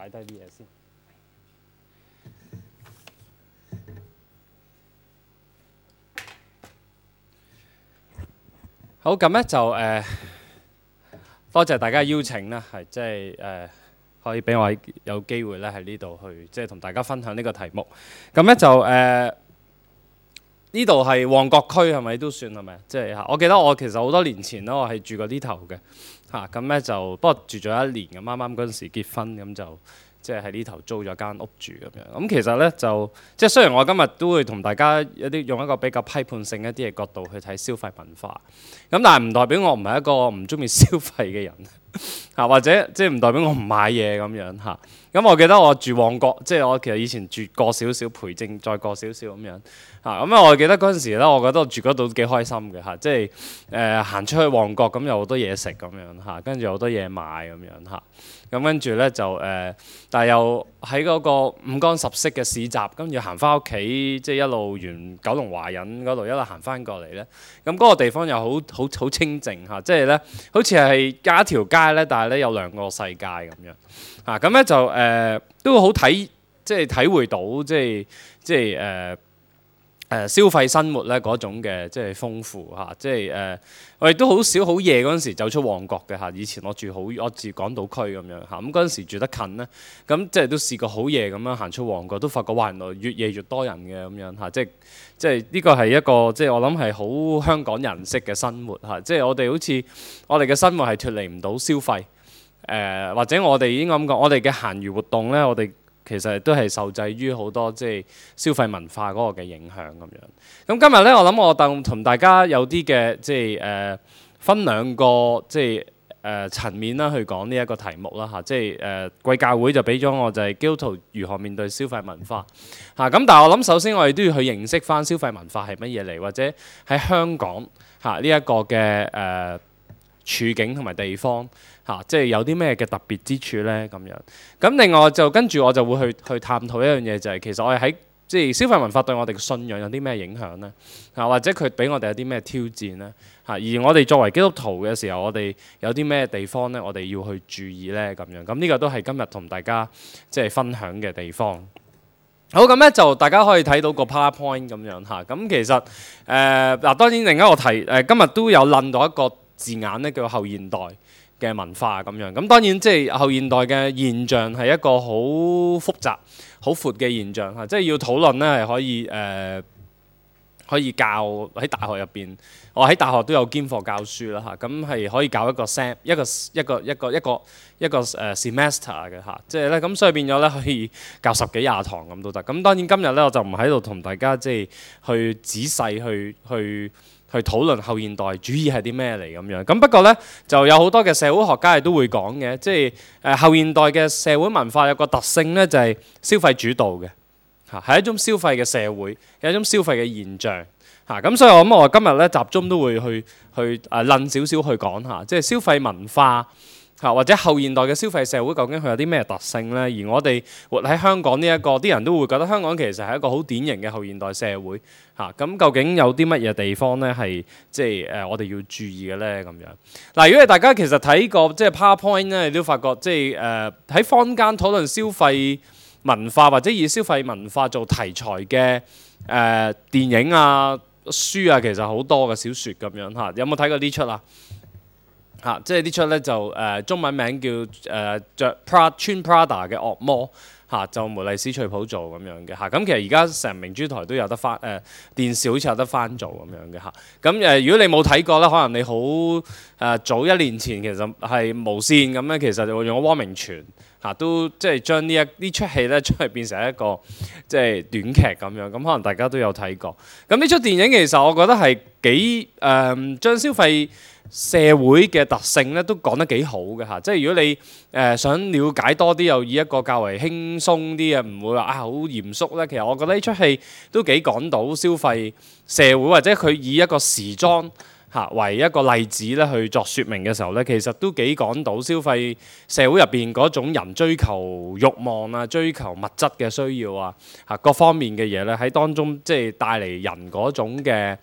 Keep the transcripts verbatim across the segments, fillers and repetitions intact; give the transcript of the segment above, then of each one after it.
擺低啲嘢先。好，咁咧就誒、呃，多謝大家邀請啦，係即係誒，可以俾我有機會咧喺呢度去即係同大家分享呢個題目。咁咧就誒，呢度係旺角區係咪都算係咪？即係嚇，我記得我其實好多年前咧，我係住過呢頭嘅嚇，咁、啊、咧就不過住咗一年咁，啱啱嗰陣時結婚咁就。即係喺呢頭租咗間屋住咁樣，咁其實呢，就即係雖然我今日都會同大家一啲用一個比較批判性一啲嘅角度去睇消費文化，咁但係唔代表我唔係一個唔中意消費嘅人嚇，或者即係唔代表我唔買嘢咁樣嚇。咁我記得我住旺角，即係我其實以前住過少少培正，再過少少咁樣嚇。咁啊，我記得嗰陣時咧，我覺得我住嗰度幾開心嘅嚇，即係誒行出去旺角咁有好多嘢食咁樣嚇，跟住有好多嘢買咁樣嚇。咁跟住咧就誒、呃，但係又喺嗰個五光十色嘅市集，跟住行翻屋企，即係一路沿九龍華仁嗰度一路行翻過嚟咧。咁、那、嗰個地方又好好好清靜嚇，即係咧好似係隔一條街咧，但係咧有兩個世界咁樣嚇。咁、啊、咧就誒、呃、都好體即係體會到即係即係誒。呃誒、呃、消費生活咧嗰種嘅即係豐富嚇、啊，即係誒、呃、我亦都好少好夜嗰陣時走出旺角嘅嚇。以前我住好我住港島區咁樣嚇，咁嗰陣時住得近咧，咁即係都試過好夜咁樣行出旺角，都發覺哇原來越夜越多人嘅咁樣嚇，即係即係呢個係一個即係我諗係好香港人式嘅生活嚇，即係我哋好似我哋嘅生活係脫離唔到消費誒、呃，或者我哋應該咁講，我哋嘅閒餘活動咧，我哋。其實都係受制於好多即係消費文化嗰個嘅影響咁樣。咁今日咧，我諗我當同大家有啲嘅即係誒、呃、分兩個即係誒、呃、層面啦，去講呢一個題目啦嚇。即係誒貴教會就俾咗我就係基督徒如何面對消費文化嚇。咁、啊、但係我諗首先我哋都要去認識返消費文化係乜嘢嚟，或者喺香港嚇呢一個嘅誒、呃、處境同埋地方。嚇、啊，即係有啲咩嘅特別之處呢？咁樣。咁另外就跟住我就會去去探討一樣嘢，就係、是、其實我哋喺即係消費文化對我哋嘅信仰有啲咩影響呢？嚇、啊，或者佢俾我哋有啲咩挑戰呢？嚇、啊，而我哋作為基督徒嘅時候，我哋有啲咩地方呢？我哋要去注意呢？咁樣。咁呢個都係今日同大家即係分享嘅地方。好，咁咧就大家可以睇到個 PowerPoint 咁樣嚇。咁、啊、其實誒嗱、呃，當然另一個題誒、呃，今日都有論到一個字眼咧，叫後現代嘅文化咁樣，咁當然即係後現代嘅現象係一個好複雜、好闊嘅現象嚇，即係要討論咧係可以誒、呃、可以教喺大學入邊，我喺大學都有兼課教書啦嚇，咁係可以教一個 sem 一個一個一個一個一個誒 semester 嘅嚇，即係咧咁所以變咗咧可以教十幾廿堂咁都得。咁當然今日咧我就唔喺度同大家即係去仔細去去。去討論後現代主義係啲咩嚟咁樣，咁不過呢，就有好多嘅社會學家亦都會講嘅，即係誒後現代嘅社會文化有個特性呢，就係消費主導嘅嚇，係一種消費嘅社會，有一種消費嘅現象嚇，咁所以我諗我今日呢，集中都會去去誒論少少去講下，即係消費文化。嚇或者後現代嘅消費社會究竟佢有啲咩特性呢？而我哋活喺香港呢、這、一個，啲人都會覺得香港其實係一個好典型嘅後現代社會嚇。咁、啊、究竟有啲乜嘢地方呢？係即係誒、呃、我哋要注意嘅呢？咁樣嗱、啊，如果大家其實睇過即係 PowerPoint 咧，你都發覺即係誒喺坊間討論消費文化或者以消費文化做題材嘅誒、呃、電影啊、書啊，其實好多嘅小説咁樣嚇、啊。有冇睇過呢出啊？嚇、啊，即係呢出咧就誒、呃、中文名叫誒著 Prada 穿 Prada 嘅惡魔嚇、啊，就梅麗史翠普做咁樣嘅嚇。咁、啊、其實而家成明珠台都有得翻誒、呃、電視好似有得翻做咁樣嘅嚇。咁、啊、誒、呃、如果你冇睇過咧，可能你好誒、呃、早一年前其實係無線咁咧，其實就用咗汪明荃嚇、啊，都即係將呢一呢出戲咧將佢變成一個即係短劇咁樣。咁、啊、可能大家都有睇過。咁呢出電影其實我覺得係幾誒將消費社會嘅特性咧都講得幾好嘅嚇，即係如果你誒、呃、想了解多啲，又以一個較為輕鬆啲嘅，唔會話啊好嚴肅咧。其實我覺得呢出戲都幾講到消費社會，或者佢以一個時裝嚇為一個例子咧去作説明嘅時候咧，其實都幾講到消費社會入邊嗰種人追求慾望啊、追求物質嘅需要啊嚇各方面嘅嘢咧，喺當中即係帶嚟人嗰種嘅。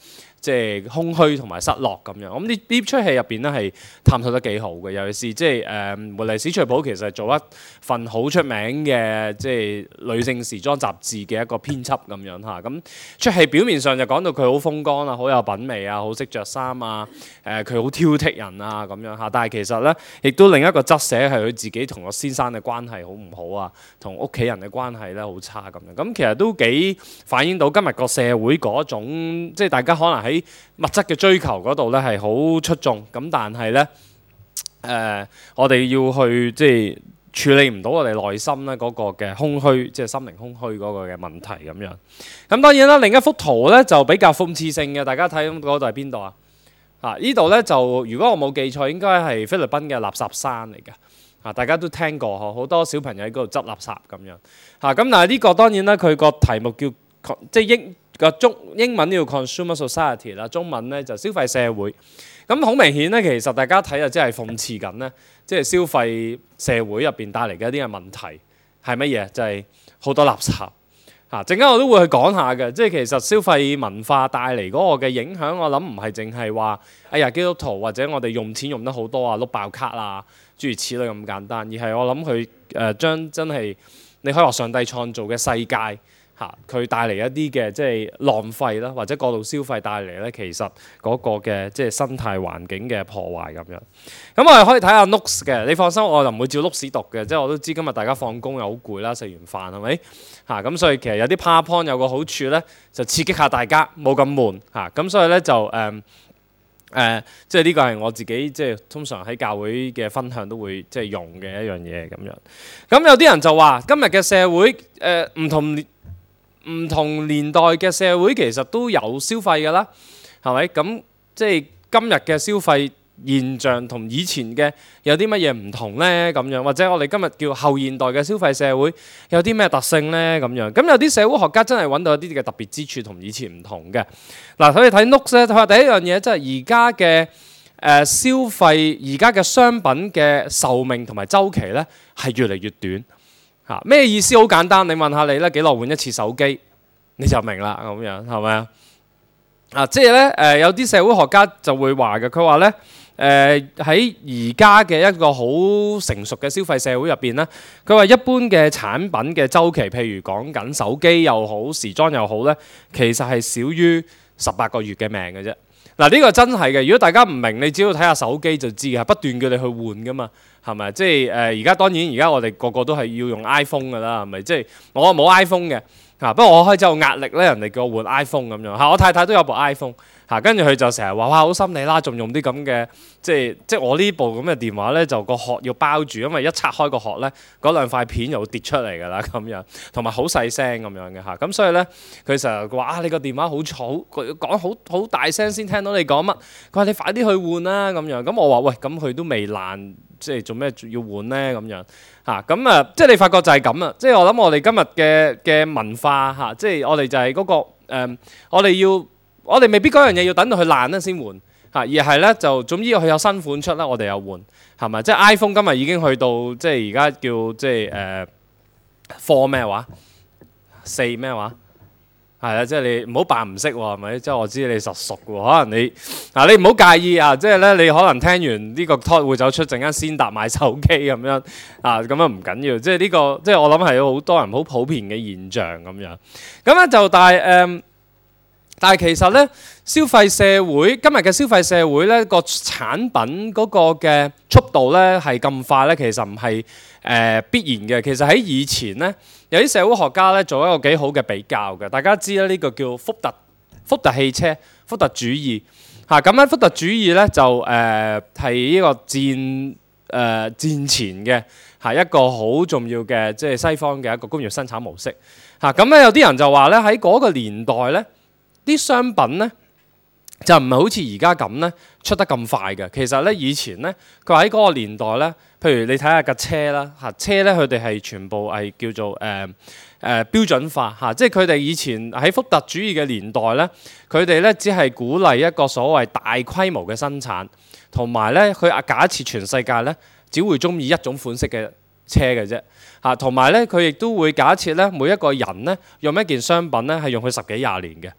即係空虛同埋失落咁樣。咁呢呢出戲入邊咧係探討得幾好嘅，尤其是即係誒梅麗史翠普其實係做一份好出名嘅即係女性時裝雜誌嘅一個編輯咁樣嚇。咁出戲表面上就講到佢好風光啊，好有品味啊，好識着衫啊，誒佢好挑剔人啊咁樣嚇。但係其實咧，亦都另一個側寫係佢自己同個先生嘅關係好唔好啊，同屋企人嘅關係咧好差咁樣。咁其實都幾反映到今日個社會嗰種，即係大家可能喺物質嘅追求嗰度咧係好出眾，咁但係咧誒，我哋要去即係處理唔到我哋內心咧嗰個嘅空虛，即係心靈空虛嗰個嘅問題咁樣。咁當然啦，另一幅圖咧就比較諷刺性嘅，大家睇嗰度係邊度啊？啊，呢度咧就如果我冇記錯，應該係菲律賓嘅垃圾山嚟嘅。啊，大家都聽過呵，好多小朋友喺嗰度執垃圾咁樣。嚇，咁但係呢個當然啦，佢個題目叫即係英個中英文叫 Consumer Society 啦，中文咧就消費社會。咁好明顯咧，其實大家睇就即係諷刺緊咧，即係消費社會入邊帶嚟嘅一啲嘅問題係乜嘢？就係好多垃圾。嚇，陣間我都會去講下嘅，即係其實消費文化帶嚟嗰個嘅影響，我諗唔係淨係話哎呀基督徒或者我哋用錢用得好多啊，碌爆卡啊，諸如此類咁簡單，而係我諗佢誒將真係你可以話上帝創造嘅世界。嚇，佢帶嚟一啲嘅即係浪費啦，或者過度消費帶嚟咧，其實嗰個嘅即係生態環境嘅破壞咁樣。咁我哋可以睇下 notes 嘅，你放心，我就唔會照 notes 讀嘅，即係我都知今日大家放工又好攰啦，食完飯係咪？嚇，咁所以其實有啲 PowerPoint 有個好處咧，就刺激下大家冇咁悶嚇。咁所以咧就誒誒、呃呃，即係呢個係我自己即係通常喺教會嘅分享都會即係用嘅一樣嘢咁樣。咁有啲人就話今日嘅社會誒唔、呃、同。唔同年代嘅社會其實都有消費㗎啦，係咪？咁即係今日嘅消費現象同以前嘅有啲乜嘢唔同呢？咁樣或者我哋今日叫後現代嘅消費社會有啲咩特性呢？咁樣咁有啲社會學家真係揾到一啲嘅特別之處同以前唔同嘅。嗱，可以睇 notes 咧，佢話第一樣嘢即係而家嘅誒消費，而家嘅商品嘅壽命同埋週期咧係越嚟越短。嚇，咩意思？好簡單，你問下你咧幾耐換一次手機，你就明啦咁樣，係咪啊？啊，即係咧誒，有啲社會學家就會話嘅，佢話咧誒喺而家嘅一個好成熟嘅消費社會入邊咧，佢話一般嘅產品嘅週期，譬如講緊手機又好，時裝又好咧，其實係少於十八個月嘅命嘅啫。嗱，呢個真係嘅，如果大家唔明，你只要睇下手機就知，係不斷叫你去換噶嘛。係咪？即係誒，而家當然而家我哋個個都係要用 iPhone 㗎啦，係咪？即係我冇 iPhone 嘅嚇，不過我開始有壓力咧，人哋叫我換 iPhone 咁樣嚇。我太太都有部 iPhone 嚇，跟住佢就成日話哇好心你啦，仲用啲咁嘅即係即係我呢部咁嘅電話咧，就個殼要包住，因為一拆開個殼咧，嗰兩塊片又會跌出嚟㗎啦咁樣，同埋好細聲咁樣嘅嚇。咁所以咧，佢成日話啊你個電話好嘈，佢講好好大聲先聽到你講乜。佢話你快啲去換啦咁樣。咁我話喂，咁佢都未爛。即係做咩要換呢？咁樣嚇咁啊！即係你發覺就係咁啊！即係我諗我哋今日嘅嘅文化嚇，即係我哋就係嗰、嗰個、呃、我哋要我哋未必嗰樣嘢要等到佢爛咧先換嚇，而係咧就總之佢有新款出啦，我哋又換係咪？即係 iPhone 今日已經去到即係而家叫即係誒 four 咩話四咩話？係啦，即係你唔好扮唔識喎，係咪？即係我知你實熟喎，可能你嗱你唔好介意啊，即係咧你可能聽完呢個 talk 會走出陣間先搭買手機咁樣啊，咁樣唔緊要，即係呢個即係我諗係有好多人好普遍嘅現象咁樣。咁咧就但係誒，但係其實咧消費社會今日嘅消費社會咧個產品嗰個嘅速度咧係咁快咧，其實唔係誒必然嘅。其實喺以前咧。有啲社會學家咧做一個幾好嘅比較嘅，大家知啦，呢個叫福特福特汽車福特主義嚇。咁咧福特主義咧就誒係呢個戰誒、呃、戰前嘅係一個好重要嘅即係西方嘅一個工業生產模式嚇。咁咧有啲人就話咧喺嗰個年代咧啲商品咧就唔係好似而家咁咧出得咁快嘅。其實咧以前咧佢話喺嗰個年代咧。譬如你睇下架車啦嚇，車咧佢哋係全部係叫做誒誒、呃呃、標準化嚇，即係佢哋以前喺福特主義嘅年代咧，佢哋咧只係鼓勵一個所謂大規模嘅生產，同埋咧佢假設全世界咧只會中意一種款式嘅車嘅啫嚇，同埋咧佢亦都會假設咧每一個人咧用一件商品咧係用佢十幾廿年嘅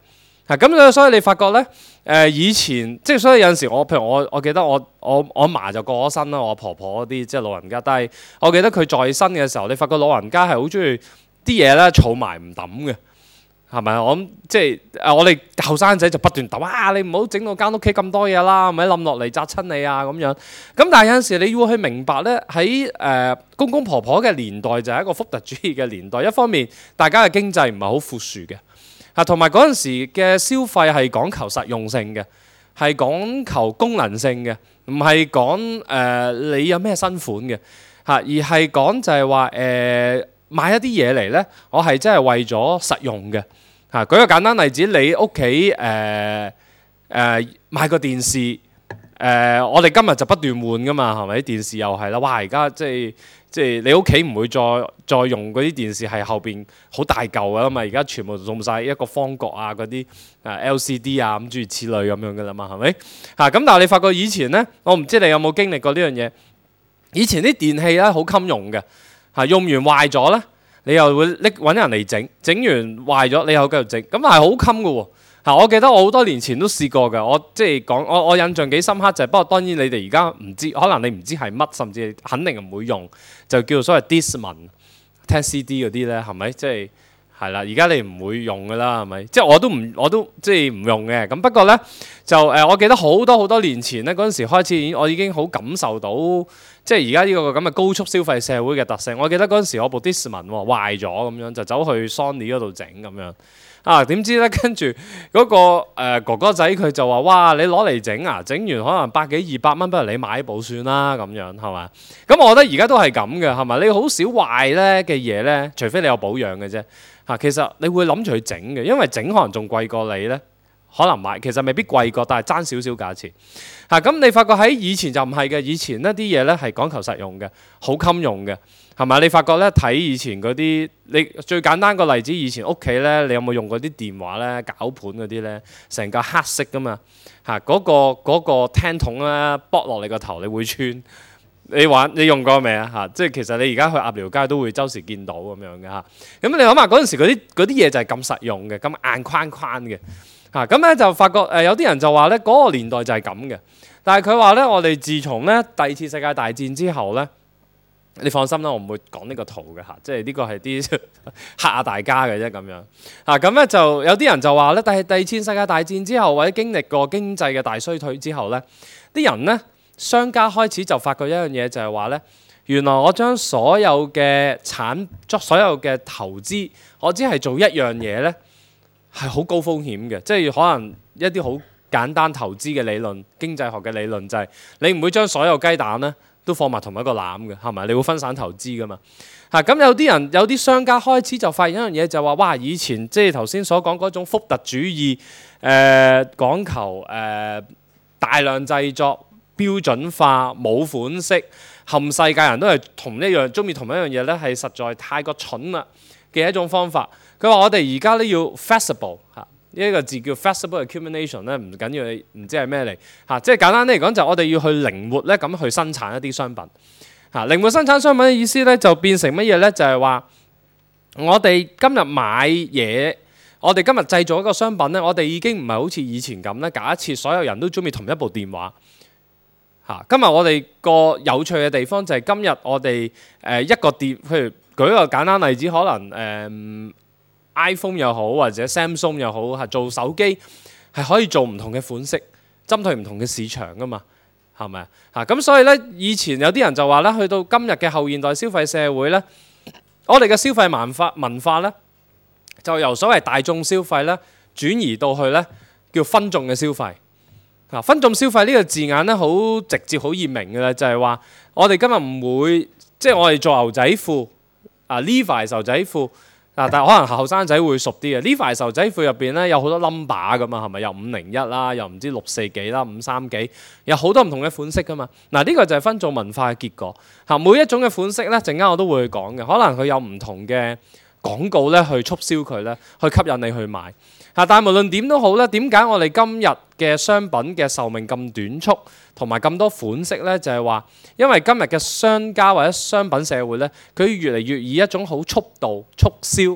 嚇咁所以你發覺咧，誒、呃、以前即係所以有陣時我譬如我我記得我我我嫲就過咗身啦，我婆婆嗰啲即係老人家，但係我記得佢在生嘅時候，你發覺老人家係好中意啲嘢咧儲埋唔抌嘅。係咪？我諗即係誒，我哋後生仔就不斷揼啊！你唔好整到間屋企咁多嘢啦，咪冧落嚟砸親你啊咁樣。咁但係有陣時你要去明白咧，喺誒公公婆婆嘅年代就係一個福特主義嘅年代。一方面大家嘅經濟唔係好富庶嘅，嚇同埋嗰陣時嘅消費係講求實用性嘅，係講求功能性嘅，唔係講誒你有咩新款嘅嚇，而係講就係話誒買一啲嘢嚟咧，我係真係為咗實用嘅。嚇，舉個簡單例子，你屋企誒誒買個電視，誒、呃、我哋今日就不斷換噶嘛，係咪？電視又係啦，哇！而家即係即係你屋企唔會再再用嗰啲電視係後邊好大嚿噶啦嘛，而家全部用晒一個方角啊，嗰啲誒 L C D 啊咁諸如此類咁樣噶啦嘛，係咪？嚇咁，但係你發覺以前咧，我唔知你有冇經歷過呢樣嘢？以前啲電器咧好襟用嘅，嚇用完壞咗咧。你又會拎揾人嚟整，整完壞咗你又繼續整，咁係好襟嘅喎嚇！我記得我好多年前都試過嘅，我即係講我我印象幾深刻就係、是，不過當然你哋而家唔知，可能你唔知係乜，甚至肯定唔會用，就叫做所謂 Discman 聽 C D 嗰啲咧，係咪？即係係啦，而家你唔會用㗎啦，係咪？即係我都唔我都即係唔用嘅。咁不過咧就誒、呃，我記得好多好多年前咧嗰陣時開始，我已經好感受到。即係而家呢個咁嘅高速消費社會嘅特性，我記得嗰陣時我部 Discman 壞咗咁樣，就走去 Sony 嗰度整咁樣啊，點知咧跟住嗰個誒、呃、哥哥仔佢就話：哇！你攞嚟整啊，整完可能百幾二百蚊，不如你買一部算啦咁樣係嘛？咁我覺得而家都係咁嘅係咪？你好少壞咧嘅嘢咧，除非你有保養嘅啫嚇。其實你會諗住去整嘅，因為整可能仲貴過你咧。可能買其實未必貴過，但係爭少少價錢嚇。咁、啊、你發覺喺以前就唔係嘅，以前呢啲嘢咧係講求實用嘅，好襟用嘅，係咪？你發覺咧睇以前嗰啲，你最簡單個例子，以前屋企咧，你有冇用過啲電話咧，攪盤嗰啲咧，成個黑色噶嘛嚇，嗰、那個嗰、那個聽筒咧，剝落你個頭，你會穿。你玩你用過未啊嚇？即係其實你而家去鴨寮街都會周時見到咁樣嘅嚇。咁你諗下嗰陣時嗰啲嗰啲嘢就係咁實用嘅，咁硬框框嘅。嚇咁咧就發覺誒有啲人就話咧嗰個年代就係咁嘅，但係佢話咧我哋自從咧第二次世界大戰之後咧，你放心啦，我唔會講呢個圖嘅嚇，即係呢個係啲嚇下大家嘅啫咁樣嚇。咁咧就有啲人就話咧，但係第二次世界大戰之後或者經歷過經濟嘅大衰退之後咧，啲人咧商家開始就發覺一樣嘢就係話咧，原來我將所有嘅產作所有嘅投資，我只係做一樣嘢咧。係好高風險嘅，即係可能一啲好簡單投資嘅理論、經濟學嘅理論就係你唔會將所有雞蛋咧都放埋同一個籃嘅，係咪？你會分散投資噶嘛？嚇、啊、咁有啲人有啲商家開始就發現一樣嘢，就話哇，以前即係頭先所講嗰種福特主義，誒、呃、講求誒、呃、大量製作、標準化、冇款式，冚世界人都係同一樣中意同一樣嘢咧，係實在太過蠢啦嘅一種方法。佢話：我哋而家咧要 flexible 嚇，呢一個字叫 flexible accumulation 咧，唔緊要你唔知係咩嚟嚇，即係簡單啲嚟講，就我哋要去靈活咧咁去生產一啲商品嚇。靈活生產商品嘅意思咧，就變成乜嘢咧？就係話我哋今日買嘢，我哋今日製造一個商品咧，我哋已經唔係好似以前咁咧。假設所有人都中意同一部電話嚇，今日我哋個有趣嘅地方就係今日我哋誒一個電，譬如舉一個簡單例子，可能誒。呃 iPhone 又好或者 Samsung 又好，係做手機係可以做唔同嘅款式，針對唔同嘅市場噶嘛，係咪啊？咁所以咧，以前有啲人就話咧，去到今日嘅後現代消費社會咧，我哋嘅消費文化文化咧，就由所謂大眾消費咧，轉移到去咧叫分眾嘅消費。嗱，分眾消費呢個字眼咧，好直接好易明嘅啦，就係話我哋今日唔會，即係我哋做牛仔褲啊 Levi's 牛仔褲。嗱，但係可能後生仔會熟啲嘅，呢塊牛仔褲入邊咧有好多 number 噶嘛，係咪？有五零一啦，又唔知六四幾啦，五三幾，有好多唔同嘅款式噶嘛。嗱，呢個就係分眾文化嘅結果。嚇，每一種嘅款式咧，陣間我都會講嘅，可能佢有唔同嘅廣告咧去促銷佢咧，去吸引你去買。嚇，但係無論點都好咧，點解我哋今日嘅商品嘅壽命咁短促，同埋咁多款式咧？就係話，因為今日嘅商家或者商品社會咧，佢越嚟越以一種好速度促銷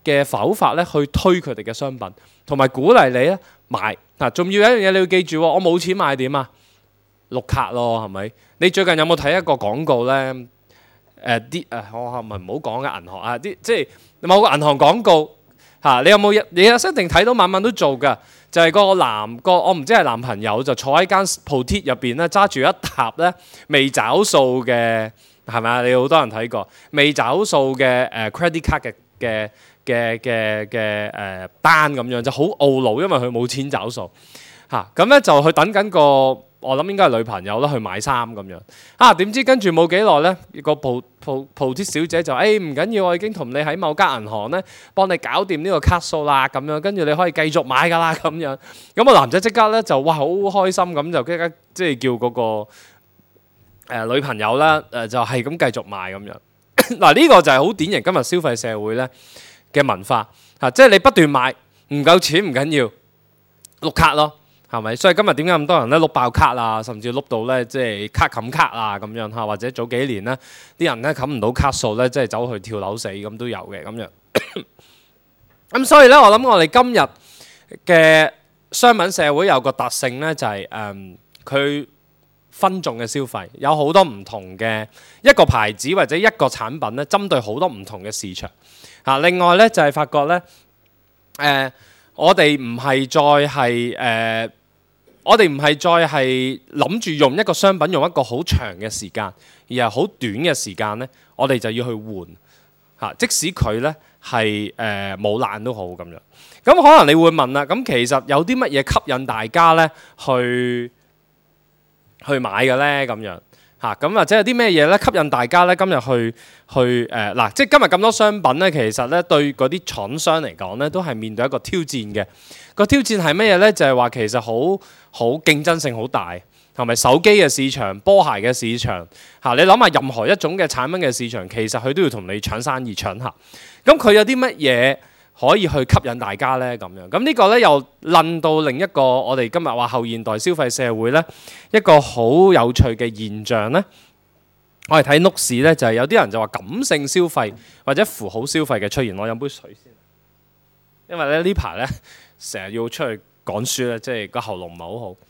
嘅手法咧去推佢哋嘅商品，同埋鼓勵你咧買嗱。仲要有一樣嘢你要記住，我冇錢買點啊？碌卡咯，係咪？你最近有冇睇一個廣告咧？誒啲誒，我係咪唔好講嘅銀行啊？啲即係某個銀行廣告嚇，你有冇你有一定睇到晚晚都做㗎？就係個男個我唔知係男朋友就坐喺間鋪貼入邊咧，揸住一沓咧未找數嘅，係咪啊？你好多人睇過未找數嘅誒 credit card 嘅嘅嘅嘅嘅誒單咁樣，就好懊惱，因為佢冇錢找數嚇。咁咧就去等緊個。我諗應該係女朋友啦，去買衫咁樣啊。點知跟住冇幾耐咧，個鋪鋪鋪啲小姐就誒唔緊要，我已經同你喺某間銀行咧幫你搞掂呢個卡數啦，咁樣跟住你可以繼續買㗎啦咁樣。咁個男仔即刻咧就哇好開心咁就即刻即係叫嗰個誒女朋友啦誒就係咁繼續買咁樣。嗱呢個就係好典型今日消費社會咧嘅文化嚇，即係你不斷買唔夠錢唔緊要碌卡咯。係咪？所以今日點解咁多人咧碌爆卡啊，甚至碌到咧即係卡冚卡啊咁樣嚇，或者早幾年咧啲人咧冚唔到卡數咧，即係走去跳樓死咁都有嘅咁樣。咁所以咧，我諗我哋今日嘅商品社會有個特性咧，就係誒佢分眾嘅消費，有好多唔同嘅一個牌子或者一個產品咧，針對好多唔同嘅市場嚇。另外咧就係發覺咧誒，我哋唔係再係誒。我哋唔係再係諗住用一個商品用一個好長嘅時間，而係好短嘅時間呢，我哋就要去換嚇。即使佢呢係誒冇爛都好咁樣。咁可能你會問啦，咁其實有啲乜嘢吸引大家呢去去買嘅呢？咁樣嚇，咁或者有啲咩嘢呢吸引大家呢？今日去去誒嗱、呃，即係今日咁多商品呢，其實呢對嗰啲廠商嚟講呢，都係面對一個挑戰嘅。個挑戰係乜嘢呢？就係話其實好好競爭性好大，係咪手機嘅市場、波鞋嘅市場嚇？你諗下任何一種嘅產品嘅市場，其實佢都要同你搶生意、搶客。咁佢有啲乜嘢可以去吸引大家呢？咁樣咁呢個呢，又論到另一個我哋今日話後現代消費社會呢，一個好有趣嘅現象呢。我哋睇 Notes 呢，就係有啲人就話感性消費或者符號消費嘅出現。我飲杯水先，因為咧呢排呢。成日要出去講書咧，即係個喉嚨唔係好好。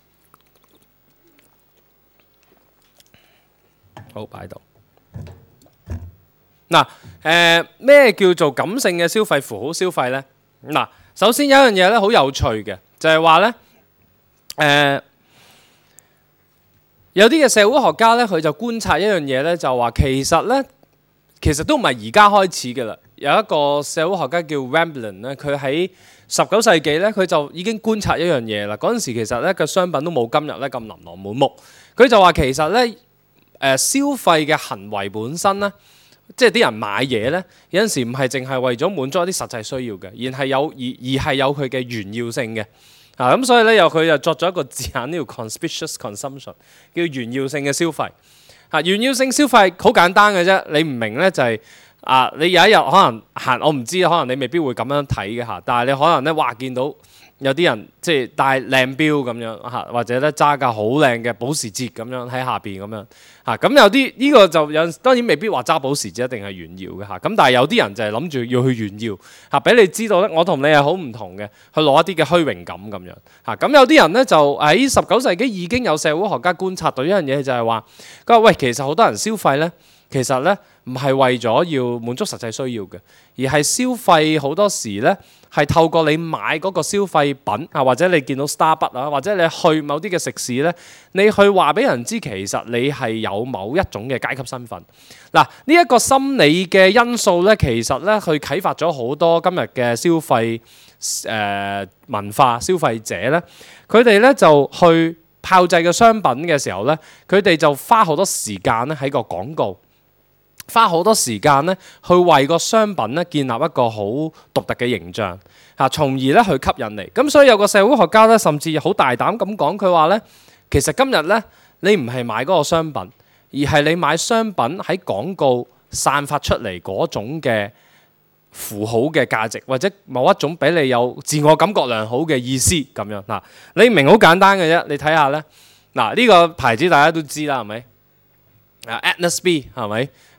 好擺度。嗱，誒咩叫做感性嘅消費、符號消費咧？嗱，首先有一樣嘢咧，好有趣嘅，就係話咧，誒有啲嘅社會學家咧，佢就觀察一樣嘢咧，就話其實咧，其實都唔係而家開始嘅啦。有一個社會學家叫 Veblen 咧，佢喺十九世紀咧，佢就已經觀察一樣嘢啦。嗰陣時其實咧個商品都冇今日咧咁琳琅滿目。佢就話其實咧誒消費嘅行為本身咧，即係啲人買嘢咧，有陣時唔係淨係為咗滿足一啲實際需要嘅，而係有而而係有佢嘅炫耀性嘅啊。咁所以咧又佢又作咗一個字眼，呢個 conspicuous consumption 叫炫耀性嘅消費啊。炫耀性消費好簡單嘅啫，你唔明咧就係、是。啊！你有一日可能行，我唔知，可能你未必會咁樣睇嘅嚇。但係你可能咧，哇！見到有啲人即係戴靚錶咁樣嚇，或者咧揸架好靚嘅保時捷咁樣喺下邊咁樣嚇。咁有啲呢個就有當然未必話揸保時捷一定係炫耀嘅嚇。咁但係有啲人就係諗住要去炫耀嚇，俾你知道咧，我同你係好唔同嘅，去攞一啲嘅虛榮感咁樣嚇。咁有啲人咧就喺十九世紀已經有社會學家觀察到一樣嘢，就係話佢話喂，其實好多人消費咧，其實咧。唔係為咗要滿足實際需要嘅，而係消費好多時呢係透過你買嗰個消費品啊，或者你見到 Starbucks 啊，或者你去某啲嘅食肆呢，你去話俾人知其實你係有某一種嘅階級身份。嗱，呢一個心理嘅因素呢，其實呢去啟發咗好多今日嘅消費誒、呃、文化消費者呢，佢哋呢就去炮製嘅商品嘅時候呢，佢哋就花好多時間咧喺個廣告。花好多時間咧，去為個商品咧建立一個好獨特嘅形象嚇，從而咧去吸引你。咁所以有個社會學家咧，甚至好大膽咁講，佢話咧，其實今日咧，你唔係買嗰個商品，而係你買商品喺廣告散發出嚟嗰種嘅符號嘅價值，或者某一種俾你有自我感覺良好嘅意思咁樣嗱。你明好簡單嘅啫，你睇下咧嗱，呢個牌子大家都知啦，係咪？啊 Agnes B 係咪？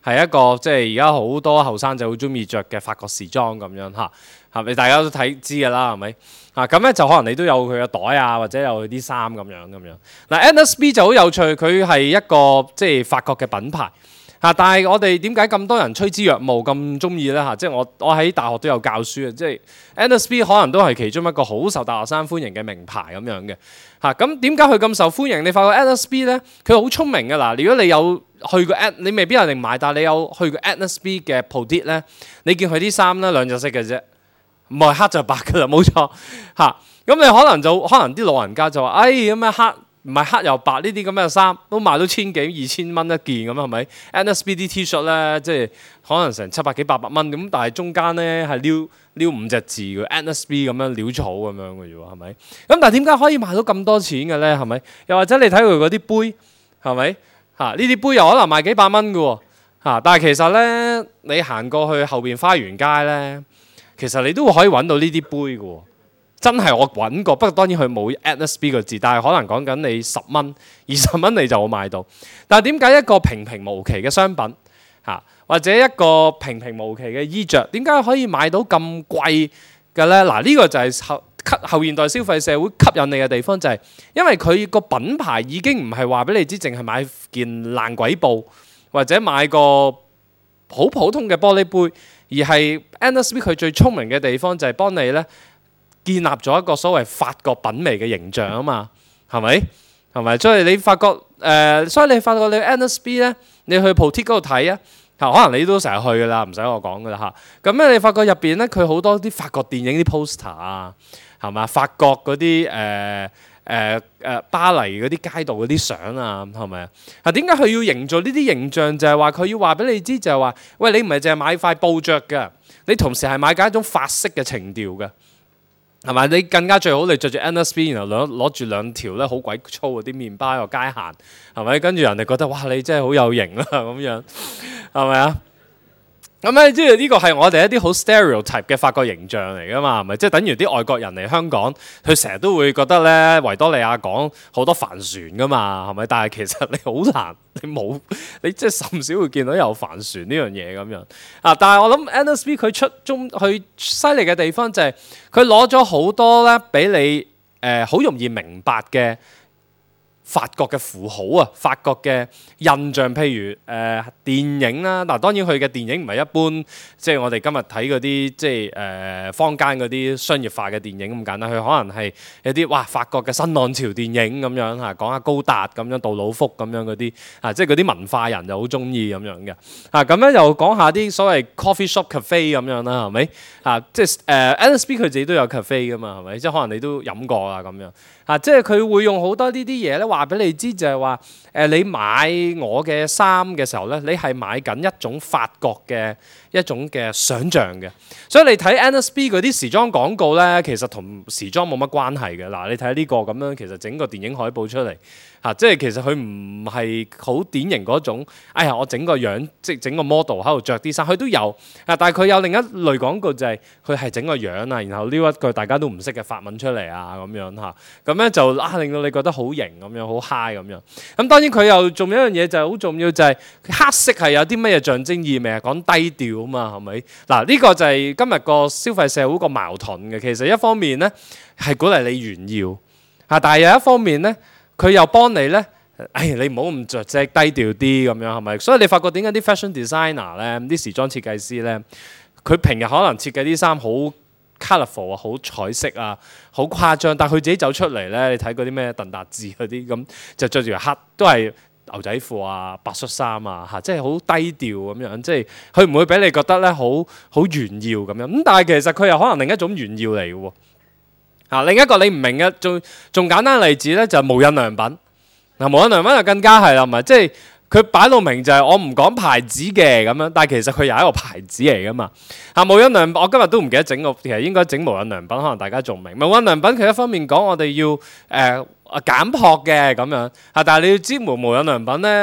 係一個即係而家好多後生仔好中意着嘅法國時裝咁樣嚇，係咪大家都睇知㗎啦？係咪啊？咁咧就可能你都有佢嘅袋啊，或者有佢啲衫咁樣咁樣。嗱 N S B 就好有趣，佢係一個即係法國嘅品牌。嚇！但係我哋點解咁多人趨之若鶩咁中意咧？嚇！即係我我喺大學都有教書啊！即係 N S B 可能都係其中一個好受大學生歡迎嘅名牌咁樣嘅嚇。咁點解佢咁受歡迎？你發覺 N S B 咧，佢好聰明嘅嗱。如果你有去過 N，你未必一定買，但係你有去過 N S B 嘅鋪啲咧，你見佢啲衫咧兩隻色嘅啫，唔係黑就白㗎啦，冇錯嚇。咁你可能就可能啲老人家就話：哎咁樣黑。唔係黑又白呢啲咁嘅衫都賣到千幾二千蚊一件咁係咪 ？N S B 啲 T 恤咧，即係可能成七百幾八百蚊咁，但係中間咧係撩撩五隻字嘅 N S B 咁樣潦草咁樣嘅啫喎，係咪？咁但係點解可以賣到咁多錢嘅咧？係咪？又或者你睇佢嗰啲杯係咪？嚇呢啲杯又可能賣幾百蚊嘅喎嚇，但係其實咧你行過去後邊花園街咧，其實你都可以揾到呢啲杯嘅喎。真係我揾過，不過當然佢冇 N S B 個字，但係可能講緊你十蚊、二十蚊你就會買到。但係點解一個平平無奇嘅商品嚇，或者一個平平無奇嘅衣着，點解可以買到咁貴嘅呢？嗱，呢個就係後後現代消費社會吸引你嘅地方，就係因為佢個品牌已經唔係話俾你知，淨係買件爛鬼布或者買個好普通嘅玻璃杯，而係 N S B 佢最聰明嘅地方就係幫你呢。建立咗一個所謂法國品味嘅形象啊嘛，係咪？係咪？所以你發覺誒、呃，所以你發覺你 N S B 咧，你去 boutique 嗰度睇啊，嚇，可能你都成日去噶啦，唔使我講噶啦嚇。咁咧，你發覺入邊咧，佢好多啲法國電影啲 poster 啊，係嘛？法國嗰啲誒誒誒巴黎嗰啲街道嗰啲相啊，係咪啊？啊，點解佢要營造呢啲形象？就係話佢要話俾你知，就係話，喂，你唔係淨係買塊布着嘅，你同時係買緊一種法式嘅情調嘅。係咪？你更加最好你着住 N S B， 然後攞攞住兩條咧好鬼粗嗰啲麵包喺度街行，係咪？跟住人哋覺得哇，你真係好有型啊咁樣，係咪啊？咁咧，即係呢個係我哋一啲好 stereotype 嘅法國形象嚟噶嘛，係咪？即係等於啲外國人嚟香港，佢成日都會覺得咧維多利亞港好多帆船噶嘛，係咪？但係其實你好難，你冇，你即係甚少會見到有帆船呢樣嘢咁樣啊！但係我諗 N S B 佢出中佢犀利嘅地方就係佢攞咗好多咧，俾你誒好容易明白嘅。法國嘅符號啊，法國嘅印象，譬如誒、呃、電影啦，嗱當然佢嘅電影唔係一般，即係我哋今日睇嗰啲即係誒、呃、坊間嗰啲商業化嘅電影咁簡單，佢可能係有啲哇法國嘅新浪潮電影咁樣嚇，講下高達咁樣、杜魯福咁樣嗰啲啊，即係嗰啲文化人就好中意咁樣嘅啊，咁樣又講下啲所謂 coffee shop cafe 咁樣啦，係咪啊？即係誒 N S B 佢自己都有 cafe 噶嘛，係咪？即係可能你都飲過啊咁樣啊，即係佢會用好多呢啲嘢咧。話俾你知就係話，誒你買我嘅衫嘅時候咧，你係買緊一種法國嘅一種嘅想像嘅。所以你睇 N S B 嗰啲時裝廣告咧，其實同時裝冇乜關係嘅。嗱，你睇呢個咁樣，其實整個電影海報出嚟嚇，即係其實佢唔係好典型嗰種。哎呀，我整個樣即係整個 model 喺度着啲衫，佢都有啊。但係佢有另一類廣告就係佢係整個樣啊，然後撩一句大家都唔識嘅法文出嚟啊咁樣嚇，咁咧就啊令到你覺得好型咁樣。好 high 咁樣，咁當然佢又仲有一樣嘢就係好重要，就係黑色係有啲乜嘢象徵意味啊？講低調啊嘛，係咪？嗱，呢個就係今日個消費社會個矛盾嘅。其實一方面咧係鼓勵你炫耀嚇，但係有一方面咧佢又幫你咧，哎你唔好咁着跡，低調啲咁樣係咪？所以你發覺點解啲 fashion designer 咧，啲時裝設計師咧，佢平日可能設計啲衫好 colourful 啊，好彩色啊，好誇張，但係佢自己走出嚟咧，你睇嗰啲咩鄧達志嗰啲咁，就着住黑都係牛仔褲啊、白恤衫啊，嚇，即係好低調咁樣，即係佢唔會俾你覺得咧好好炫耀咁樣。咁但係其實佢又可能另一種炫耀嚟嘅喎。嚇，另一個你唔明嘅，仲仲簡單例子咧就係無印良品。嗱，無印良品就更加係啦，唔係即係。佢擺到明就係我唔講牌子嘅咁樣，但係其實佢又係一個牌子嚟噶嘛。啊，無印良品，我今日都唔記得整個，其實應該整無印良品，可能大家仲明。無印良品佢一方面講我哋要誒減、呃、薄嘅咁樣，啊，但係你要知無無印良品咧，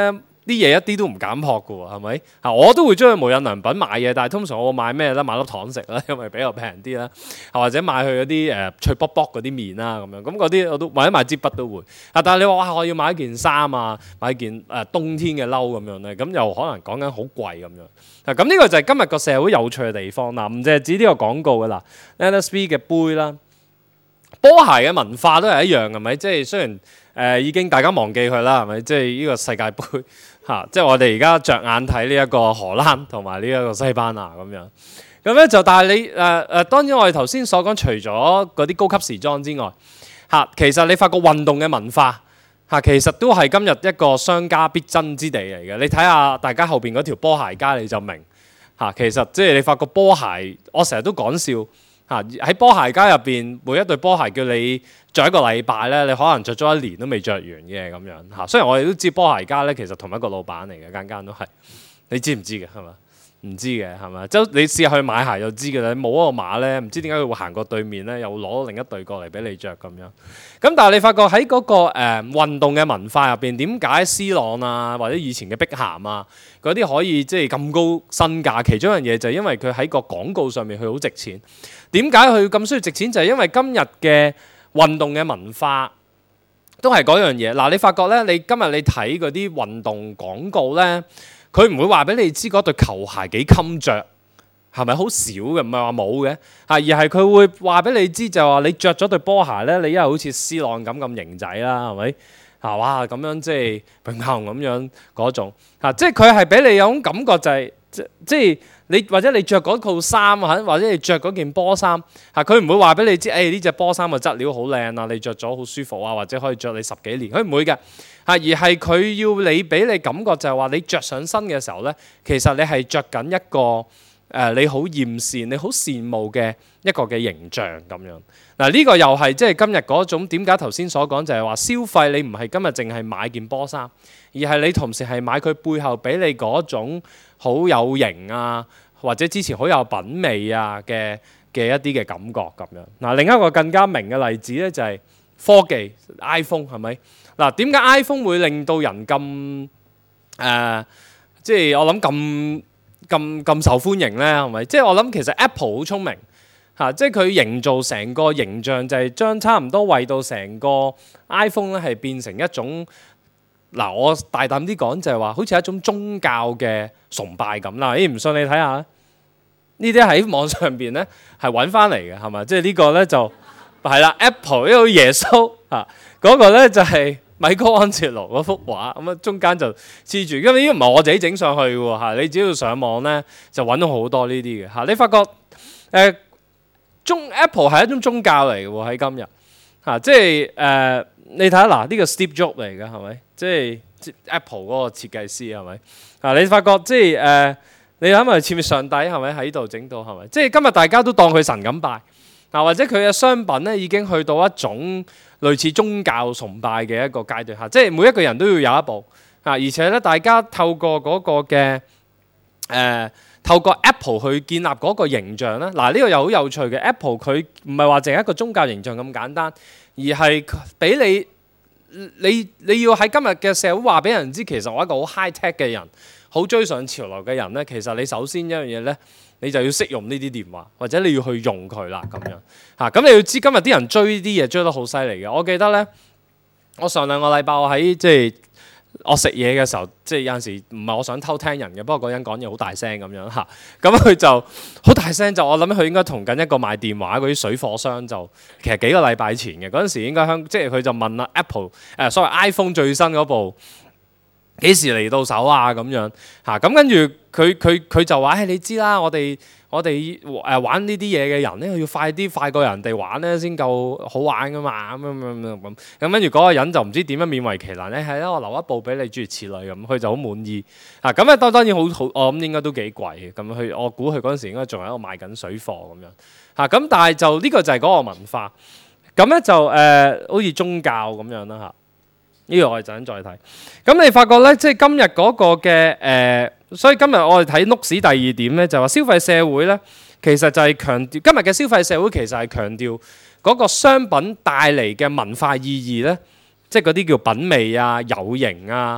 啲嘢一啲都唔簡樸嘅喎，係咪？啊，我都會將去無印良品買嘢，但係通常我買咩咧？買粒糖食啦，因為比較平啲啦。或者買去嗰啲誒脆卜卜嗰啲麵啦，咁樣咁嗰啲我都或者買支筆都會。啊，但係你話哇，我要買一件衫啊，買件誒、呃、冬天嘅褸咁樣咧，咁又可能講緊好貴咁樣。啊，咁呢個就係今日個社會有趣嘅地方啦。唔淨係指呢個廣告嘅啦 ，N S B 嘅杯啦，波鞋嘅文化都係一樣係咪？即係雖然誒、呃、已經大家忘記佢啦，係咪？即係呢個世界盃。嚇、啊！即係我哋而家着眼睇呢一個荷蘭同埋呢一個西班牙咁樣，咁咧就但係你誒誒、呃，當然我哋頭先所講，除咗嗰啲高級時裝之外，嚇、啊，其實你發覺運動嘅文化嚇、啊，其實都係今日一個商家必爭之地嚟嘅。你睇下大家後邊嗰條波鞋街你就明嚇、啊，其實即係你發覺波鞋，我成日都講笑嚇，喺、啊、波鞋街入邊，每一對波鞋叫你着一個禮拜咧，你可能着咗一年都未着完嘅咁樣嚇。雖然我哋都知波鞋街咧，其實同一個老闆嚟嘅，間間都係。你知唔知嘅係嘛？唔知嘅係嘛？即係你試下去買鞋就知嘅啦。你冇嗰個碼咧，唔知點解佢會行過對面咧，又攞另一對過嚟俾你着咁樣。咁但係你發覺喺嗰、那個誒、呃、運動嘅文化入邊，點解 C 朗啊或者以前嘅碧咸啊嗰啲可以即係咁高身價？其中一樣嘢就係因為佢喺個廣告上面佢好值錢。點解佢咁需要值錢？就係、是、因為今日嘅運動嘅文化都係嗰樣嘢嗱，你發覺咧，你今日你睇嗰啲運動廣告咧，佢唔會話俾你知嗰對球鞋幾襟着，係咪好少嘅？唔係話冇嘅，而係佢會話俾你知就係話你着咗對波鞋咧，你因為好似 C 朗咁咁型仔啦，係咪？啊哇咁樣即係平衡咁樣嗰種嚇，即係佢係俾你有種感覺就係、是、即即係。你或者你着嗰套衫啊，或者你着嗰件波衫嚇，佢唔會話俾你知，誒呢隻波衫嘅質料好靚啊，你着咗好舒服啊，或者可以着你十幾年，佢唔會嘅嚇，而係佢要你俾你感覺就係話你着上身嘅時候咧，其實你係着緊一個誒、呃、你好豔羨、你好羨慕嘅一個嘅形象咁樣。嗱、這、呢個又係即係今日嗰種點解頭先所講就係話消費你唔係今日淨係買件波衫，而係你同時係買佢背後俾你嗰種好有型啊，或者之前好有品味啊嘅嘅一啲嘅感覺咁樣。嗱，另一個更加明嘅例子咧就係科技 iPhone 係咪？嗱，點解 iPhone 會令到人咁誒、呃，即係我諗咁咁咁受歡迎咧係咪？即係我諗其實 Apple 好聰明嚇、啊，即係佢營造成個形象就係將差唔多為到成個 iPhone 咧係變成一種。嗱，我大膽啲講就係話，好似一種宗教嘅崇拜咁啦。咦，唔信你睇下，呢啲喺網上邊咧係揾翻嚟嘅，係咪？即係呢個咧就係啦 ，Apple 呢個耶穌啊，嗰、那個咧就係米高安哲羅嗰幅畫，咁啊中間就黐住。因為呢啲唔係我自己整上去嘅喎嚇，你只要上網咧就揾到好多呢啲嘅嚇。你發覺誒宗、呃、Apple 係一種宗教嚟嘅喎喺今日嚇，即係誒、呃、你睇下嗱，呢、這個 Steve Jobs 嚟嘅係咪？即係 Apple 嗰個設計師係咪？啊，你發覺即係誒、呃，你諗下似唔似上帝係咪喺度整到係咪？即係今日大家都當佢神咁拜啊，或者佢嘅商品咧已經去到一種類似宗教崇拜嘅一個階段嚇，即係每一個人都要有一部啊，而且咧大家透過嗰個嘅誒、呃，透過 Apple 去建立嗰個形象咧，嗱、啊、呢、呢個又好有趣嘅 Apple 佢唔係話淨係一個宗教形象咁簡單，而係俾你。你你要喺今日嘅社會話俾人知，其實我係一個好 high tech 嘅人，好追上潮流嘅人咧。其實你首先一樣嘢咧，你就要識用呢啲電話，或者你要去用佢啦咁樣嚇。咁、啊、你要知今日啲人追啲嘢追得好犀利嘅。我記得咧，我上兩個禮拜我喺即係我食嘢嘅時候，即係有陣時唔係我想偷聽人嘅，不過嗰人講嘢好大聲咁樣嚇，咁、啊、佢就好大聲，就我諗佢應該同緊一個賣電話嗰啲水貨商就其實幾個禮拜前嘅嗰陣時應該香，即係佢就問啦 Apple 誒、呃，所謂 iPhone 最新嗰部幾時嚟到手啊咁樣嚇，咁跟住佢佢佢就話誒、哎、你知啦，我哋。我哋誒玩呢啲嘢嘅人咧，要快啲快過人哋玩咧，先夠好玩噶嘛咁樣咁樣咁。咁跟住嗰個人就唔知點樣勉為其難咧，係啦，我留一部俾你，諸如此類咁，佢就好滿意。啊，咁咧當當然好好，我諗應該都幾貴嘅。咁佢我估佢嗰陣時應該仲喺度賣緊水貨咁樣。嚇、啊，咁但係就呢、這個就係嗰個文化。咁咧就誒、呃、好似宗教咁樣啦嚇。呢、這個我哋陣間再睇。咁你發覺咧，即係今日嗰個嘅誒。呃所以今日我哋睇 Notes 第二點咧，就話消費社會咧，其實就係強調今日嘅消費社會其實係強調嗰個商品帶嚟嘅文化意義咧，即係嗰啲叫品味啊、有型啊、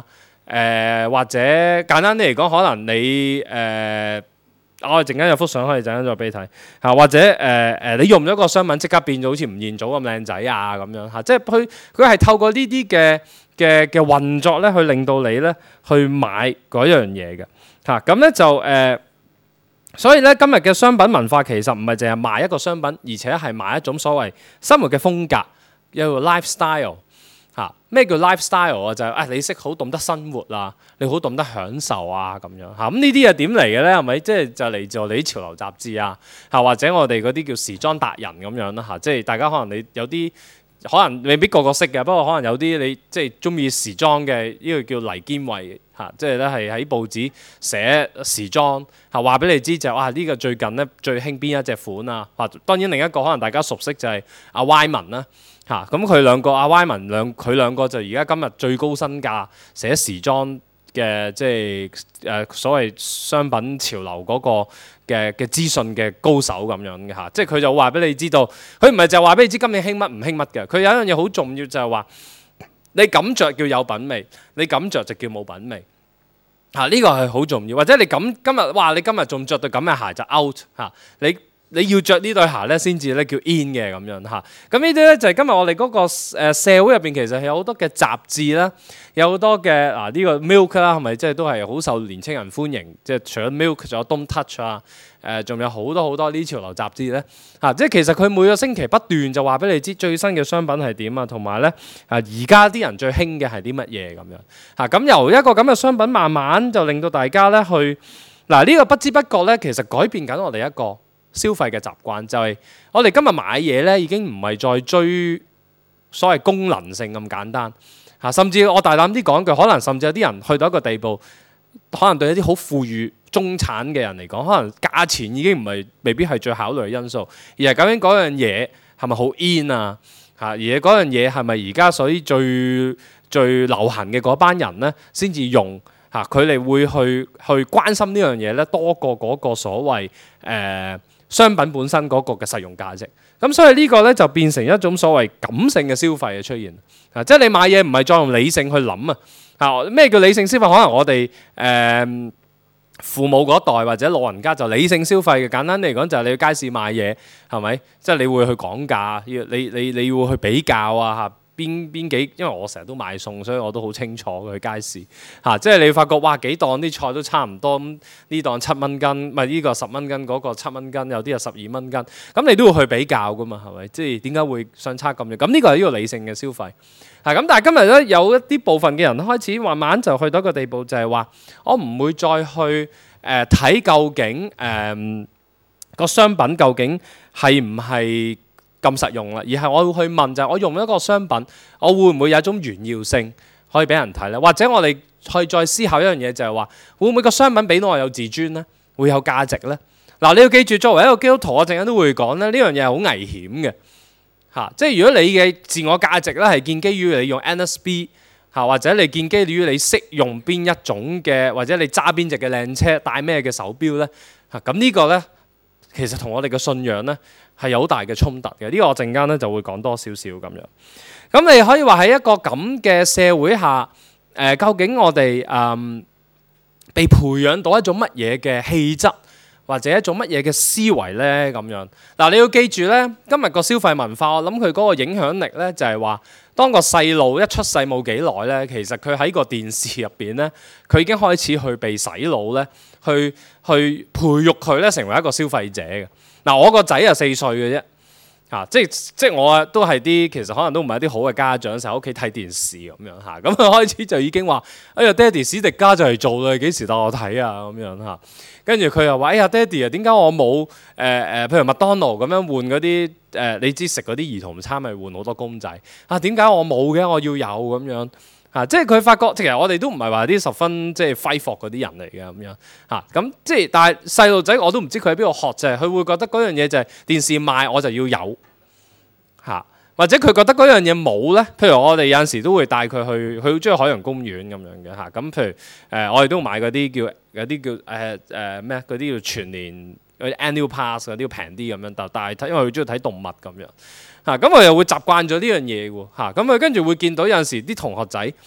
呃、或者簡單啲嚟講，可能你誒。呃我哋陣間有幅相可以陣間再俾你睇嚇，或者誒誒、呃、你用咗個商品即刻變咗好似吳彥祖咁靚仔啊咁樣嚇，即係佢佢係透過呢啲嘅嘅嘅運作咧，去令到你咧去買嗰樣嘢嘅嚇，咁咧就誒、呃，所以咧今日嘅商品文化其實唔係淨係賣一個商品，而且係賣一種所謂生活嘅風格，有個 lifestyle。嚇咩叫 lifestyle 啊？就係、是、啊、哎，你識好懂得生活啊，你好懂得享受啊咁樣嚇。咁呢啲係點嚟嘅咧？係咪即係就嚟自我哋啲潮流雜誌啊？嚇或者我哋嗰啲叫時裝達人咁樣啦嚇。即係大家可能你有啲可能未必個個識嘅，不過可能有啲你即係中意時裝嘅呢、這個叫黎堅惠嚇，即係咧係喺報紙寫時裝嚇，話俾你知就係哇呢個最近咧最興邊一隻款啊。嚇當然另一個可能大家熟悉就係阿 Wyman 啦。嚇咁佢兩個阿 Wyman 兩佢兩個就而家今日最高身價寫時裝嘅即係誒、呃、所謂商品潮流嗰個嘅嘅資訊嘅高手咁樣嘅嚇，即係佢就話俾你知道，佢唔係就話俾你知今年興乜唔興乜嘅，佢有一樣嘢好重要就係話你咁着叫有品味，你咁着就叫冇品味嚇，呢個係好重要，或者你咁今日哇你今日仲着對咁嘅鞋就 out 嚇你。你要着呢對鞋咧，先至咧叫 in 嘅咁樣嚇。咁呢啲咧就係今日我哋嗰個誒社會入邊，其實係有好多嘅雜誌啦，有好多嘅嗱呢個 Milk 啦，係咪即係都係好受年青人歡迎？即係除咗 Milk，仲有 Don't Touch 啊，誒仲有好多好多呢啲潮流雜誌咧嚇。即係其實佢每個星期不斷就話俾你知最新嘅商品係點啊，同埋咧啊而家啲人最興嘅係啲乜嘢咁樣嚇。咁由一個咁嘅商品慢慢就令到大家咧去嗱呢個不知不覺咧，其實改變緊我哋一個消費嘅習慣，就係我哋今日買嘢咧，已經唔係再追所謂功能性咁簡單嚇，甚至我大膽啲講句，可能甚至有啲人去到一個地步，可能對一啲好富裕中產嘅人嚟講，可能價錢已經唔係未必係最考慮嘅因素，而係究竟嗰樣嘢係咪好 in 啊嚇，而係嗰樣嘢係咪而家所以最最流行嘅嗰班人咧先至用嚇，佢哋會去去關心呢樣嘢咧，多過嗰個所謂誒。呃商品本身嗰個嘅實用價值，咁所以呢個咧就變成一種所謂感性嘅消費嘅出現啊！即係你買嘢唔係再用理性去諗啊！啊咩叫理性消費？可能我哋誒、呃、父母嗰代或者老人家就理性消費嘅。簡單嚟講就係你去街市買嘢係咪？即係你會去講價，要你你你要去比較啊嚇。邊邊幾？因為我成日都買餸，所以我都好清楚去街市嚇、啊。即係你發覺哇幾檔啲菜都差唔多，咁呢檔七蚊斤，唔係呢個十蚊斤，嗰、嗰個七蚊斤，有啲係十二蚊斤。咁你都要去比較噶嘛，係咪？即係點解會相差咁遠？咁呢個係呢個理性嘅消費。係、啊、咁，但係今日咧有一啲部分嘅人開始慢慢就去到一個地步，就係話我唔會再去誒睇、呃、究竟誒、呃、個商品究竟係唔係咁實用啦，而係我會去問就係我用一個商品，我會唔會有一種炫耀性可以俾人睇呢？或者我哋可以再思考一樣嘢，就係話會唔會個商品俾到我有自尊呢？會有價值呢？嗱，你要記住，作為一個基督徒，我陣間都會講咧，呢樣嘢係好危險嘅嚇。即係如果你嘅自我價值咧係建基於你用 N S B 嚇，或者你建基於你識用邊一種嘅，或者你揸邊隻嘅靚車，戴咩嘅手錶呢？嚇，咁呢個呢，其實同我哋嘅信仰呢，係有好大嘅衝突嘅，呢、這個我陣間咧就會講多少少咁樣。咁你可以話喺一個咁嘅社會下，誒、呃、究竟我哋誒、呃、被培養到一種乜嘢嘅氣質，或者一種乜嘢嘅思維呢？咁樣嗱，你要記住呢，今日個消費文化，我諗佢嗰個影響力呢，就係話，當個細路一出世冇幾耐呢，其實佢喺個電視入邊呢，佢已經開始去被洗腦呢，去去培育佢呢成為一個消費者嘅。嗱，我個仔啊四歲嘅啫，嚇，即係即係我啊都係啲其實可能都唔係啲好嘅家長，成日喺屋企睇電視咁樣嚇，咁佢開始就已經話：哎呀，爹哋史迪加就嚟做啦，幾時帶我睇啊？咁樣嚇，跟住佢又話：哎呀，爹哋啊，點解我冇誒誒，譬如麥當勞咁樣換嗰啲誒，你知食嗰啲兒童餐咪換好多公仔啊？點解我冇嘅？我要有咁樣。啊！即係佢發覺，其實我哋都唔係話啲十分即係揮霍嗰啲人嚟嘅咁樣嚇。咁、啊、即係，但係細路仔我都唔知佢喺邊度學，就係佢會覺得嗰樣嘢就係電視賣我就要有嚇、啊，或者佢覺得嗰樣嘢冇咧。譬如我哋有陣時都會帶佢去，佢好中意海洋公園咁樣嘅嚇。咁、啊、譬如誒、呃，我哋都買嗰啲叫有啲叫誒誒咩嗰啲叫全年嗰啲 annual pass 嗰啲要平啲咁樣，但但係睇因為佢中意睇動物咁樣。嚇咁我又會習慣咗呢樣嘢喎嚇，咁佢跟住會見到有陣時啲同學仔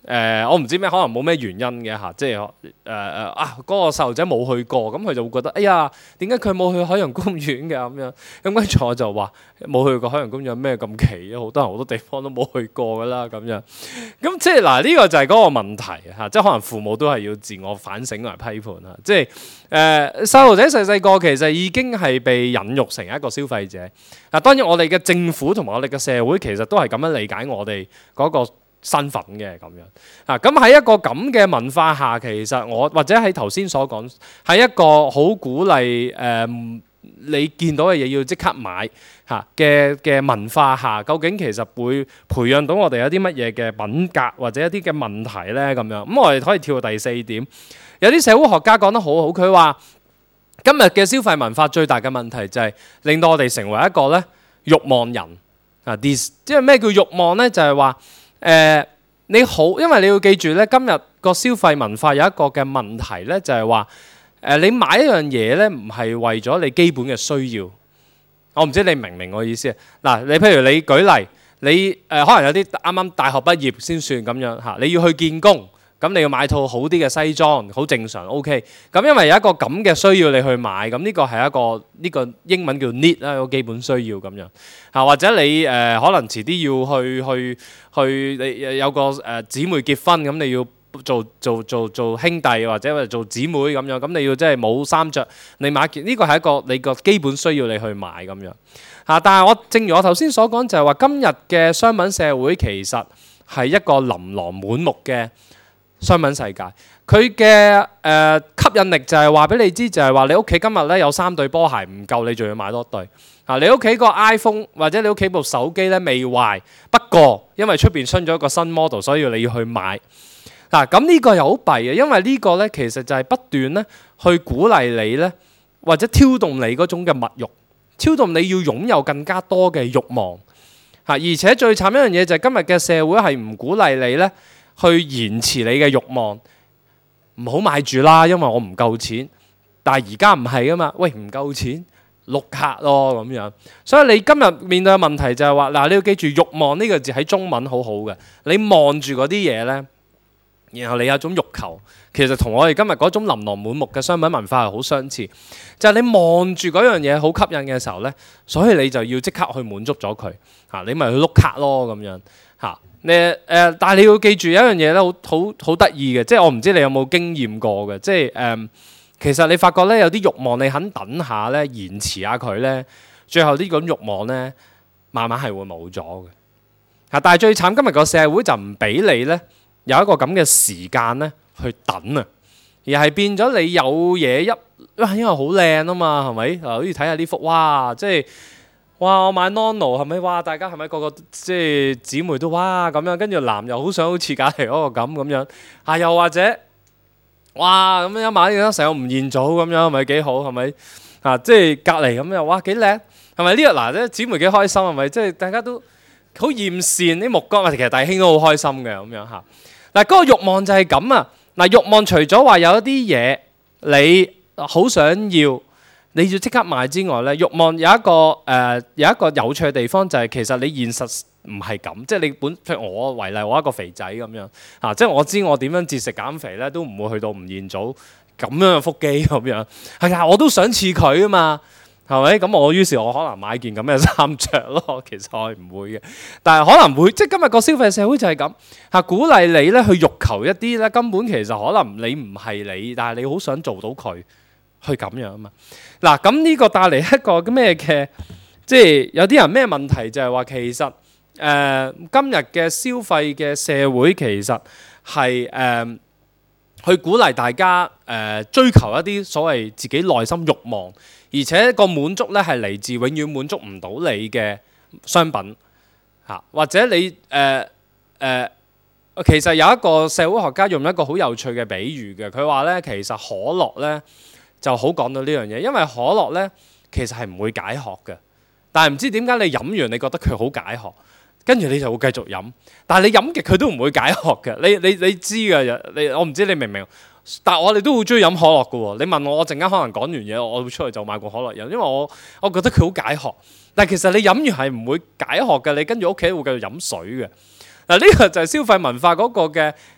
呃，我唔知咩，可能冇咩原因嘅嚇，即係誒誒啊嗰、嗰個細路仔冇去過，咁佢就會覺得哎呀，點解佢冇去海洋公園嘅咁樣？咁跟住我就話冇去過海洋公園有咩咁奇啊？好多人好多地方都冇去過噶啦咁樣。咁即係嗱呢個就係嗰個問題嚇，即係可能父母都係要自我反省同埋批判啊。即係誒細路仔細細個其實已經係被引育成一個消費者。嗱當然我哋嘅政府同埋我哋嘅社會其實都係咁樣理解我哋嗰個身份嘅咁樣啊，咁喺一個咁嘅文化下，其實我或者喺頭先所講，喺一個好鼓勵誒、呃，你見到嘅嘢要即刻買嚇嘅嘅文化下，究竟其實會培養到我哋有啲乜嘢嘅品格或者一啲嘅問題呢？咁樣咁我哋可以跳到第四點，有啲社會學家講得好好，佢話今日嘅消費文化最大嘅問題就係令到我哋成為一個咧慾望人啊！啲即係咩叫慾望呢？就係話。誒、呃、你好，因為你要記住咧，今日個消費文化有一個嘅問題咧，就係話誒你買一樣嘢咧，唔係為咗你基本嘅需要。我唔知你明唔明我意思啊？嗱，你譬如你舉例，你誒、呃、可能有啲啱啱大學畢業先算咁樣嚇，你要去見工。咁你要買套好啲嘅西裝，好正常 ，OK。咁因為有一個咁嘅需要你去買，咁呢個係一個呢個英文叫 need 啦，個基本需要咁樣嚇。或者你誒、呃、可能遲啲要去去去你有個誒姊妹結婚，咁你要做做做做兄弟或者做姊妹咁樣，咁你要即係冇衫着，你買件呢個係一個你個基本需要你去買咁樣嚇。但係我正如我頭先所講，就係話今日嘅商品社會其實係一個琳琅滿目嘅商品世界，佢嘅誒吸引力就係話俾你知，就係話你屋企今日咧有三對波鞋唔夠，你仲要買多對啊！你屋企個 iPhone 或者你屋企部手機咧未壞，不過因為出邊出咗一個新 model，所以你要去買嗱。咁呢個又好弊嘅，因為呢個咧其實就係不斷咧去鼓勵你咧，或者挑動你嗰種嘅物慾，挑動你要擁有更加多嘅慾望嚇。而且最慘一樣嘢就係今日嘅社會係唔鼓勵你咧。去延遲你嘅慾望，唔好買住啦，因為我唔夠錢。但係而家唔係啊嘛，喂唔夠錢，碌卡咯咁樣。所以你今日面對嘅問題就係話，嗱你要記住慾望呢個字喺中文好好嘅，你望住嗰啲嘢呢，然後你有一種慾求，其實同我哋今日嗰種琳琅滿目嘅商品文化係好相似。就係你望住嗰樣嘢好吸引嘅時候呢，所以你就要即刻去滿足咗佢嚇，你咪去碌卡咯咁樣嚇。誒誒、呃，但係你要記住有一樣嘢咧，好好好得意嘅，即係我唔知你有冇經驗過嘅，即係誒、呃，其實你發覺咧有啲慾望你肯等下咧，延遲下佢咧，最後呢種慾望咧，慢慢係會冇咗嘅嚇。但係最慘今日個社會就唔俾你咧有一個咁嘅時間咧去等啊，而係變咗你有嘢一，因為好靚啊嘛，係咪？好似睇下呢幅，哇，即係。哇！我買 Nano 係咪？哇！大家係咪個個即係姊妹都哇咁樣？跟住男又好想好似隔離嗰個咁咁樣啊！又或者哇咁樣買咗成個吳彥祖咁樣係咪幾好？係咪啊？即係隔離咁又哇幾靚係咪？呢個嗱啲姊妹幾開心係咪？即係大家都好豔羨啲目光，其實弟兄都好開心嘅咁樣嚇。嗱嗰個慾望就係咁啊！嗱慾望除咗話有一啲嘢你好想要。你要即刻買之外咧，慾望有一個誒、呃、有一個有趣嘅地方就係其實你現實唔係咁，即係你本譬如我為例，我一個肥仔咁樣啊，即係我知我點樣節食減肥咧，都唔會去到吳彥祖咁樣嘅腹肌咁樣，係啊，我都想似佢啊嘛，係咪？咁我於是我可能買件咁嘅衫着咯，其實我係唔會嘅，但係可能會，即係今日個消費社會就係咁嚇，鼓勵你咧去慾求一啲咧根本其實可能你唔係你，但係你好想做到佢。去咁樣啊嘛，嗱咁呢個帶嚟一個咩嘅，即係有啲人咩問題就係話其實誒、呃、今日嘅消費嘅社會其實係誒、呃、去鼓勵大家誒、呃、追求一啲所謂自己內心慾望，而且個滿足咧係嚟自永遠滿足唔到你嘅商品嚇，或者你誒誒、呃呃、其實有一個社會學家用一個好有趣嘅比喻嘅，佢話咧其實可樂咧。就好講到呢樣嘢，因為可樂咧其實係唔會解渴嘅，但係唔知點解你飲完你覺得佢好解渴，跟住你就會繼續飲，但係你飲極佢都唔會解渴嘅。你你你知㗎，你我唔知你明唔明？但係我哋都好中意飲可樂㗎喎。你問我，我陣間可能講完嘢，我會出去就買個可樂飲，因為我我覺得佢好解渴。但係其實你飲完係唔會解渴嘅，你跟住屋企會繼續飲水嘅。嗱，呢個就係消費文化嗰個嘅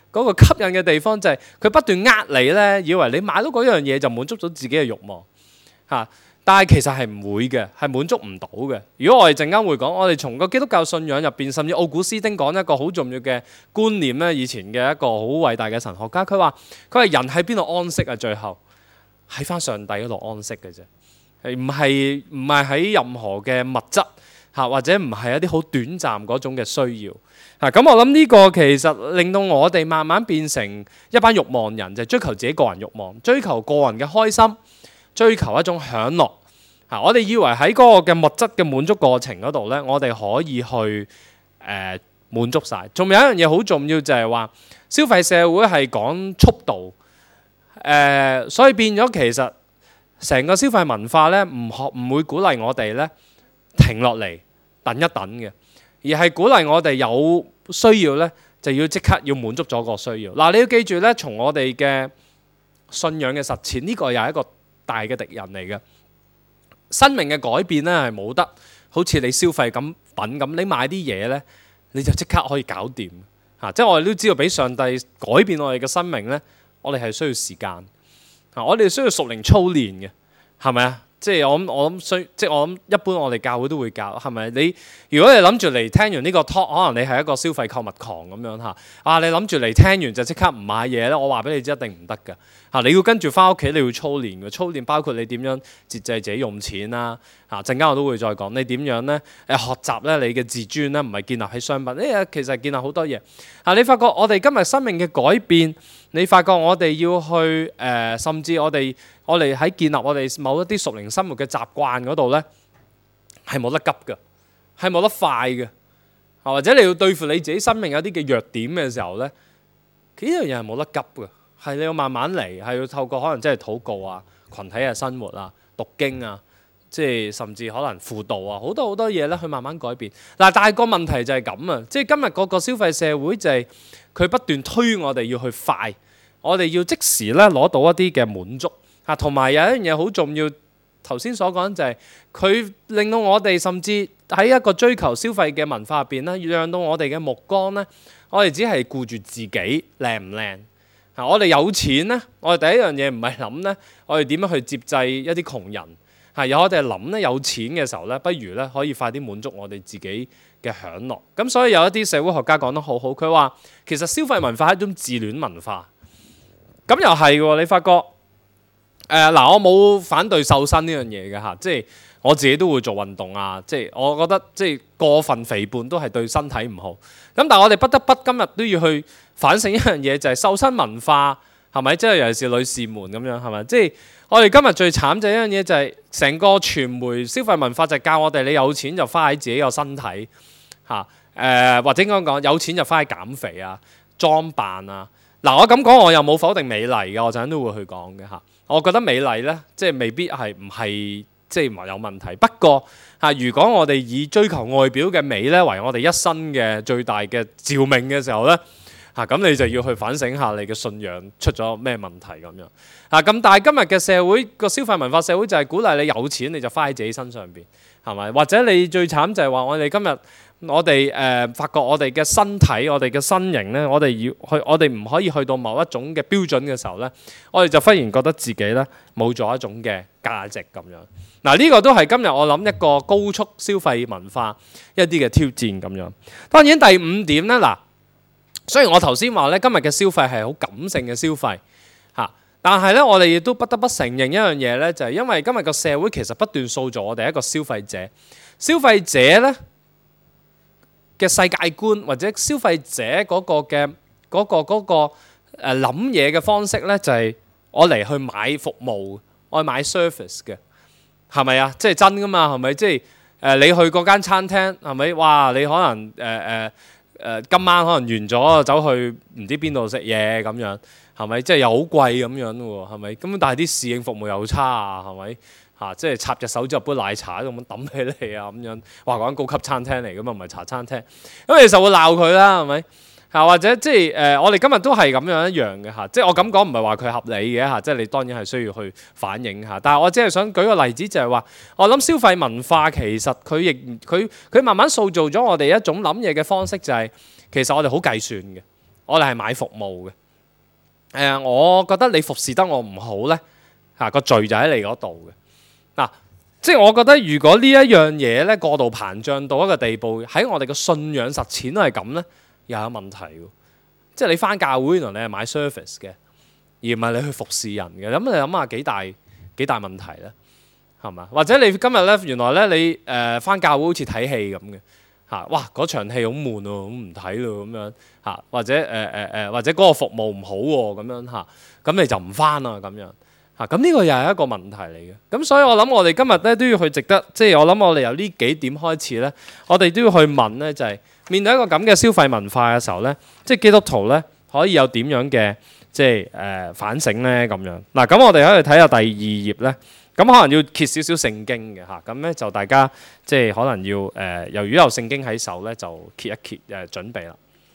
嗰個吸引嘅地方就係佢不斷呃你咧，以為你買到嗰樣嘢就滿足咗自己嘅慾望嚇，但係其實係唔會嘅，係滿足唔到嘅。如果我哋陣間會講，我哋從個基督教信仰入邊，甚至奧古斯丁講一個好重要嘅觀念咧，以前嘅一個好偉大嘅神學家，佢話佢係人喺邊度安息啊？最後喺翻上帝嗰度安息嘅啫，係唔係唔係喺任何嘅物質嚇，或者唔係一啲好短暫嗰種嘅需要。啊，咁我諗呢個其實令到我哋慢慢變成一班慾望人，就係追求自己個人慾望，追求個人嘅開心，追求一種享樂。啊，我哋以為喺嗰個嘅物質嘅滿足過程嗰度呢，我哋可以去誒滿足晒。仲有一樣嘢好重要就係話，消費社會係講速度，誒，所以變咗其實成個消費文化呢，唔學唔會鼓勵我哋呢停落嚟等一等嘅。而係鼓勵我哋有需要呢，就要即刻要滿足咗個需要。嗱，你要記住呢，從我哋嘅信仰嘅實踐，呢個又係一個大嘅敵人嚟嘅。生命嘅改變呢，係冇得好似你消費咁品咁，你買啲嘢呢，你就即刻可以搞掂嚇。即係我哋都知道，俾上帝改變我哋嘅生命呢，我哋係需要時間嚇，我哋需要屬靈操練嘅，係咪啊？即係我諗，我諗需，即係我諗，一般我哋教會都會教，係咪？你如果你諗住嚟聽完呢個 talk，可能你係一個消費購物狂咁樣嚇。啊，你諗住嚟聽完就即刻唔買嘢咧？我話俾你知，一定唔得㗎嚇。你要跟住翻屋企，你要操練嘅。操練包括你點樣節制自己用錢啦嚇。陣間我都會再講你點樣咧誒學習咧你嘅自尊咧，唔係建立喺商品。呢嘢其實係建立好多嘢嚇。你發覺我哋今日生命嘅改變，你發覺我哋要去誒、呃，甚至我哋。我哋喺建立我哋某一啲屬靈生活嘅習慣嗰度呢，係冇得急嘅，係冇得快嘅，或者你要對付你自己生命有啲嘅弱點嘅時候呢，呢樣嘢係冇得急嘅，係你要慢慢嚟，係要透過可能真係禱告啊、群體嘅生活啊、讀經啊，即係甚至可能輔導啊，好多好多嘢呢去慢慢改變。嗱，但係個問題就係咁啊，即係今日嗰個消費社會就係佢不斷推我哋要去快，我哋要即時呢攞到一啲嘅滿足。啊，同埋有一樣嘢好重要，頭先所講就係佢令到我哋甚至喺一個追求消費嘅文化入邊咧，讓到我哋嘅目光咧，我哋只係顧住自己靚唔靚。啊，我哋有錢咧，我哋第一樣嘢唔係諗咧，我哋點樣去接濟一啲窮人。係有我哋諗咧，有錢嘅時候咧，不如咧可以快啲滿足我哋自己嘅享樂。咁所以有一啲社會學家講得好好，佢話其實消費文化係一種自戀文化。咁又係喎，你發覺？誒嗱、呃，我冇反對瘦身呢樣嘢嘅嚇，即係我自己都會做運動啊，即係我覺得即係過分肥胖都係對身體唔好。咁但係我哋不得不今日都要去反省一樣嘢，就係、是、瘦身文化係咪？即係尤其是女士們咁樣係咪？即係我哋今日最慘就係一樣嘢，就係成個傳媒消費文化就係教我哋你有錢就花喺自己個身體嚇，誒、呃、或者應該講有錢就花喺減肥啊、裝扮啊。嗱，我咁講我又冇否定美麗嘅，我陣間都會去講嘅嚇。我覺得美麗呢，即係未必係唔係即係有問題。不過嚇，如果我哋以追求外表嘅美呢為我哋一生嘅最大嘅召命嘅時候呢，嚇咁你就要去反省下你嘅信仰出咗咩問題咁樣嚇。咁但係今日嘅社會個消費文化社會就係鼓勵你有錢你就花喺自己身上邊，係咪？或者你最慘就係話我哋今日。我哋誒、呃、發覺我哋嘅身體、我哋嘅身形咧，我哋要去，我哋唔可以去到某一種嘅標準嘅時候咧，我哋就忽然覺得自己咧冇咗一種嘅價值咁樣。嗱、啊，呢、這個都係今日我諗一個高速消費文化一啲嘅挑戰咁樣。當然第五點咧，嗱，雖然我頭先話咧今日嘅消費係好感性嘅消費嚇、啊，但係咧我哋亦都不得不承認一樣嘢咧，就係、是、因為今日個社會其實不斷塑造我哋一個消費者，消費者咧嘅世界觀或者消費者嗰個嘅嗰個嗰個誒諗嘢嘅方式咧，就係我嚟去買服務，我去買 service 嘅，係咪啊？即係真噶嘛？係咪？即係誒你去嗰間餐廳係咪？哇！你可能誒誒誒今晚可能完咗，走去唔知邊度食嘢咁樣，係咪？即係又好貴咁樣喎，係咪？咁但係啲侍應服務又差啊，係咪？嚇、啊！即係插隻手指入杯奶茶咁樣抌起嚟啊咁樣，話嗰間高級餐廳嚟㗎嘛，唔係茶餐廳。咁其實會鬧佢啦，係咪？嚇、啊、或者即係誒、呃，我哋今日都係咁樣一樣嘅嚇。即係我咁講唔係話佢合理嘅嚇，即係你當然係需要去反映嚇。但係我只係想舉個例子，就係話我諗消費文化其實佢亦佢佢慢慢塑造咗我哋一種諗嘢嘅方式，就係、是、其實我哋好計算嘅。 我哋係買服務嘅。誒、呃，我覺得你服侍得我唔好咧，嚇、啊、個罪就喺你嗰度嘅。嗱、啊，即係我覺得如果呢一樣嘢咧過度膨脹到一個地步，喺我哋嘅信仰實踐都係咁咧，又有問題喎。即係你返教會原來你係買 service 嘅，而唔係你去服侍人嘅。咁你諗下幾大幾大問題咧？係嘛？或者你今日咧原來咧你誒返教會好似睇戲咁嘅。嚇！哇！嗰場戲好悶喎，咁唔睇咯咁樣嚇，或者誒誒誒，或者嗰個服務唔好喎咁樣嚇，咁你就唔返啦咁樣嚇。咁呢個又係一個問題嚟嘅。咁所以我諗我哋今日咧都要去值得，即係我諗我哋由呢幾點開始咧，我哋都要去問咧，就係面對一個咁嘅消費文化嘅時候咧，即係基督徒咧可以有點樣嘅即係誒反省咧咁樣。嗱，咁我哋可以睇下第二頁咧。咁可能要揭少少聖經嘅嚇，咁咧就大家即係可能要誒、呃，由於有聖經喺手咧，就揭一揭誒、呃、準備啦。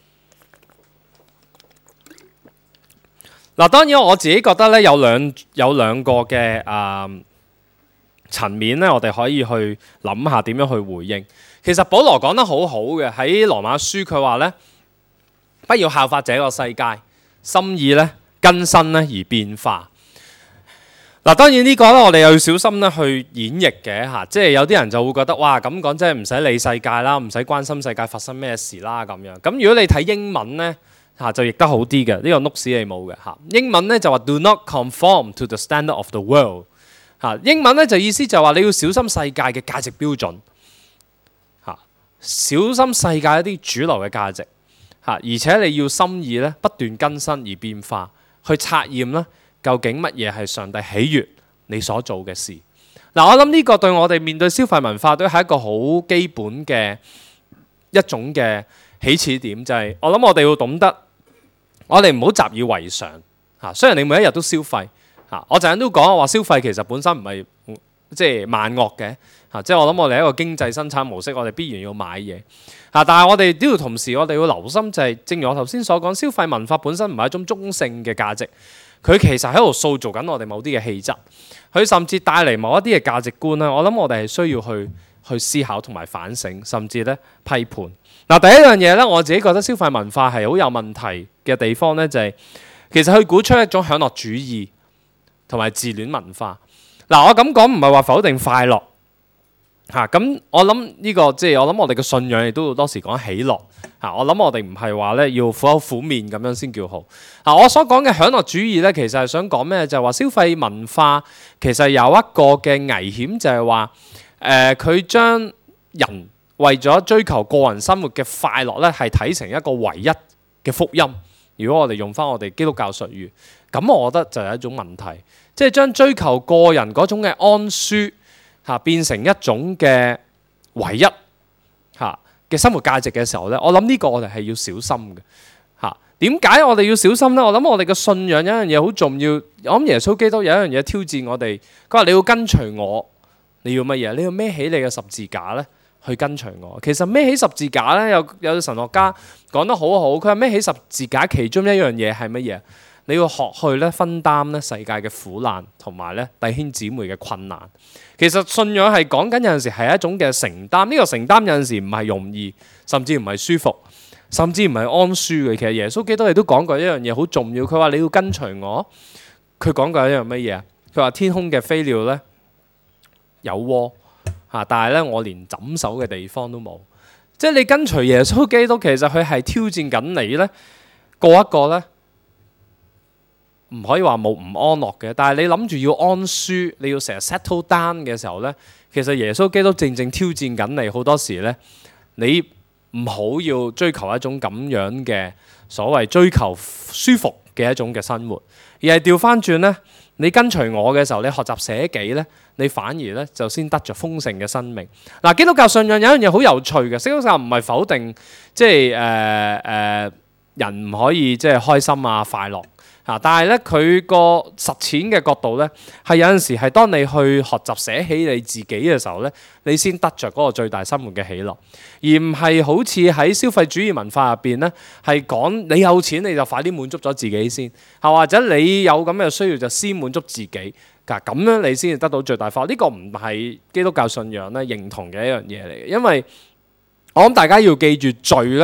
嗱，當然我自己覺得咧有兩有兩個嘅啊、呃、層面咧，我哋可以去諗下點樣去回應。其實保羅講得好好嘅喺羅馬書，佢話咧不要效法這個世界，心意咧更新咧而變化。嗱，當然呢個咧，我哋又要小心咧去演繹嘅嚇，即係有啲人就會覺得哇，咁講即係唔使理世界啦，唔使關心世界發生咩事啦咁樣。咁如果你睇英文咧嚇，就譯得好啲嘅，呢個 notes 你冇嘅嚇。英文咧就話 Do not conform to the standard of the world 嚇。英文咧就意思就話你要小心世界嘅價值標準嚇，小心世界一啲主流嘅價值嚇，而且你要心意咧不斷更新而變化，去測驗咧。究竟乜嘢係上帝喜悅你所做嘅事？嗱，我諗呢個對我哋面對消費文化都係一個好基本嘅一種嘅起始點，就係我諗我哋要懂得，我哋唔好習以為常嚇。雖然你每一日都消費嚇，我陣間都講我話消費其實本身唔係即係萬惡嘅嚇，即係我諗我哋一個經濟生產模式，我哋必然要買嘢嚇，但係我哋都要同時我哋要留心就係，正如我頭先所講，消費文化本身唔係一種中性嘅價值。佢其實喺度塑造緊我哋某啲嘅氣質，佢甚至帶嚟某一啲嘅價值觀咧。我諗我哋係需要去去思考同埋反省，甚至咧批判。嗱，第一樣嘢咧，我自己覺得消費文化係好有問題嘅地方咧，就係其實佢鼓吹一種享樂主義同埋自戀文化。嗱，我咁講唔係話否定快樂嚇，咁我諗呢個即係我諗我哋嘅信仰亦都好多時講喜樂。我諗我哋唔係話咧要苦口苦面咁樣先叫好。啊，我所講嘅享樂主義咧，其實係想講咩？就係話消費文化其實有一個嘅危險，就係話誒佢將人為咗追求個人生活嘅快樂咧，係睇成一個唯一嘅福音。如果我哋用翻我哋基督教術語，咁我覺得就係一種問題，即係將追求個人嗰種嘅安舒嚇變成一種嘅唯一嚇嘅生活價值嘅時候咧，我諗呢個我哋係要小心嘅嚇。點解我哋要小心咧？我諗我哋嘅信仰有一樣嘢好重要。我諗耶穌基督有一樣嘢挑戰我哋，佢話你要跟隨我，你要乜嘢？你要孭起你嘅十字架咧，去跟隨我。其實孭起十字架咧，有有神學家講得好好。佢話孭起十字架其中一樣嘢係乜嘢？你要學去咧分擔咧世界嘅苦難同埋咧弟兄姊妹嘅困難。其實信仰係講緊有陣時係一種嘅承擔，呢個承擔有陣時唔係容易，甚至唔係舒服，甚至唔係安舒嘅。其實耶穌基督亦都講過一樣嘢好重要，佢話你要跟隨我。佢講過一樣乜嘢啊？佢話天空嘅飛鳥咧有窩嚇，但係咧我連枕首嘅地方都冇。即係你跟隨耶穌基督，其實佢係挑戰緊你咧過一個咧。唔可以話冇唔安樂嘅，但係你諗住要安舒，你要成日 settle down 嘅時候呢，其實耶穌基督正正挑戰緊你。好多時呢，你唔好要追求一種咁樣嘅所謂追求舒服嘅一種嘅生活，而係調翻轉呢，你跟隨我嘅時候，你學習捨己呢，你反而呢就先得着豐盛嘅生命。嗱，基督教信仰有一樣嘢好有趣嘅，基督教唔係否定即係誒誒人唔可以即係開心啊快樂。啊！但係咧，佢個實踐嘅角度咧，係有陣時係當你去學習捨起你自己嘅時候咧，你先得着嗰個最大生活嘅喜樂，而唔係好似喺消費主義文化入邊咧，係講你有錢你就快啲滿足咗自己先，係或者你有咁嘅需要就先滿足自己，㗎咁樣你先至得到最大快樂。呢個唔係基督教信仰咧認同嘅一樣嘢嚟嘅，因為我諗大家要記住罪咧。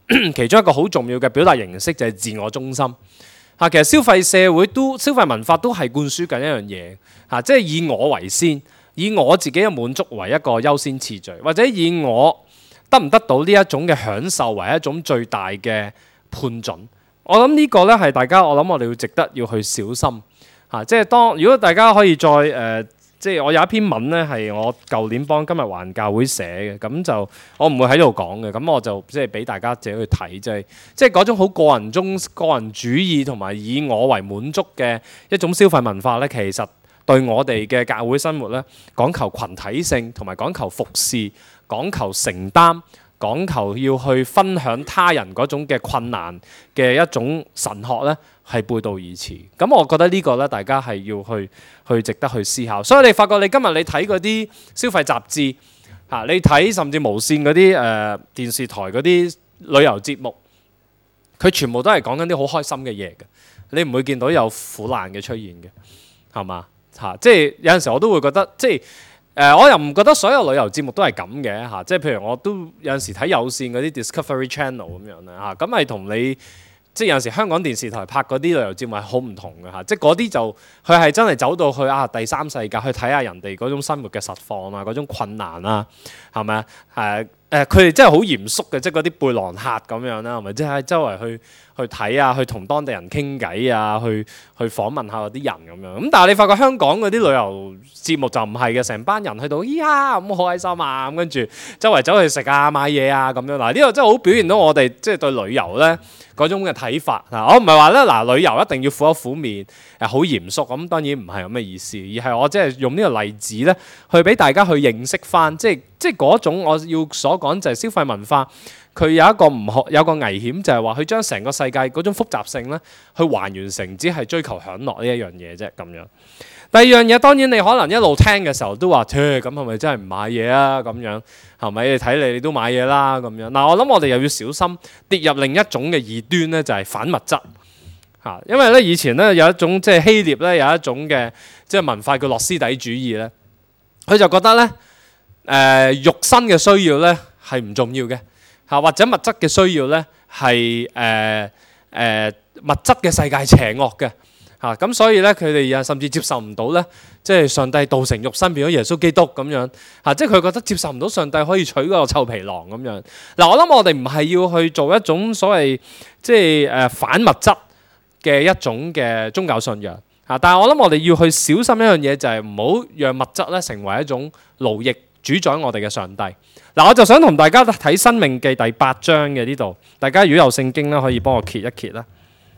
其中一個好重要嘅表達形式就係自我中心。嚇，其實消費社會都消費文化都係灌輸緊一樣嘢嚇，即係以我為先，以我自己嘅滿足為一個優先次序，或者以我得唔得到呢一種嘅享受為一種最大嘅判準。我諗呢個呢係大家，我諗我哋要值得要去小心嚇。即係當如果大家可以再誒。呃即係我有一篇文咧，係我舊年幫今日環教會寫嘅，咁就我唔會喺度講嘅，咁我就即係俾大家自己去睇，即係即係嗰種好個人中個人主義同埋以我為滿足嘅一種消費文化咧，其實對我哋嘅教會生活咧，講求群體性同埋講求服侍，講求承擔，講求要去分享他人嗰種嘅困難嘅一種神學咧，係背道而馳。咁我覺得呢個咧，大家係要去去值得去思考。所以你發覺你今日你睇嗰啲消費雜誌嚇，你睇甚至無線嗰啲誒電視台嗰啲旅遊節目，佢全部都係講緊啲好開心嘅嘢嘅。你唔會見到有苦難嘅出現嘅，係嘛嚇？即係有陣時我都會覺得，即係誒、呃、我又唔覺得所有旅遊節目都係咁嘅嚇。即係譬如我都有陣時睇有線嗰啲 Discovery Channel 咁樣啦嚇，咁係同你。即係有陣時香港電視台拍嗰啲旅遊節目係好唔同嘅嚇，即係嗰啲就佢係真係走到去啊第三世界去睇下人哋嗰種生活嘅實況啊，嗰種困難啊，係咪啊？誒誒，佢哋真係好嚴肅嘅，即係嗰啲背囊客咁樣啦，係咪？即係喺周圍去去睇啊，去同當地人傾偈啊，去去訪問下嗰啲人咁樣。咁但係你發覺香港嗰啲旅遊節目就唔係嘅，成班人去到咿呀咁好開心啊，咁跟住周圍走去食啊買嘢啊咁樣。嗱，呢個真係好表現到我哋即係對旅遊咧嗰種嘅睇法啊！我唔係話咧嗱，旅遊一定要苦口苦面誒好嚴肅咁，當然唔係咁嘅意思，而係我即係用呢個例子咧，去俾大家去認識翻，即係即係嗰種我要所講就係消費文化，佢有一個唔可有個危險，就係話佢將成個世界嗰種複雜性咧，去還原成只係追求享樂呢一樣嘢啫咁樣。第二樣嘢當然你可能一路聽嘅時候都話，切咁係咪真係唔買嘢啊？咁樣係咪？你睇你你都買嘢啦咁樣。嗱，我諗我哋又要小心跌入另一種嘅異端咧，就係反物質嚇。因為咧以前咧有一種即係希臘咧有一種嘅即係文化叫諾斯底主義咧，佢就覺得咧誒肉身嘅需要咧係唔重要嘅嚇，或者物質嘅需要咧係誒誒物質嘅世界邪惡嘅。嚇咁、啊、所以咧，佢哋甚至接受唔到咧，即係上帝道成肉身變咗耶穌基督咁樣嚇、啊，即係佢覺得接受唔到上帝可以娶嗰個臭皮囊咁樣。嗱、啊，我諗我哋唔係要去做一種所謂即係誒、呃、反物質嘅一種嘅宗教信仰嚇、啊，但係我諗我哋要去小心一樣嘢，就係唔好讓物質咧成為一種奴役主宰我哋嘅上帝。嗱、啊，我就想同大家睇《申命記》第八章嘅呢度，大家如果有聖經咧，可以幫我揭一揭啦。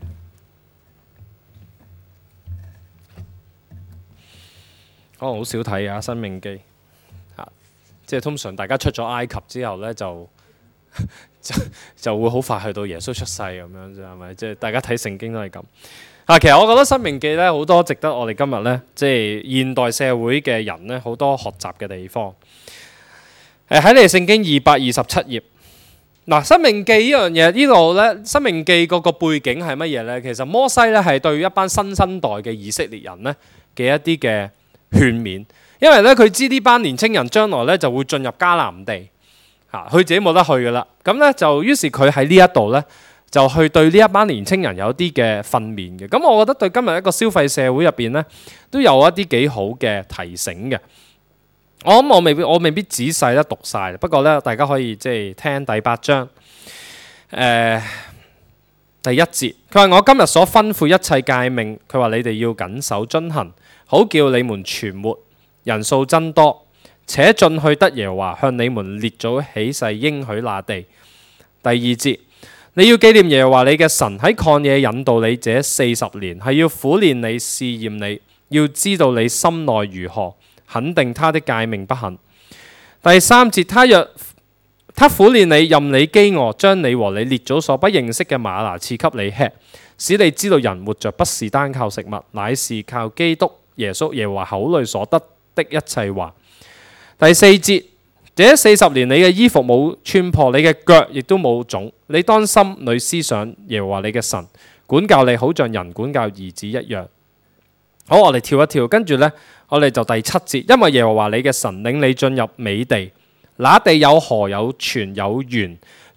可能好少睇啊，《申命記》嚇，即係通常大家出咗埃及之後咧，就就就會好快去到耶穌出世咁樣啫，係咪？即係大家睇聖經都係咁啊。其實我覺得《申命記》咧好多值得我哋今日咧，即係現代社會嘅人咧，好多學習嘅地方。誒喺你哋聖經二百二十七頁嗱，《申命記》呢樣嘢呢度咧，《申命記》嗰個背景係乜嘢咧？其實摩西咧係對一班新生代嘅以色列人咧嘅一啲嘅勸勉，因為咧佢知呢班年青人將來咧就會進入迦南地，嚇佢自己冇得去噶啦。咁咧就於是佢喺呢一度咧就去對呢一班年青人有啲嘅訓勉嘅。咁我覺得對今日一個消費社會入邊咧都有一啲幾好嘅提醒嘅。我諗我未必我未必仔細咧讀晒，不過咧大家可以即係聽第八章誒、呃、第一節，佢話我今日所吩咐一切誡命，佢話你哋要謹守遵行，好叫你們存活，人數增多，且進去得耶和華向你們列祖起誓應許那地。第二節，你要紀念耶和華你嘅神喺曠野引導你這四十年，係要苦練你試驗你，要知道你心內如何，肯定他的誡命不行。第三節，他若他苦練你，任你飢餓，將你和你列祖所不認識嘅嗎哪賜給你吃，使你知道人活着不是單靠食物，乃是靠基督耶穌耶和華口裏所得的一切話。第四節，這四十年你嘅衣服冇穿破，你嘅腳亦都冇腫，你當心裏思想耶和華你嘅神，管教你好像人管教兒子一樣。好，我哋跳一跳，跟住呢，我哋就第七節，因為耶和華你嘅神領你進入美地，那地有河有泉有園，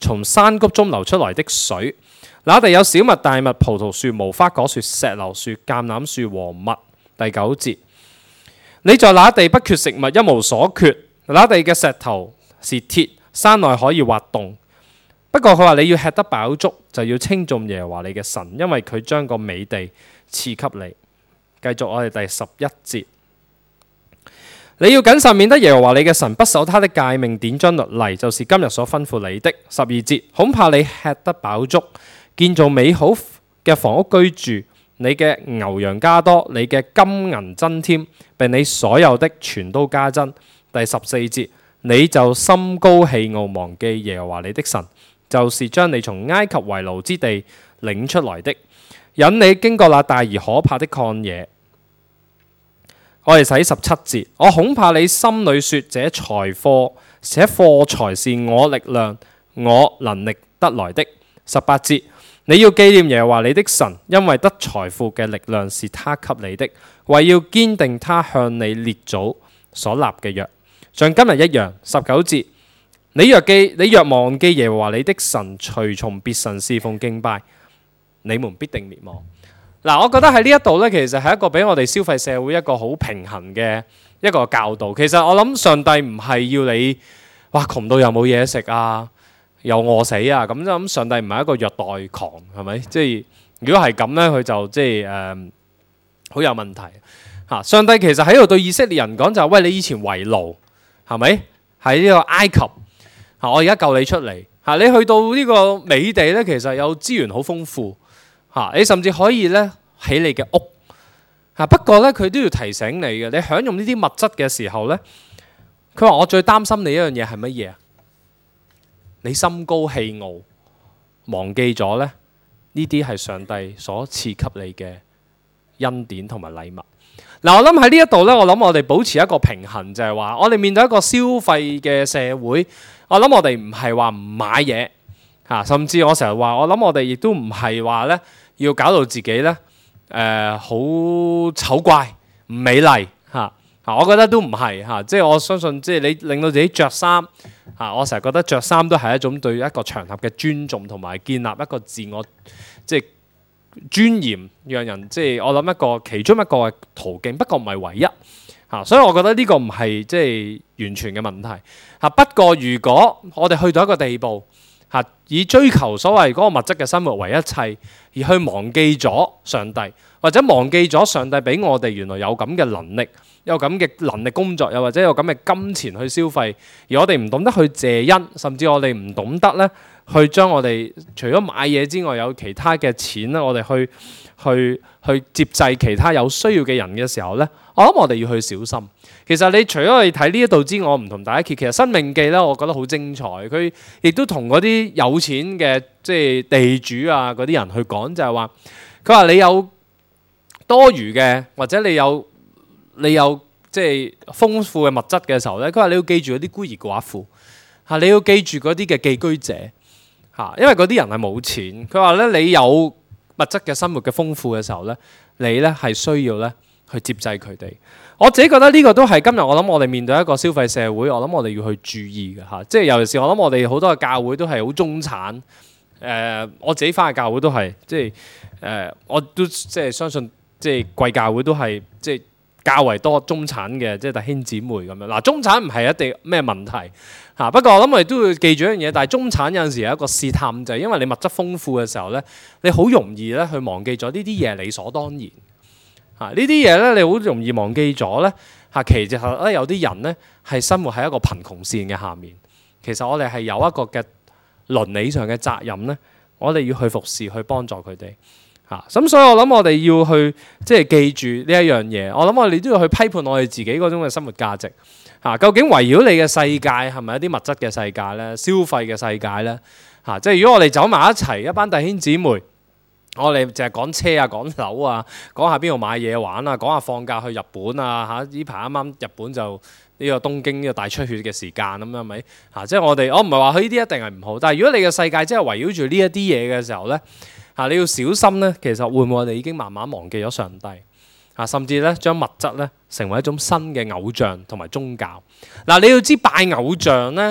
從山谷中流出來的水。那地有小麥、大麥、葡萄樹、無花果樹、石榴樹、橄欖樹和蜜。第九節，你在那地不缺食物，一無所缺。那地嘅石頭是鐵，山內可以挖洞。不過佢話你要吃得飽足，就要稱頌耶和華你嘅神，因為佢將個美地賜給你。繼續我哋第十一節，你要謹慎，免得耶和華你嘅神不守他的誡命典章律例，就是今日所吩咐你的。十二節，恐怕你吃得飽足，建造美好嘅房屋居住，你嘅牛羊加多，你嘅金銀增添，並你所有的全都加增。第十四節，你就心高氣傲，忘記耶和華你的神，就是將你從埃及為奴之地領出來的，引你經過那大而可怕的曠野。我哋睇十七節，我恐怕你心裏說，這財貨這貨財是我力量我能力得來的。十八節，你要紀念耶和華你的神，因為得財富嘅力量是他給你的，為要堅定他向你列祖所立嘅約，像今日一樣。十九節，你若記你若忘記耶和華你的神，隨從別神侍奉敬拜，你們必定滅亡。嗱，我覺得喺呢一度呢，其實係一個俾我哋消費社會一個好平衡嘅一個教導。其實我諗上帝唔係要你哇窮到又冇嘢食啊，又餓死啊，咁咁上帝唔係一個虐待狂，係咪？即係如果係咁呢，佢就即係誒好有問題嚇。上帝其實喺度對以色列人講就係：喂，你以前為奴係咪喺呢個埃及嚇？我而家救你出嚟嚇，你去到呢個美地呢，其實有資源好豐富。嚇！你甚至可以咧起你嘅屋嚇，不過咧佢都要提醒你嘅，你享用呢啲物質嘅時候咧，佢話我最擔心你一樣嘢係乜嘢啊？你心高氣傲，忘記咗咧呢啲係上帝所賜給你嘅恩典同埋禮物。嗱，我諗喺呢一度咧，我諗我哋保持一個平衡，就係話我哋面對一個消費嘅社會，我諗我哋唔係話唔買嘢嚇，甚至我成日話，我諗我哋亦都唔係話咧。要搞到自己咧，誒好醜怪唔美麗嚇嚇，我覺得都唔係嚇，即係我相信，即係你令到自己着衫嚇，我成日覺得着衫都係一種對一個場合嘅尊重，同埋建立一個自我即係尊嚴，讓人即係我諗一個其中一個嘅途徑，不過唔係唯一嚇，所以我覺得呢個唔係即係完全嘅問題嚇。不過如果我哋去到一個地步，以追求所謂嗰個物質嘅生活為一切，而去忘記咗上帝，或者忘記咗上帝俾我哋原來有咁嘅能力，有咁嘅能力工作，又或者有咁嘅金錢去消費，而我哋唔懂得去謝恩，甚至我哋唔懂得咧去將我哋除咗買嘢之外，有其他嘅錢咧，我哋去去去接濟其他有需要嘅人嘅時候咧，我諗我哋要去小心。其實你除咗你睇呢一度之外，我唔同大家揭，其實《申命記》咧，我覺得好精彩。佢亦都同嗰啲有錢嘅即係地主啊嗰啲人去講，就係話佢話你有多餘嘅，或者你有你有即係豐富嘅物質嘅時候咧，佢話你要記住嗰啲孤兒寡婦嚇，你要記住嗰啲嘅寄居者嚇，因為嗰啲人係冇錢。佢話咧，你有物質嘅生活嘅豐富嘅時候咧，你咧係需要咧去接濟佢哋。我自己覺得呢個都係今日我諗我哋面對一個消費社會，我諗我哋要去注意嘅嚇，即係尤其是我諗我哋好多嘅教會都係好中產，誒、呃、我自己返嘅教會都係，即係誒、呃、我都即係相信，即係貴教會都係即係較為多中產嘅，即係弟兄姊妹咁樣。嗱，中產唔係一定咩問題嚇，不過我諗我哋都要記住一樣嘢，但係中產有陣時有一個試探，就係因為你物質豐富嘅時候咧，你好容易咧去忘記咗呢啲嘢理所當然。呢啲嘢咧，你好容易忘記咗咧。嚇，其實咧有啲人咧係生活喺一個貧窮線嘅下面。其實我哋係有一個嘅倫理上嘅責任咧，我哋要去服侍，去幫助佢哋。嚇，咁所以我諗我哋要去即係記住呢一樣嘢。我諗我哋都要去批判我哋自己嗰種嘅生活價值。嚇，究竟圍繞你嘅世界係咪一啲物質嘅世界咧？消費嘅世界咧？嚇，即係如果我哋走埋一齊，一班弟兄姊妹。我哋淨係講車啊，講樓啊，講下邊度買嘢玩啊，講下放假去日本啊嚇！呢排啱啱日本就呢個東京呢個大出血嘅時間咁樣，係咪嚇？即係我哋我唔係話佢呢啲一定係唔好，但係如果你嘅世界真係圍繞住呢一啲嘢嘅時候咧嚇，你要小心咧。其實會唔會我哋已經慢慢忘記咗上帝嚇，甚至咧將物質咧成為一種新嘅偶像同埋宗教嗱？你要知拜偶像咧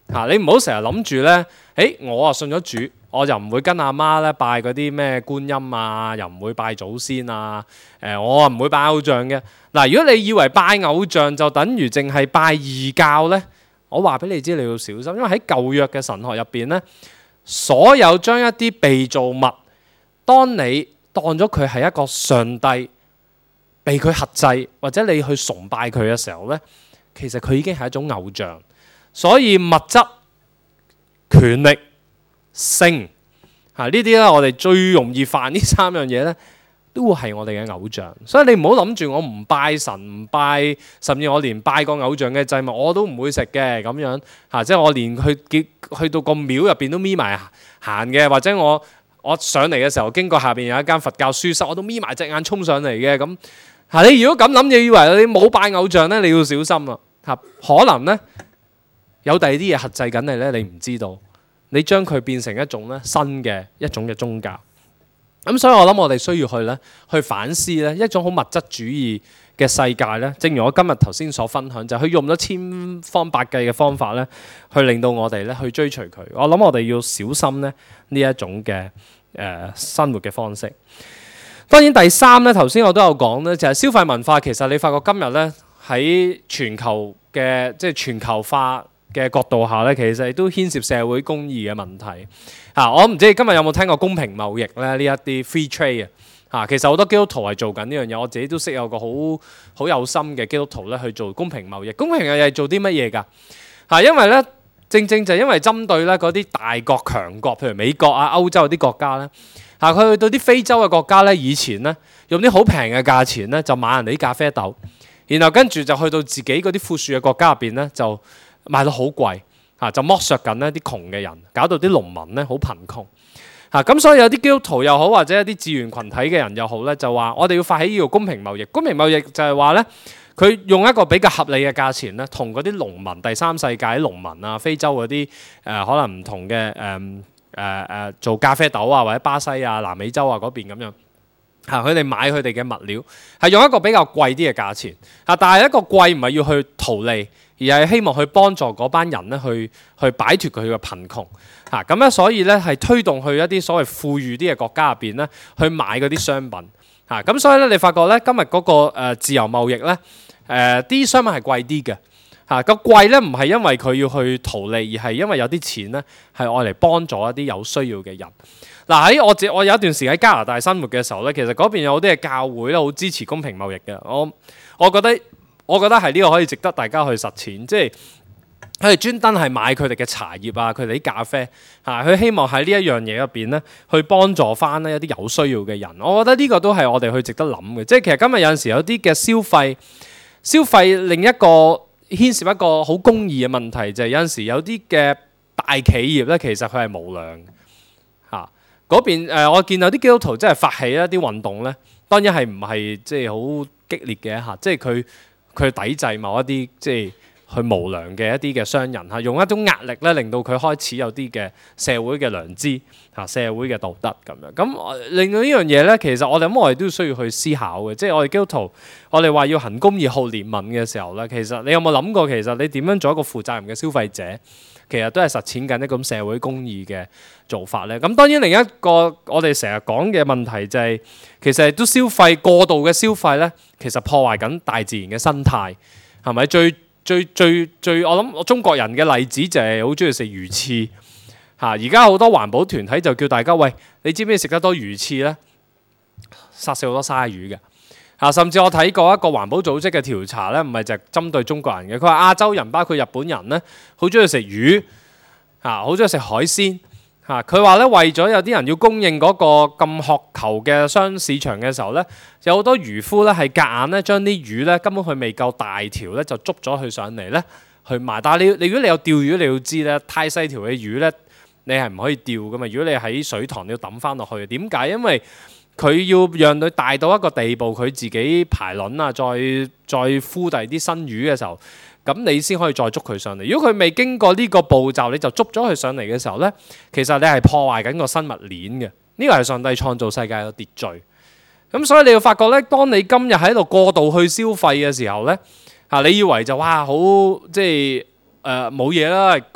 嚇，你唔好成日諗住咧，誒我啊信咗主，我就唔會跟阿媽咧拜嗰啲咩觀音啊，又唔會拜祖先啊，誒我啊唔會拜偶像嘅。嗱，如果你以為拜偶像就等於淨係拜異教咧，我話俾你知你要小心，因為喺舊約嘅神學入邊咧，所有將一啲被造物，當你當咗佢係一個上帝，被佢轄制或者你去崇拜佢嘅時候咧，其實佢已經係一種偶像。所以物質、權力、性嚇呢啲咧，我哋最容易犯呢三樣嘢咧，都會係我哋嘅偶像。所以你唔好諗住我唔拜神、唔拜，甚至我連拜個偶像嘅祭物我都唔會食嘅咁樣嚇，即係我連去去到個廟入邊都眯埋行嘅，或者我我上嚟嘅時候經過下邊有一間佛教書室，我都眯埋隻眼衝上嚟嘅咁嚇。你如果咁諗，你以為你冇拜偶像咧，你要小心啦嚇，可能咧。有第二啲嘢克制緊你咧，你唔知道，你將佢變成一種咧新嘅一種嘅宗教。咁所以我諗我哋需要去咧去反思咧一種好物質主義嘅世界咧。正如我今日頭先所分享，就係佢用咗千方百計嘅方法咧，去令到我哋咧去追隨佢。我諗我哋要小心咧呢一種嘅誒、呃、生活嘅方式。當然第三咧，頭先我都有講咧，就係消費文化。其實你發覺今日咧喺全球嘅即係全球化嘅角度下咧，其實亦都牽涉社會公義嘅問題嚇。我唔知你今日有冇聽過公平貿易咧？呢一啲 free trade 啊嚇，其實好多基督徒係做緊呢樣嘢。我自己都識有個好好有心嘅基督徒咧去做公平貿易。公平貿易係做啲乜嘢㗎嚇？因為咧正正就係因為針對咧嗰啲大國強國，譬如美國啊、歐洲嗰啲國家咧嚇，佢去到啲非洲嘅國家咧，以前咧用啲好平嘅價錢咧就買人哋啲咖啡豆，然後跟住就去到自己嗰啲富庶嘅國家入邊咧就賣到好貴嚇，就剝削緊呢啲窮嘅人，搞到啲農民咧好貧窮嚇。咁所以有啲基督徒又好，或者一啲志願群體嘅人又好咧，就話我哋要發起呢個公平貿易。公平貿易就係話咧，佢用一個比較合理嘅價錢咧，同嗰啲農民、第三世界啲農民啊、非洲嗰啲誒可能唔同嘅誒誒誒做咖啡豆啊，或者巴西啊、南美洲啊嗰邊咁樣嚇，佢哋買佢哋嘅物料係用一個比較貴啲嘅價錢嚇，但係一個貴唔係要去圖利，而係希望去幫助嗰班人咧，去去擺脫佢嘅貧窮嚇。咁咧，所以咧係推動去一啲所謂富裕啲嘅國家入邊咧，去買嗰啲商品嚇。咁所以咧，你發覺咧今日嗰個誒自由貿易咧，誒啲商品係貴啲嘅嚇。個貴咧唔係因為佢要去圖利，而係因為有啲錢咧係愛嚟幫助一啲有需要嘅人。嗱喺我自我有一段時間喺加拿大生活嘅時候咧，其實嗰邊有好啲嘅教會咧，好支持公平貿易嘅。我我覺得。我覺得係呢個可以值得大家去實踐，即係佢哋專登係買佢哋嘅茶葉啊，佢哋啲咖啡嚇，佢希望喺呢一樣嘢入邊咧，去幫助翻呢一啲有需要嘅人。我覺得呢個都係我哋去值得諗嘅。即係其實今日有陣時有啲嘅消費，消費另一個牽涉一個好公義嘅問題，就係有陣時有啲嘅大企業咧，其實佢係無良嚇。嗰邊誒，我見到啲基督徒真係發起一啲運動咧，當然係唔係即係好激烈嘅嚇，即係佢。佢抵制某一啲即係去無良嘅一啲嘅商人嚇，用一種壓力咧，令到佢開始有啲嘅社會嘅良知嚇、社會嘅道德咁樣。咁令到呢樣嘢咧，其實我哋咁我哋都需要去思考嘅。即係我哋基督徒，我哋話要行公義、好憐憫嘅時候咧，其實你有冇諗過，其實你點樣做一個負責任嘅消費者？其實都係實踐緊一種社會公義嘅做法咧。咁當然另一個我哋成日講嘅問題就係，其實都消費過度嘅消費咧，其實破壞緊大自然嘅生態，係咪？最最最最我諗我中國人嘅例子就係好中意食魚翅嚇。而家好多環保團體就叫大家喂，你知唔知食得多魚翅咧，殺死好多鯊魚嘅。啊，甚至我睇過一個環保組織嘅調查咧，唔係就係針對中國人嘅。佢話亞洲人包括日本人咧，好中意食魚，啊，好中意食海鮮。嚇，佢話咧，為咗有啲人要供應嗰個咁渴求嘅商市場嘅時候咧，有好多漁夫咧係夾硬咧將啲魚咧根本佢未夠大條咧就捉咗佢上嚟咧去賣。但係你你如果你有釣魚，你要知咧，太細條嘅魚咧你係唔可以釣噶嘛。如果你喺水塘你要抌翻落去，點解？因為佢要讓佢大到一個地步，佢自己排卵啊，再再孵第啲新魚嘅時候，咁你先可以再捉佢上嚟。如果佢未經過呢個步驟，你就捉咗佢上嚟嘅時候呢，其實你係破壞緊個生物鏈嘅。呢個係上帝創造世界嘅秩序。咁所以你要發覺呢，當你今日喺度過度去消費嘅時候呢，嚇你以為就哇好即係誒冇嘢啦，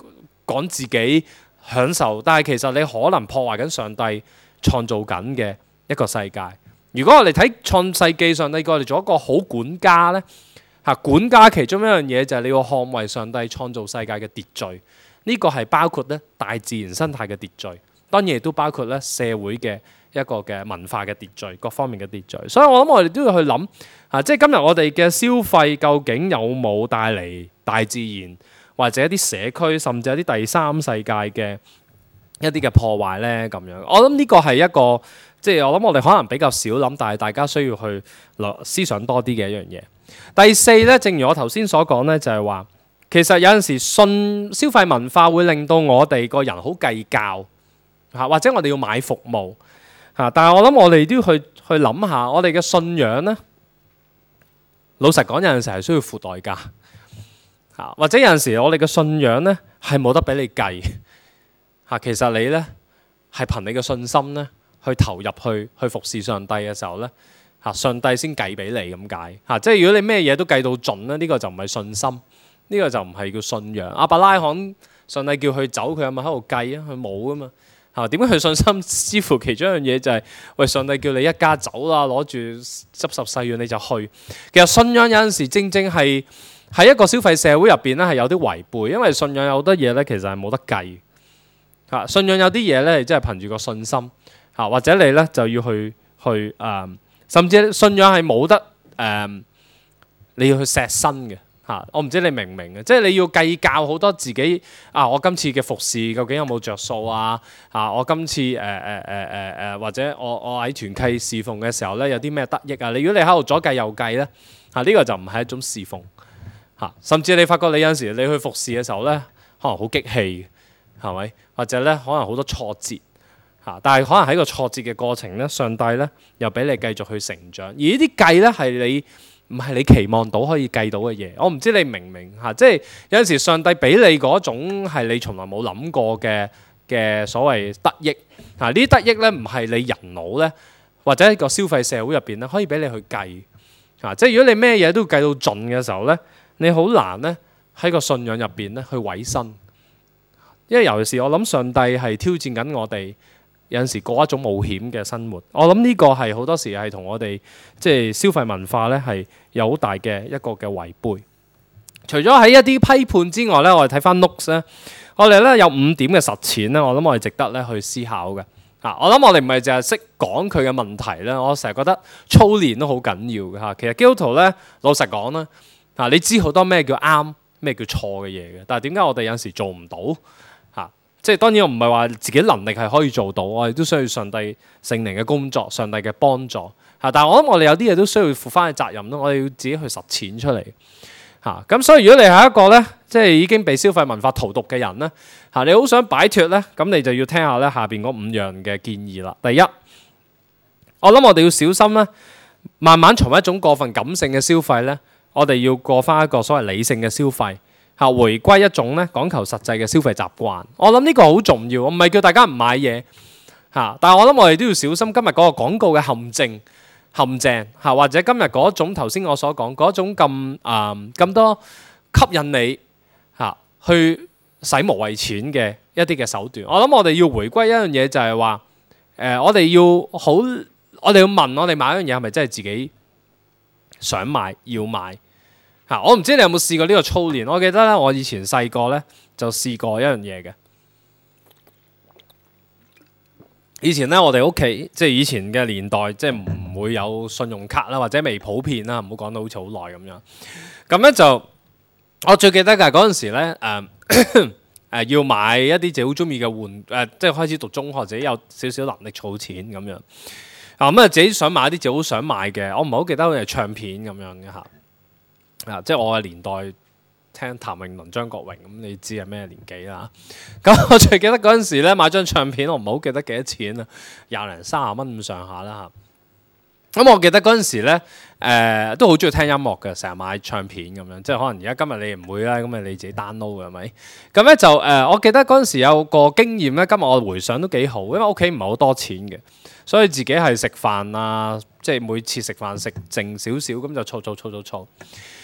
講自己享受，但係其實你可能破壞緊上帝創造緊嘅一個世界。如果我哋睇創世記，上帝叫我哋做一個好管家呢，嚇管家其中一樣嘢就係你要捍衛上帝創造世界嘅秩序。呢個係包括咧大自然生態嘅秩序，當然亦都包括咧社會嘅一個嘅文化嘅秩序，各方面嘅秩序。所以我諗我哋都要去諗啊，即係今日我哋嘅消費究竟有冇帶嚟大自然或者一啲社區，甚至一啲第三世界嘅一啲嘅破壞呢？咁樣我諗呢個係一個即係我諗我哋可能比較少諗，但係大家需要去思想多啲嘅一樣嘢。第四呢，正如我頭先所講呢，就係話。其實有陣時信消費文化會令到我哋個人好計較嚇，或者我哋要買服務嚇。但係我諗我哋都要去去諗下，我哋嘅信仰呢，老實講有陣時係需要付代價嚇，或者有陣時我哋嘅信仰呢係冇得俾你計嚇。其實你呢係憑你嘅信心呢去投入去去服侍上帝嘅時候呢，嚇，上帝先計俾你咁解嚇。即係如果你咩嘢都計到盡呢，呢個就唔係信心。呢個就唔係叫信仰。亞伯拉罕上帝叫佢走，佢有冇喺度計啊？佢冇噶嘛嚇。點解佢信心似乎其中一樣嘢就係、是、喂，上帝叫你一家走啦，攞住執拾細軟你就去。其實信仰有陣時正正係喺一個消費社會入邊咧係有啲違背，因為信仰有好多嘢咧其實係冇得計嚇。信仰有啲嘢咧係真係憑住個信心嚇，或者你咧就要去去誒、呃，甚至信仰係冇得誒、呃，你要去錫身嘅。嚇！我唔知你明唔明嘅，即係你要計較好多自己啊！我今次嘅服侍究竟有冇着數啊？啊！我今次誒誒誒誒誒，或者我我喺團契侍奉嘅時候咧，有啲咩得益啊？你如果你喺度左計右計咧，嚇、啊、呢、呢個就唔係一種侍奉嚇、啊。甚至你發覺你有陣時你去服侍嘅時候咧，可能好激氣，係咪？或者咧可能好多挫折嚇、啊，但係可能喺個挫折嘅過程咧，上帝咧又俾你繼續去成長，而呢啲計咧係你。唔係你期望到可以計到嘅嘢，我唔知你明唔明嚇？即係有陣時上帝俾你嗰種係你從來冇諗過嘅嘅所謂得益嚇，呢啲得益咧唔係你人腦咧或者一個消費社會入邊咧可以俾你去計嚇。即係如果你咩嘢都計到盡嘅時候咧，你好難咧喺個信仰入邊咧去委身，因為尤其是我諗上帝係挑戰緊我哋。有陣時過一種冒險嘅生活，我諗呢個係好多時係同我哋即係消費文化咧係有好大嘅一個嘅違背。除咗喺一啲批判之外咧，我哋睇翻 notes 咧，我哋咧有五點嘅實踐咧，我諗我哋值得咧去思考嘅。啊，我諗我哋唔係淨係識講佢嘅問題咧，我成日覺得操練都好緊要嘅嚇。其實基督徒咧，老實講啦，啊，你知好多咩叫啱，咩叫錯嘅嘢嘅，但係點解我哋有陣時做唔到？即係當然我唔係話自己能力係可以做到，我哋都需要上帝聖靈嘅工作、上帝嘅幫助嚇。但係我諗我哋有啲嘢都需要負翻嘅責任咯，我哋要自己去實踐出嚟嚇。咁所以如果你係一個咧，即係已經被消費文化荼毒嘅人咧嚇，你好想擺脫咧，咁你就要聽下咧下邊嗰五樣嘅建議啦。第一，我諗我哋要小心咧，慢慢從一種過分感性嘅消費咧，我哋要過翻一個所謂理性嘅消費。嚇，回歸一種咧講求實際嘅消費習慣，我諗呢個好重要。我唔係叫大家唔買嘢嚇，但係我諗我哋都要小心今日嗰個廣告嘅陷阱、陷阱嚇，或者今日嗰種頭先我所講嗰種咁啊咁多吸引你嚇去使無謂錢嘅一啲嘅手段。我諗我哋要回歸一樣嘢就係話誒，我哋要好，我哋要問我哋買一樣嘢係咪真係自己想買要買？嚇！我唔知你有冇試過呢個操練。我記得咧，我以前細個咧就試過一樣嘢嘅。以前咧，我哋屋企即係以前嘅年代，即係唔會有信用卡啦，或者未普遍啦，唔好講到好似好耐咁樣。咁咧就我最記得嘅嗰陣時咧，誒、呃、誒、呃、要買一啲自己好中意嘅玩誒、呃，即係開始讀中學，自己有少少能力儲錢咁樣。啊咁啊，自己想買一啲自己好想買嘅，我唔係好記得好似係唱片咁樣嘅嚇。啊！即係我嘅年代聽譚詠麟、張國榮咁，你知係咩年紀啦？咁我最記得嗰陣時咧買張唱片，我唔係好記得幾多錢啊，廿零三十蚊咁上下啦嚇。咁我記得嗰陣時咧，誒、呃、都好中意聽音樂嘅，成日買唱片咁樣。即係可能而家今日你唔會啦，咁啊你自己 download 嘅係咪？咁咧就誒、呃，我記得嗰陣時有個經驗咧，今日我回想都幾好，因為屋企唔係好多錢嘅，所以自己係食飯啊，即係每次食飯食剩少少咁就儲儲儲儲儲。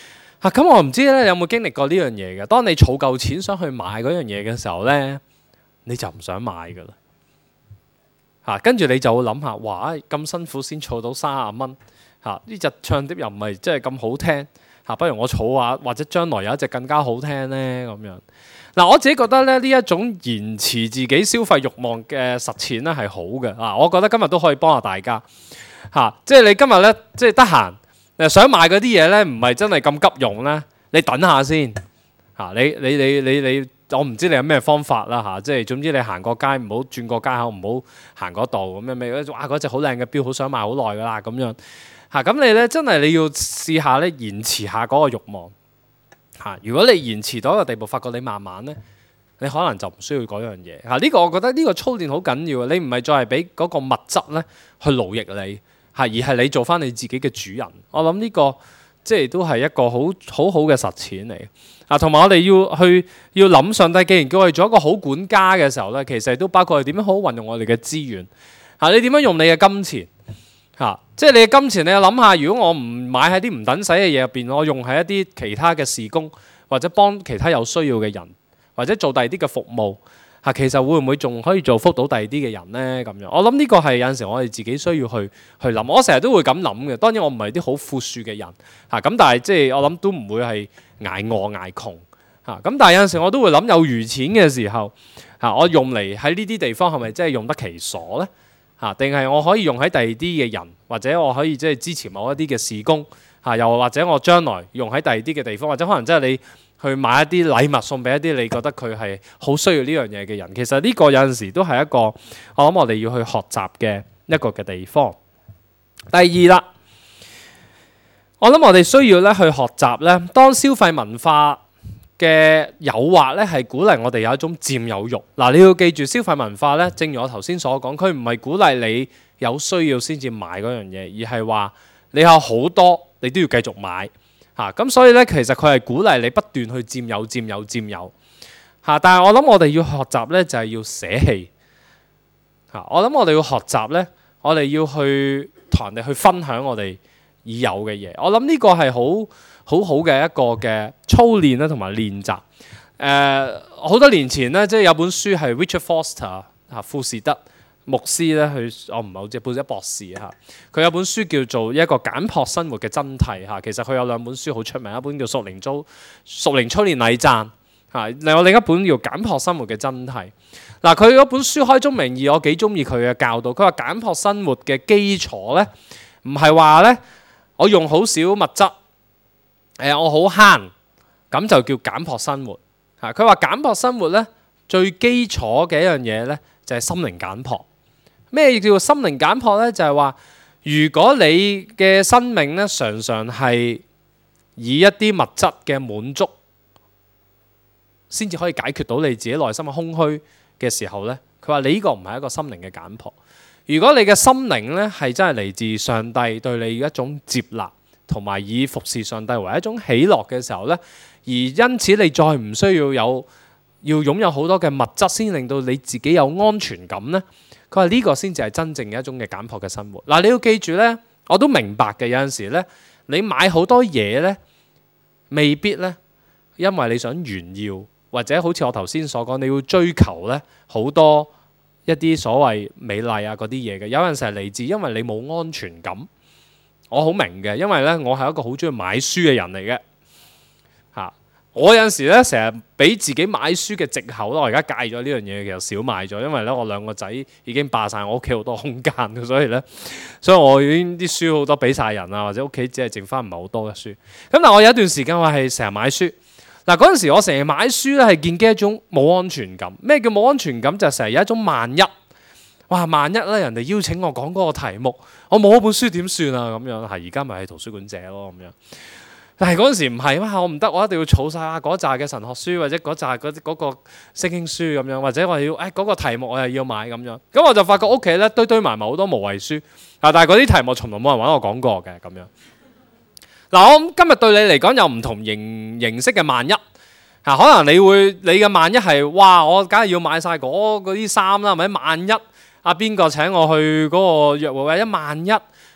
嚇咁、啊、我唔知咧，你有冇經歷過呢樣嘢嘅？當你儲夠錢想去買嗰樣嘢嘅時候咧，你就唔想買噶啦嚇，跟、啊、住你就會諗下，哇！咁辛苦先儲到三十蚊嚇，呢隻唱碟又唔係真係咁好聽嚇、啊，不如我儲下，或者將來有一隻更加好聽咧咁樣。嗱、啊，我自己覺得咧，呢一種延遲自己消費慾望嘅實踐咧係好嘅啊！我覺得今日都可以幫下大家嚇、啊，即係你今日咧，即係得閒。誒想買嗰啲嘢咧，唔係真係咁急用咧，你等下先嚇。你你你你你，我唔知你有咩方法啦嚇。即係總之你行過街唔好轉過街口，唔好行嗰度咁樣咩？哇！嗰隻好靚嘅錶，好想買好耐㗎啦咁樣嚇。咁你咧真係你要試下咧，延遲下嗰個慾望嚇。如果你延遲到一個地步，發覺你慢慢咧，你可能就唔需要嗰樣嘢嚇。呢個我覺得呢個操練好緊要啊！你唔係再係俾嗰個物質咧去奴役你。係，而係你做翻你自己嘅主人。我諗呢個即係都係一個好好好嘅實踐嚟啊。同埋我哋要去要諗上帝，既然叫我哋做一個好管家嘅時候咧，其實都包括係點樣好好運用我哋嘅資源嚇。你點樣用你嘅金錢嚇？即係你嘅金錢，你要諗下，如果我唔買喺啲唔等使嘅嘢入邊，我用喺一啲其他嘅事工，或者幫其他有需要嘅人，或者做第二啲嘅服務。嚇，其實會唔會仲可以造福到第二啲嘅人呢？咁樣，我諗呢個係有陣時我哋自己需要去去諗。我成日都會咁諗嘅。當然我唔係啲好富庶嘅人嚇，咁但係即係我諗都唔會係捱餓捱窮嚇。咁但係有陣時我都會諗，有餘錢嘅時候嚇，我用嚟喺呢啲地方係咪真係用得其所呢？嚇，定係我可以用喺第二啲嘅人，或者我可以即係支持某一啲嘅事工嚇，又或者我將來用喺第二啲嘅地方，或者可能真係你去買一啲禮物送俾一啲你覺得佢係好需要呢樣嘢嘅人，其實呢個有陣時都係一個我諗我哋要去學習嘅一個嘅地方。第二啦，我諗我哋需要咧去學習咧，當消費文化嘅誘惑咧係鼓勵我哋有一種佔有慾。嗱，你要記住消費文化咧，正如我頭先所講，佢唔係鼓勵你有需要先至買嗰樣嘢，而係話你有好多你都要繼續買。嚇咁、啊、所以咧，其實佢係鼓勵你不斷去佔有、佔有、佔有嚇、啊。但係我諗我哋要學習咧，就係、是、要捨棄嚇、啊。我諗我哋要學習咧，我哋要去同人哋去分享我哋已有嘅嘢。我諗呢個係好好好嘅一個嘅操練啦，同埋練習。誒、呃、好多年前咧，即係有本書係 Richard Foster 嚇富士德牧師咧，佢我唔係好知，本一博士嚇。佢有本書叫做一個簡樸生活嘅真諦嚇。其實佢有兩本書好出名，一本叫《屬靈操屬靈操練禮讚》嚇，另外另一本叫《簡樸生活嘅真諦》。嗱，佢嗰本書開宗明義，我幾中意佢嘅教導。佢話簡樸生活嘅基礎咧，唔係話咧我用好少物質，誒我好慳，咁就叫簡樸生活嚇。佢話簡樸生活咧最基礎嘅一樣嘢咧就係心靈簡樸。咩叫做心靈簡樸呢？就係話，如果你嘅生命咧常常係以一啲物質嘅滿足，先至可以解決到你自己內心嘅空虛嘅時候呢，佢話你呢個唔係一個心靈嘅簡樸。如果你嘅心靈咧係真係嚟自上帝對你一種接納，同埋以服侍上帝為一種喜樂嘅時候呢，而因此你再唔需要有要擁有好多嘅物質先令到你自己有安全感呢。佢話呢個先至係真正嘅一種嘅簡樸嘅生活。嗱，你要記住呢，我都明白嘅。有陣時呢，你買好多嘢呢，未必呢，因為你想炫耀，或者好似我頭先所講，你要追求呢好多一啲所謂美麗啊嗰啲嘢嘅。有陣時係嚟自因為你冇安全感。我好明嘅，因為呢，我係一個好中意買書嘅人嚟嘅嚇。我有陣時咧，成日俾自己買書嘅藉口咯。我而家戒咗呢樣嘢，其實少買咗，因為咧我兩個仔已經霸晒我屋企好多空間，所以咧，所以我已經啲書好多俾晒人啊，或者屋企只係剩翻唔係好多嘅書。咁但係我有一段時間我係成日買書。嗱，嗰陣時我成日買書咧係建基一種冇安全感。咩叫冇安全感？就係成日有一種萬一。哇！萬一咧人哋邀請我講嗰個題目，我冇嗰本書點算啊？咁樣係而家咪喺圖書館借咯咁樣。但係嗰陣時唔係啊，我唔得，我一定要儲晒嗰扎嘅神學書，或者嗰扎嗰嗰個聖經書咁樣，或者我要誒嗰個題目我又要買咁樣。咁我就發覺屋企咧堆堆埋埋好多無謂書啊！但係嗰啲題目從來冇人揾我講過嘅咁樣。嗱，我今日對你嚟講有唔同形形式嘅萬一嚇，可能你會你嘅萬一係哇，我梗係要買晒嗰啲衫啦，係咪？萬一啊邊個請我去嗰個約會，或者萬一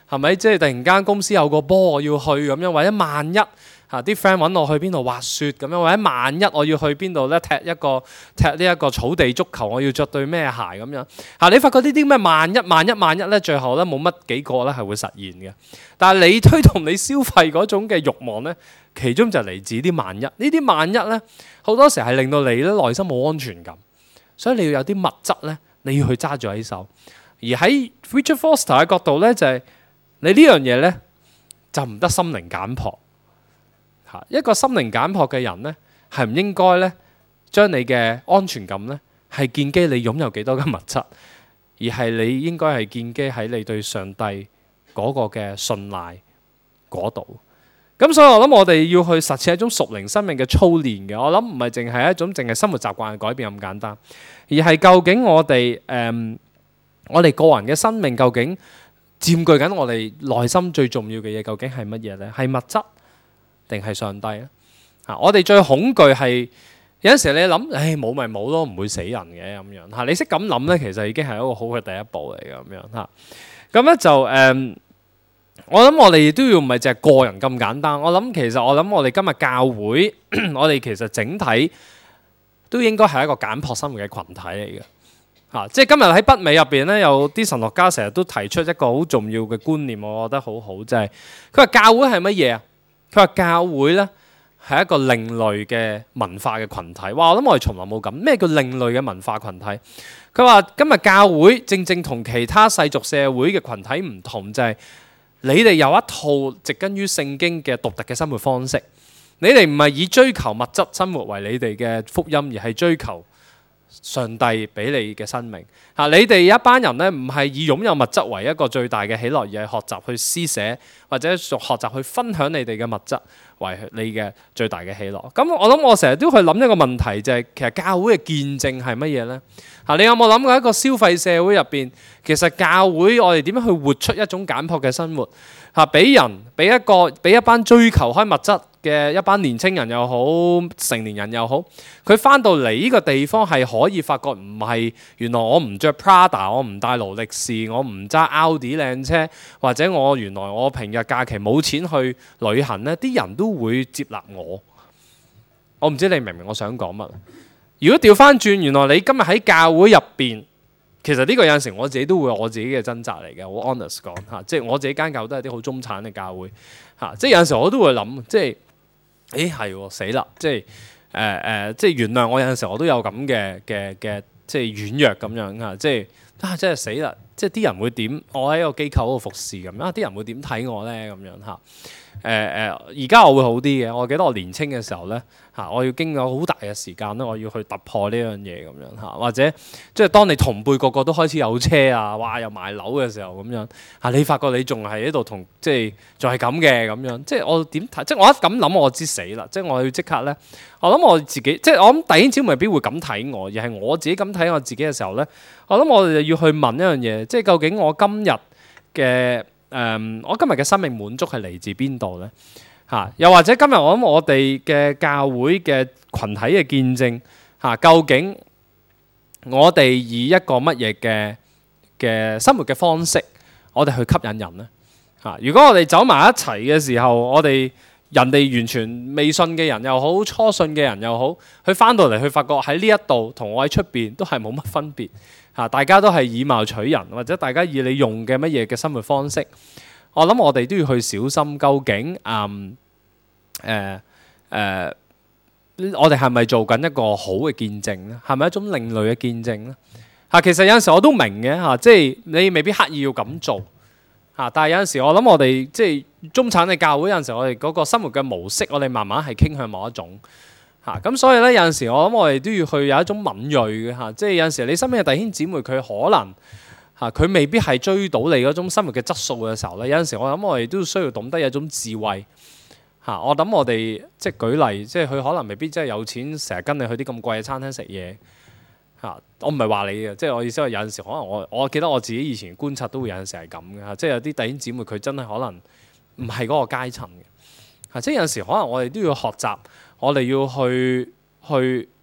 係咪？即係突然間公司有個波我要去咁樣，或者萬一嚇啲 friend 揾我去邊度滑雪咁樣，或者萬一我要去邊度咧踢一個踢呢一個草地足球，我要着對咩鞋咁樣嚇？你發覺呢啲咩萬一萬一萬一咧，最後咧冇乜幾個咧係會實現嘅。但係你推動你消費嗰種嘅慾望咧，其中就嚟自啲萬一。呢啲萬一咧，好多時係令到你咧內心冇安全感，所以你要有啲物質咧，你要去揸住喺手。而喺 Richard Foster 嘅角度咧，就係、是、你呢樣嘢咧就唔得心靈簡樸嚇。一個心靈簡樸嘅人咧，係唔應該咧將你嘅安全感咧係建基你擁有幾多嘅物質，而係你應該係建基喺你對上帝嗰個嘅信賴嗰度。咁所以我諗我哋要去實踐一種屬靈生命嘅操練嘅。我諗唔係淨係一種淨係生活習慣嘅改變咁簡單，而係究竟我哋誒、嗯、我哋個人嘅生命究竟佔據緊我哋內心最重要嘅嘢，究竟係乜嘢呢？係物質定係上帝咧？啊，我哋最恐懼係有陣時你諗，誒冇咪冇咯，唔會死人嘅咁樣嚇。你識咁諗呢，其實已經係一個好嘅第一步嚟嘅咁樣嚇。咁咧就誒。嗯我諗我哋亦都要唔係淨係個人咁簡單。我諗其實我諗我哋今日教會，我哋其實整體都應該係一個簡樸生活嘅群體嚟嘅嚇。即係今日喺北美入邊咧，有啲神學家成日都提出一個好重要嘅觀念，我覺得好好，就係佢話教會係乜嘢啊？佢話教會咧係一個另類嘅文化嘅群體。哇！我諗我哋從來冇咁。咩叫另類嘅文化群體？佢話今日教會正正同其他世俗社會嘅群體唔同，就係、是你哋有一套植根於聖經嘅獨特嘅生活方式，你哋唔係以追求物質生活為你哋嘅福音，而係追求上帝俾你嘅生命。嚇，你哋有一班人咧，唔係以擁有物質為一個最大嘅喜樂，而係學習去施捨，或者學習去分享你哋嘅物質為你嘅最大嘅喜樂。咁我諗我成日都去諗一個問題，就係、是、其實教會嘅見證係乜嘢呢？嚇，你有冇諗過一個消費社會入邊，其實教會我哋點樣去活出一種簡樸嘅生活？嚇，俾人俾一個俾一班追求開物質嘅一班年青人又好，成年人又好，佢翻到嚟呢個地方係可以發覺唔係原來我唔着 Prada， 我唔戴勞力士，我唔揸 Audi 靚車，或者我原來我平日假期冇錢去旅行呢，啲人都會接納我。我唔知你明唔明我想講乜？如果調翻轉，原來你今日喺教會入邊，其實呢個有陣時我自己都會有我自己嘅掙扎嚟嘅。好 honest 講嚇，即係我自己間教會都係啲好中產嘅教會嚇，即係有陣時我都會諗，即係誒係死啦，即係誒誒，即係原諒我有陣時我都有咁嘅嘅嘅，即係軟弱咁樣嚇，即係啊，真係死啦！即係啲人會點？我喺一個機構嗰度服侍咁樣，啲人會點睇我咧？咁樣嚇。誒誒，而家我會好啲嘅。我記得我年青嘅時候咧嚇，我要經過好大嘅時間咧，我要去突破呢樣嘢咁樣嚇，或者即係當你同輩個個都開始有車啊，哇又買樓嘅時候咁樣嚇，你發覺你仲係喺度同即係仲係咁嘅咁樣，即係我點睇？即係我一咁諗我知死啦！即係我要即刻咧，我諗我自己即係我諗弟兄姊妹未必會咁睇我，而係我自己咁睇我自己嘅時候咧，我諗我哋要去問一樣嘢，即係究竟我今日嘅誒、嗯，我今日嘅生命滿足係嚟自邊度呢？嚇、啊，又或者今日我諗我哋嘅教會嘅群體嘅見證嚇、啊，究竟我哋以一個乜嘢嘅嘅生活嘅方式，我哋去吸引人呢？嚇、啊，如果我哋走埋一齊嘅時候，我哋人哋完全未信嘅人又好，初信嘅人又好，佢翻到嚟，佢發覺喺呢一度同我喺出邊都係冇乜分別。嚇！大家都係以貌取人，或者大家以你用嘅乜嘢嘅生活方式，我諗我哋都要去小心。究竟嗯誒誒，我哋係咪做緊一個好嘅見證咧？係咪一種另類嘅見證咧？嚇！其實有陣時我都明嘅嚇，即係你未必刻意要咁做嚇，但係有陣時我諗我哋即係中產嘅教會，有陣時我哋嗰個生活嘅模式，我哋慢慢係傾向某一種。嚇咁、啊、所以咧有陣時我諗我哋都要去有一種敏鋭嘅嚇，即係有陣時你身邊嘅弟兄姊妹佢可能嚇佢、啊、未必係追到你嗰種生活嘅質素嘅時候咧，有陣時我諗我哋都需要懂得有一種智慧嚇、啊。我諗我哋即係舉例，即係佢可能未必真係有錢，成日跟你去啲咁貴嘅餐廳食嘢嚇。我唔係話你嘅，即係我意思係有陣時可能我我記得我自己以前觀察都會有陣時係咁嘅嚇，即係有啲弟兄姊妹佢真係可能唔係嗰個階層嘅嚇，即係有陣時可能我哋都要學習。我哋要去去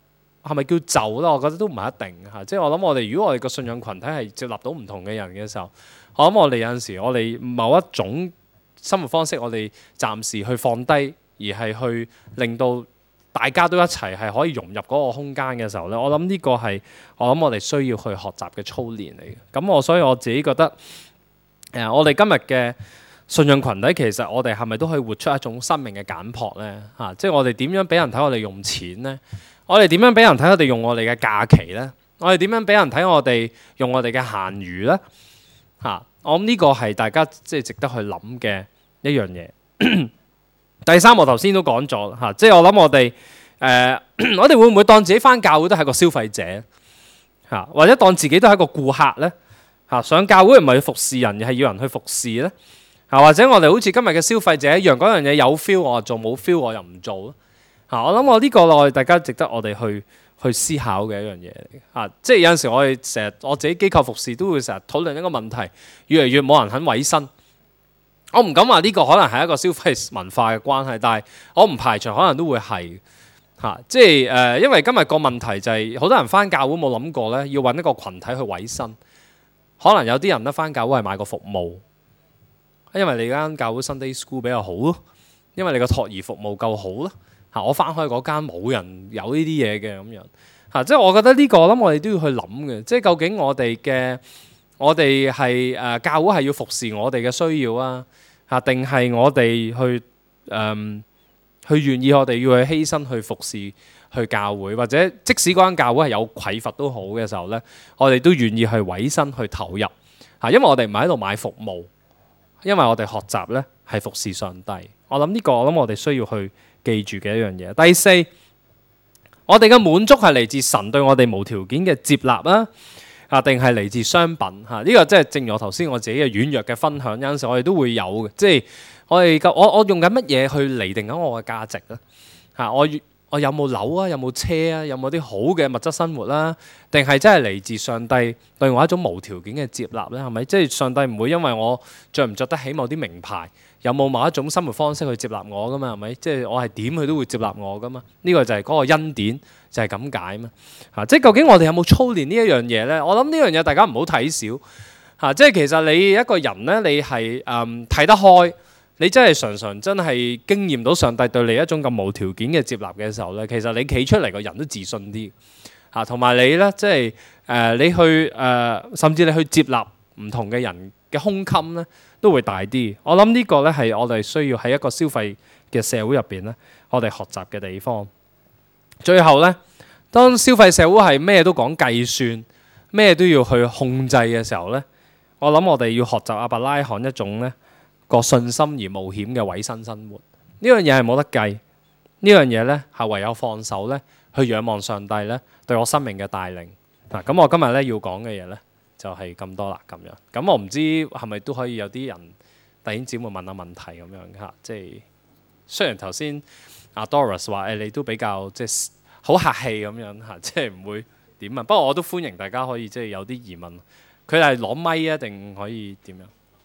係咪叫就咧？我覺得都唔係一定嚇。即係我諗我哋如果我哋個信仰群體係接納到唔同嘅人嘅時候，我諗我哋有陣時我哋某一種生活方式，我哋暫時去放低，而係去令到大家都一齊係可以融入嗰個空間嘅時候咧，我諗呢個係我諗我哋需要去學習嘅操練嚟嘅。咁我所以我自己覺得，誒、呃，我哋今日嘅信仰群體，其實我哋係咪都可以活出一種生命嘅簡樸呢？嚇、啊，即係我哋點樣俾人睇我哋用錢呢？我哋點樣俾人睇我哋用我哋嘅假期呢？我哋點樣俾人睇我哋用我哋嘅閒餘呢？嚇、啊，我諗呢個係大家即係值得去諗嘅一樣嘢。第三，我頭先都講咗嚇，即係我諗我哋誒、呃，我哋會唔會當自己返教會都係個消費者嚇、啊，或者當自己都係一個顧客呢？嚇、啊，上教會唔係要服侍人，而係要人去服侍呢？嚇、啊，或者我哋好似今日嘅消費者一樣，嗰樣嘢有 feel 我就做，冇 feel 我又唔做咯。嚇、啊，我諗我呢個我哋大家值得我哋去去思考嘅一樣嘢嚟嘅嚇。即係有陣時我哋成日我自己機構服侍都會成日討論一個問題，越嚟越冇人肯委身。我唔敢話呢個可能係一個消費文化嘅關係，但係我唔排除可能都會係嚇、啊。即係誒、呃，因為今日個問題就係、是、好多人返教會冇諗過咧，要揾一個群體去委身。可能有啲人咧返教會係買個服務，因為你間教會 Sunday School 比較好咯，因為你個託兒服務夠好咯嚇。我返開嗰間冇人有呢啲嘢嘅咁樣嚇、啊，即係我覺得呢個我諗我哋都要去諗嘅，即係究竟我哋嘅我哋係誒教會係要服侍我哋嘅需要啊嚇，定係我哋去誒、嗯、去願意我哋要去犧牲去服侍去教會，或者即使嗰間教會係有匱乏都好嘅時候咧，我哋都願意去委身去投入嚇，因為我哋唔係喺度買服務，因為我哋學習咧係服侍上帝。我諗呢個我諗我哋需要去記住嘅一樣嘢。第四，我哋嘅滿足係嚟自神對我哋無條件嘅接納啊，啊定係嚟自商品嚇？呢個即係正如我頭先我自己嘅軟弱嘅分享，有陣時我哋都會有嘅，即係我哋我我用緊乜嘢去釐定緊我嘅價值咧嚇？我我有冇樓啊？有冇車啊？有冇啲好嘅物質生活啦？定係真係嚟自上帝對我一種無條件嘅接納咧？係咪？即係上帝唔會因為我着唔着得起某啲名牌，有冇某一種生活方式去接納我噶嘛？係咪？即係我係點佢都會接納我噶嘛？呢個就係嗰個恩典，就係咁解嘛嚇。即係究竟我哋有冇操練呢一樣嘢咧？我諗呢樣嘢大家唔好睇小嚇。即係其實你一個人咧，你係誒睇得開。你真係常常真係經驗到上帝對你一種咁無條件嘅接納嘅時候咧，其實你企出嚟個人都自信啲嚇，同埋你咧即係誒你去誒、呃，甚至你去接納唔同嘅人嘅胸襟咧，都會大啲。我諗呢個咧係我哋需要喺一個消費嘅社會入邊咧，我哋學習嘅地方。最後咧，當消費社會係咩都講計算，咩都要去控制嘅時候咧，我諗我哋要學習亞伯拉罕一種咧。個信心而冒險嘅委身生活，呢樣嘢係冇得計，呢樣嘢呢係唯有放手呢去仰望上帝呢對我生命嘅帶領。嗱，咁我今日呢要講嘅嘢呢就係咁多啦，咁樣。咁我唔知係咪都可以有啲人弟兄姊妹問下問題咁樣嚇，即係雖然頭先阿 Doris 話誒你都比較即係好客氣咁樣嚇，即係唔會點啊。不過我都歡迎大家可以即係有啲疑問，佢係攞咪啊定可以點樣？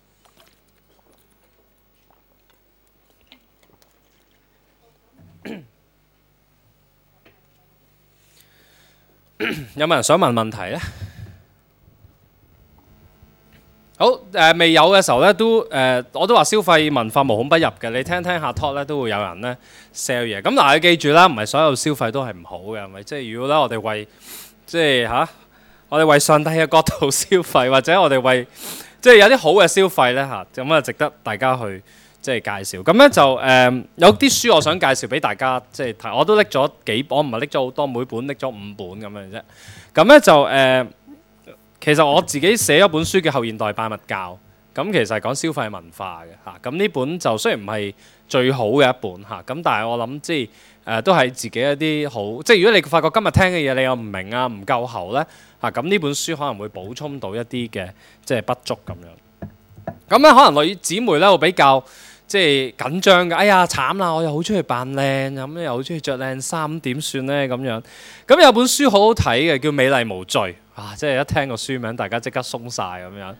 有冇人想問問題呢？好誒、呃，未有嘅時候咧，都誒、呃，我都話消費文化無孔不入嘅。你聽聽下 talk 咧，都會有人咧 sell 嘢。咁但係記住啦，唔係所有消費都係唔好嘅，係咪？即係如果咧，我哋為即係嚇、啊，我哋為上帝嘅角度消費，或者我哋為即係有啲好嘅消費咧嚇，咁啊值得大家去。即係介紹咁咧就誒、呃、有啲書我想介紹俾大家即係睇，我都拎咗幾本，我唔係拎咗好多，每本拎咗五本咁樣啫。咁咧就誒、呃，其實我自己寫一本書叫《後現代拜物教》，咁其實係講消費文化嘅嚇。咁呢本就雖然唔係最好嘅一本嚇，咁但係我諗即係誒、呃、都係自己一啲好，即係如果你發覺今日聽嘅嘢你又唔明啊，唔夠喉咧嚇，咁呢本書可能會補充到一啲嘅即係不足咁樣。咁咧可能女姊妹咧會比較。即係緊張嘅，哎呀慘啦！我又好中意扮靚，咁又好中意着靚衫，點算呢？咁樣咁有本書好好睇嘅，叫《美麗無罪》啊！即係一聽個書名，大家即刻鬆晒咁樣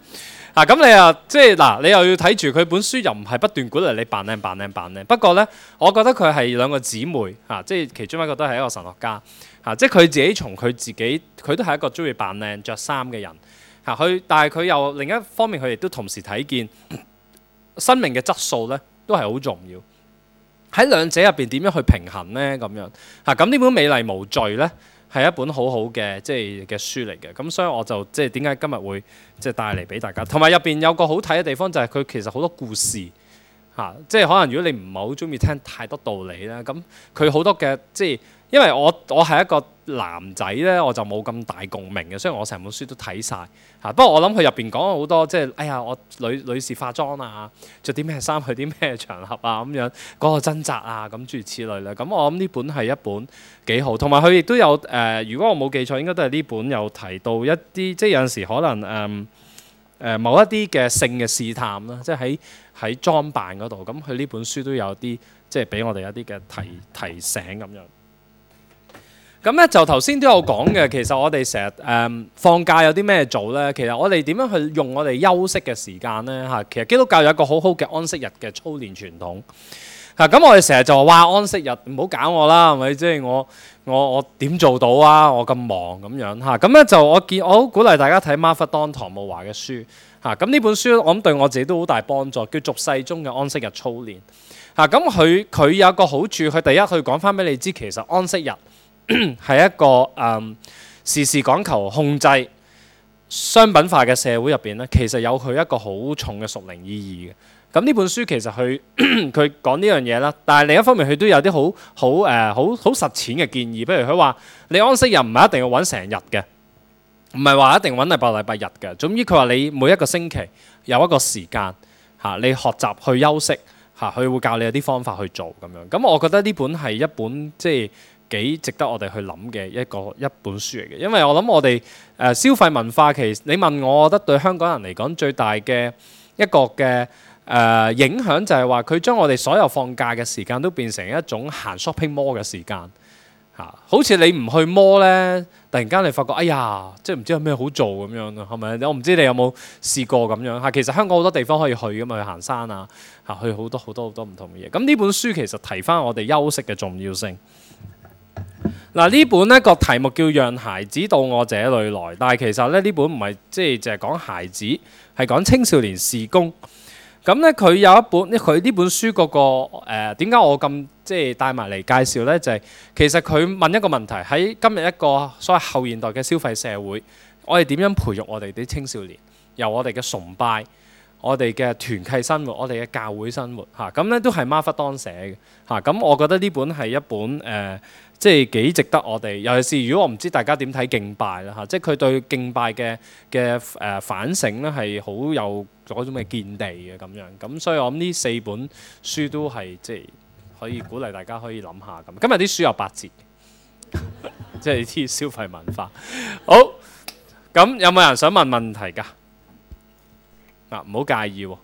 啊，咁你又即係嗱，你又要睇住佢本書，又唔係不斷鼓勵你扮靚扮靚扮靚。不過咧，我覺得佢係兩個姊妹嚇，即係其中一個都係一個神學家嚇，即係佢自己從佢自己，佢都係一個中意扮靚着衫嘅人嚇。佢但係佢又另一方面，佢亦都同時睇見生命嘅質素咧，都係好重要。喺兩者入邊點樣去平衡咧？咁樣嚇，咁呢本《美麗無罪》咧，係一本好好嘅即係嘅書嚟嘅。咁所以我就即係點解今日會即係帶嚟俾大家，同埋入邊有個好睇嘅地方就係佢其實好多故事嚇，即係可能如果你唔係好中意聽太多道理啦，咁佢好多嘅即係因為我我係一個男仔咧，我就冇咁大共鳴嘅，所以我成本書都睇晒。嚇。不過我諗佢入邊講咗好多，即係哎呀，我女女士化妝啊，着啲咩衫去啲咩場合啊，咁樣嗰個掙扎啊，咁諸如此類啦。咁我諗呢本係一本幾好，同埋佢亦都有誒、呃，如果我冇記錯，應該都係呢本有提到一啲，即係有陣時可能誒誒、呃、某一啲嘅性嘅試探啦，即係喺喺裝扮嗰度。咁佢呢本書都有啲即係俾我哋一啲嘅提提醒咁樣。咁咧就頭先都有講嘅，其實我哋成日誒放假有啲咩做咧？其實我哋點樣去用我哋休息嘅時間咧？嚇，其實基督教有一個好好嘅安息日嘅操練傳統。嚇，咁我哋成日就話安息日唔好搞我啦，係咪？即係我我我點做到啊？我咁忙咁樣嚇。咁咧就我見我好鼓勵大家睇馬弗當唐慕華嘅書嚇。咁呢本書我諗對我自己都好大幫助，叫《俗世中嘅安息日操練》嚇。咁佢佢有一個好處，佢第一佢講翻俾你知，其實安息日係一個誒、嗯、時時講求控制商品化嘅社會入邊咧，其實有佢一個好重嘅屬靈意義嘅。咁呢本書其實佢佢講呢樣嘢啦，但係另一方面佢都有啲好好誒好好實踐嘅建議，譬如佢話你安息日唔係一定要揾成日嘅，唔係話一定揾禮拜禮拜日嘅。總之佢話你每一個星期有一個時間嚇，你學習去休息嚇，佢會教你有啲方法去做咁樣。咁我覺得呢本係一本即係幾值得我哋去諗嘅一個一本書嚟嘅，因為我諗我哋誒、呃、消費文化其實你問我，我覺得對香港人嚟講最大嘅一個嘅誒、呃、影響就係話佢將我哋所有放假嘅時間都變成一種行 shopping mall 嘅時間嚇，好似你唔去 mall 咧，突然間你發覺哎呀，即係唔知有咩好做咁樣啊，係咪？我唔知你有冇試過咁樣嚇。其實香港好多地方可以去噶嘛，去行山啊嚇，去好多好多好多唔同嘅嘢。咁呢本書其實提翻我哋休息嘅重要性。嗱，呢本呢個題目叫《讓孩子到我這裏來》，但係其實咧呢本唔係即係淨係講孩子，係講青少年事工。咁咧佢有一本，佢呢本書嗰、那個誒點解我咁即係帶埋嚟介紹呢？就係、是、其實佢問一個問題，喺今日一個所謂後現代嘅消費社會，我哋點樣培育我哋啲青少年？由我哋嘅崇拜、我哋嘅團契生活、我哋嘅教會生活嚇，咁、啊、咧都係馬弗當寫嘅嚇。咁、啊、我覺得呢本係一本誒。呃即係幾值得我哋，尤其是如果我唔知大家點睇敬拜啦嚇，即係佢對敬拜嘅嘅誒反省咧係好有嗰種嘅見地嘅咁樣，咁所以我諗呢四本書都係即係可以鼓勵大家可以諗下咁。今日啲書有八折，即係啲消費文化。好，咁有冇人想問問題㗎？嗱，唔好介意喎。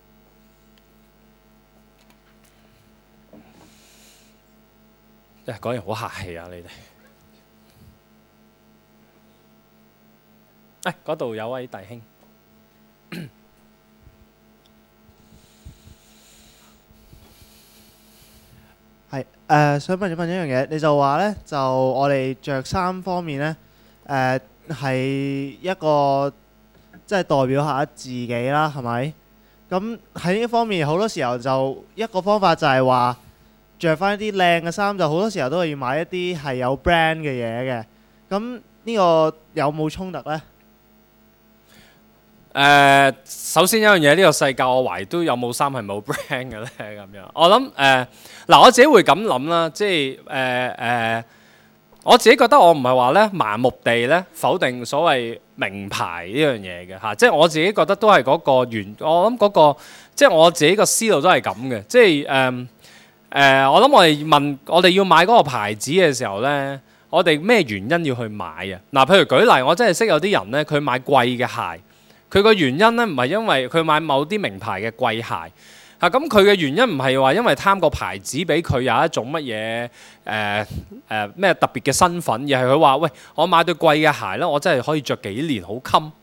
講嘢好客氣啊！你哋，誒嗰度有位弟兄， 係誒、呃、想問一問一樣嘢，你就話咧，就我哋着衫方面咧，誒、呃、係一個即係代表下自己啦，係咪？咁喺呢方面好多時候就一個方法就係話，着翻一啲靚嘅衫，就好多時候都係要買一啲係有 brand 嘅嘢嘅。咁呢個有冇衝突呢？誒、 呃，首先一樣嘢，呢、這個世界我懷疑都有冇衫係冇 brand 嘅咧咁樣。我諗誒嗱，我自己會咁諗啦，即係誒誒，我自己覺得我唔係話咧盲目地咧否定所謂名牌呢樣嘢嘅嚇，即係我自己覺得都係嗰個原，我諗嗰、那個即係我自己個思路都係咁嘅，即係誒。呃誒、呃，我諗我哋問我哋要買嗰個牌子嘅時候呢，我哋咩原因要去買啊？嗱，譬如舉例，我真係識有啲人呢，佢買貴嘅鞋，佢個原因呢唔係因為佢買某啲名牌嘅貴鞋，嚇咁佢嘅原因唔係話因為貪個牌子俾佢有一種乜嘢誒誒咩特別嘅身份，而係佢話喂，我買對貴嘅鞋呢，我真係可以着幾年好襟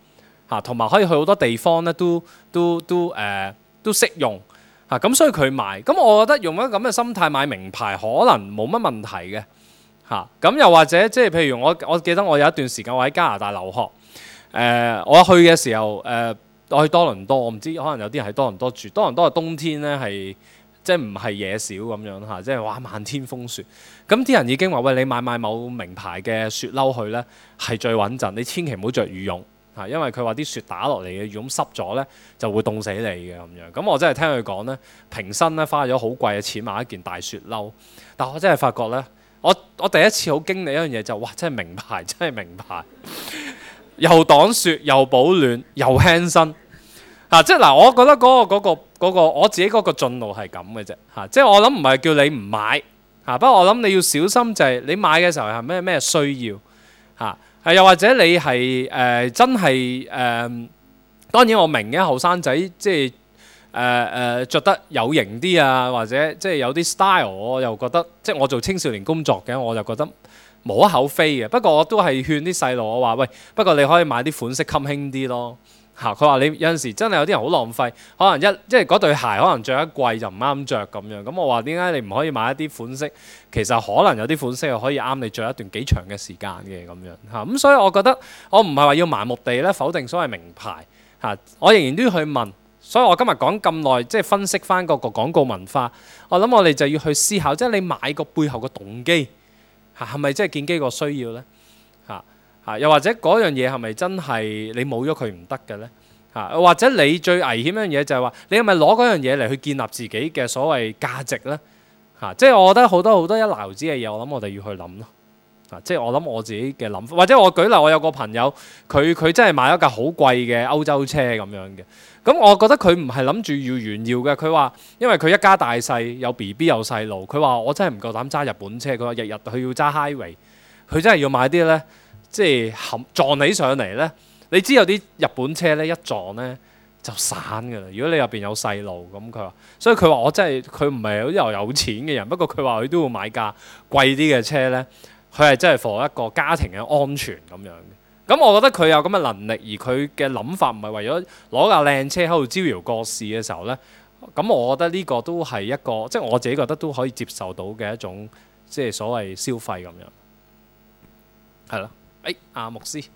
嚇，同埋可以去好多地方咧，都都都誒、呃、都適用嚇，咁、啊、所以佢買。咁我覺得用一個咁嘅心態買名牌，可能冇乜問題嘅嚇。咁、啊、又或者即係譬如我我記得我有一段時間我喺加拿大留學，誒、呃、我去嘅時候誒、呃、我去多倫多，我唔知可能有啲人喺多倫多住，多倫多嘅冬天咧係。即係唔係嘢少咁樣嚇，即係哇漫天風雪，咁啲人已經話喂，你買買某名牌嘅雪褸去呢係最穩陣，你千祈唔好着羽絨嚇，因為佢話啲雪打落嚟嘅羽絨濕咗呢就會凍死你嘅咁樣。咁我真係聽佢講呢，平身呢花咗好貴嘅錢買一件大雪褸，但我真係發覺呢，我我第一次好經歷一樣嘢就哇真係名牌，真係名牌，又擋雪又保暖又輕身。啊！即係嗱，我覺得嗰、嗰個嗰、嗰個嗰個、我自己嗰個進路係咁嘅啫嚇。即係我諗唔係叫你唔買嚇、啊，不過我諗你要小心就係你買嘅時候係咩咩需要嚇，係、啊、又或者你係誒、呃、真係誒、呃，當然我明嘅後生仔即係誒誒著得有型啲啊，或者即係有啲 style，我又覺得即係我做青少年工作嘅，我就覺得無可厚非嘅。不過我都係勸啲細路，我話喂，不過你可以買啲款式襟輕啲咯。嚇！佢話你有陣時真係有啲人好浪費，可能一即係嗰對鞋可能着一季就唔啱着咁樣。咁我話點解你唔可以買一啲款式？其實可能有啲款式係可以啱你着一段幾長嘅時間嘅咁樣嚇。咁所以我覺得我唔係話要盲目地咧否定所謂名牌嚇，我仍然都要去問。所以我今日講咁耐，即係分析翻嗰個廣告文化。我諗我哋就要去思考，即係你買個背後嘅動機嚇係咪真係建基個需要咧嚇？嚇，又或者嗰樣嘢係咪真係你冇咗佢唔得嘅呢？嚇，或者你最危險一樣嘢就係話，你係咪攞嗰樣嘢嚟去建立自己嘅所謂價值呢？嚇，即係我覺得好多好多一流子嘅嘢，我諗我哋要去諗咯。嚇，即係我諗我自己嘅諗法，或者我舉例，我有個朋友，佢佢真係買咗架好貴嘅歐洲車咁樣嘅。咁我覺得佢唔係諗住要炫耀嘅，佢話因為佢一家大細有 B B 有細路，佢話我真係唔夠膽揸日本車，佢話日日佢要揸 highway，佢真係要買啲呢。即係冚撞起上嚟呢，你知有啲日本車呢一撞呢就散㗎啦。如果你入邊有細路咁，佢話，所以佢話我真係佢唔係好有有錢嘅人，不過佢話佢都會買架貴啲嘅車呢，佢係真係 for 一個家庭嘅安全咁樣嘅。咁我覺得佢有咁嘅能力，而佢嘅諗法唔係為咗攞架靚車喺度招搖過市嘅時候呢。咁我覺得呢個都係一個即係我自己覺得都可以接受到嘅一種即係所謂消費咁樣，係咯。誒，阿牧師，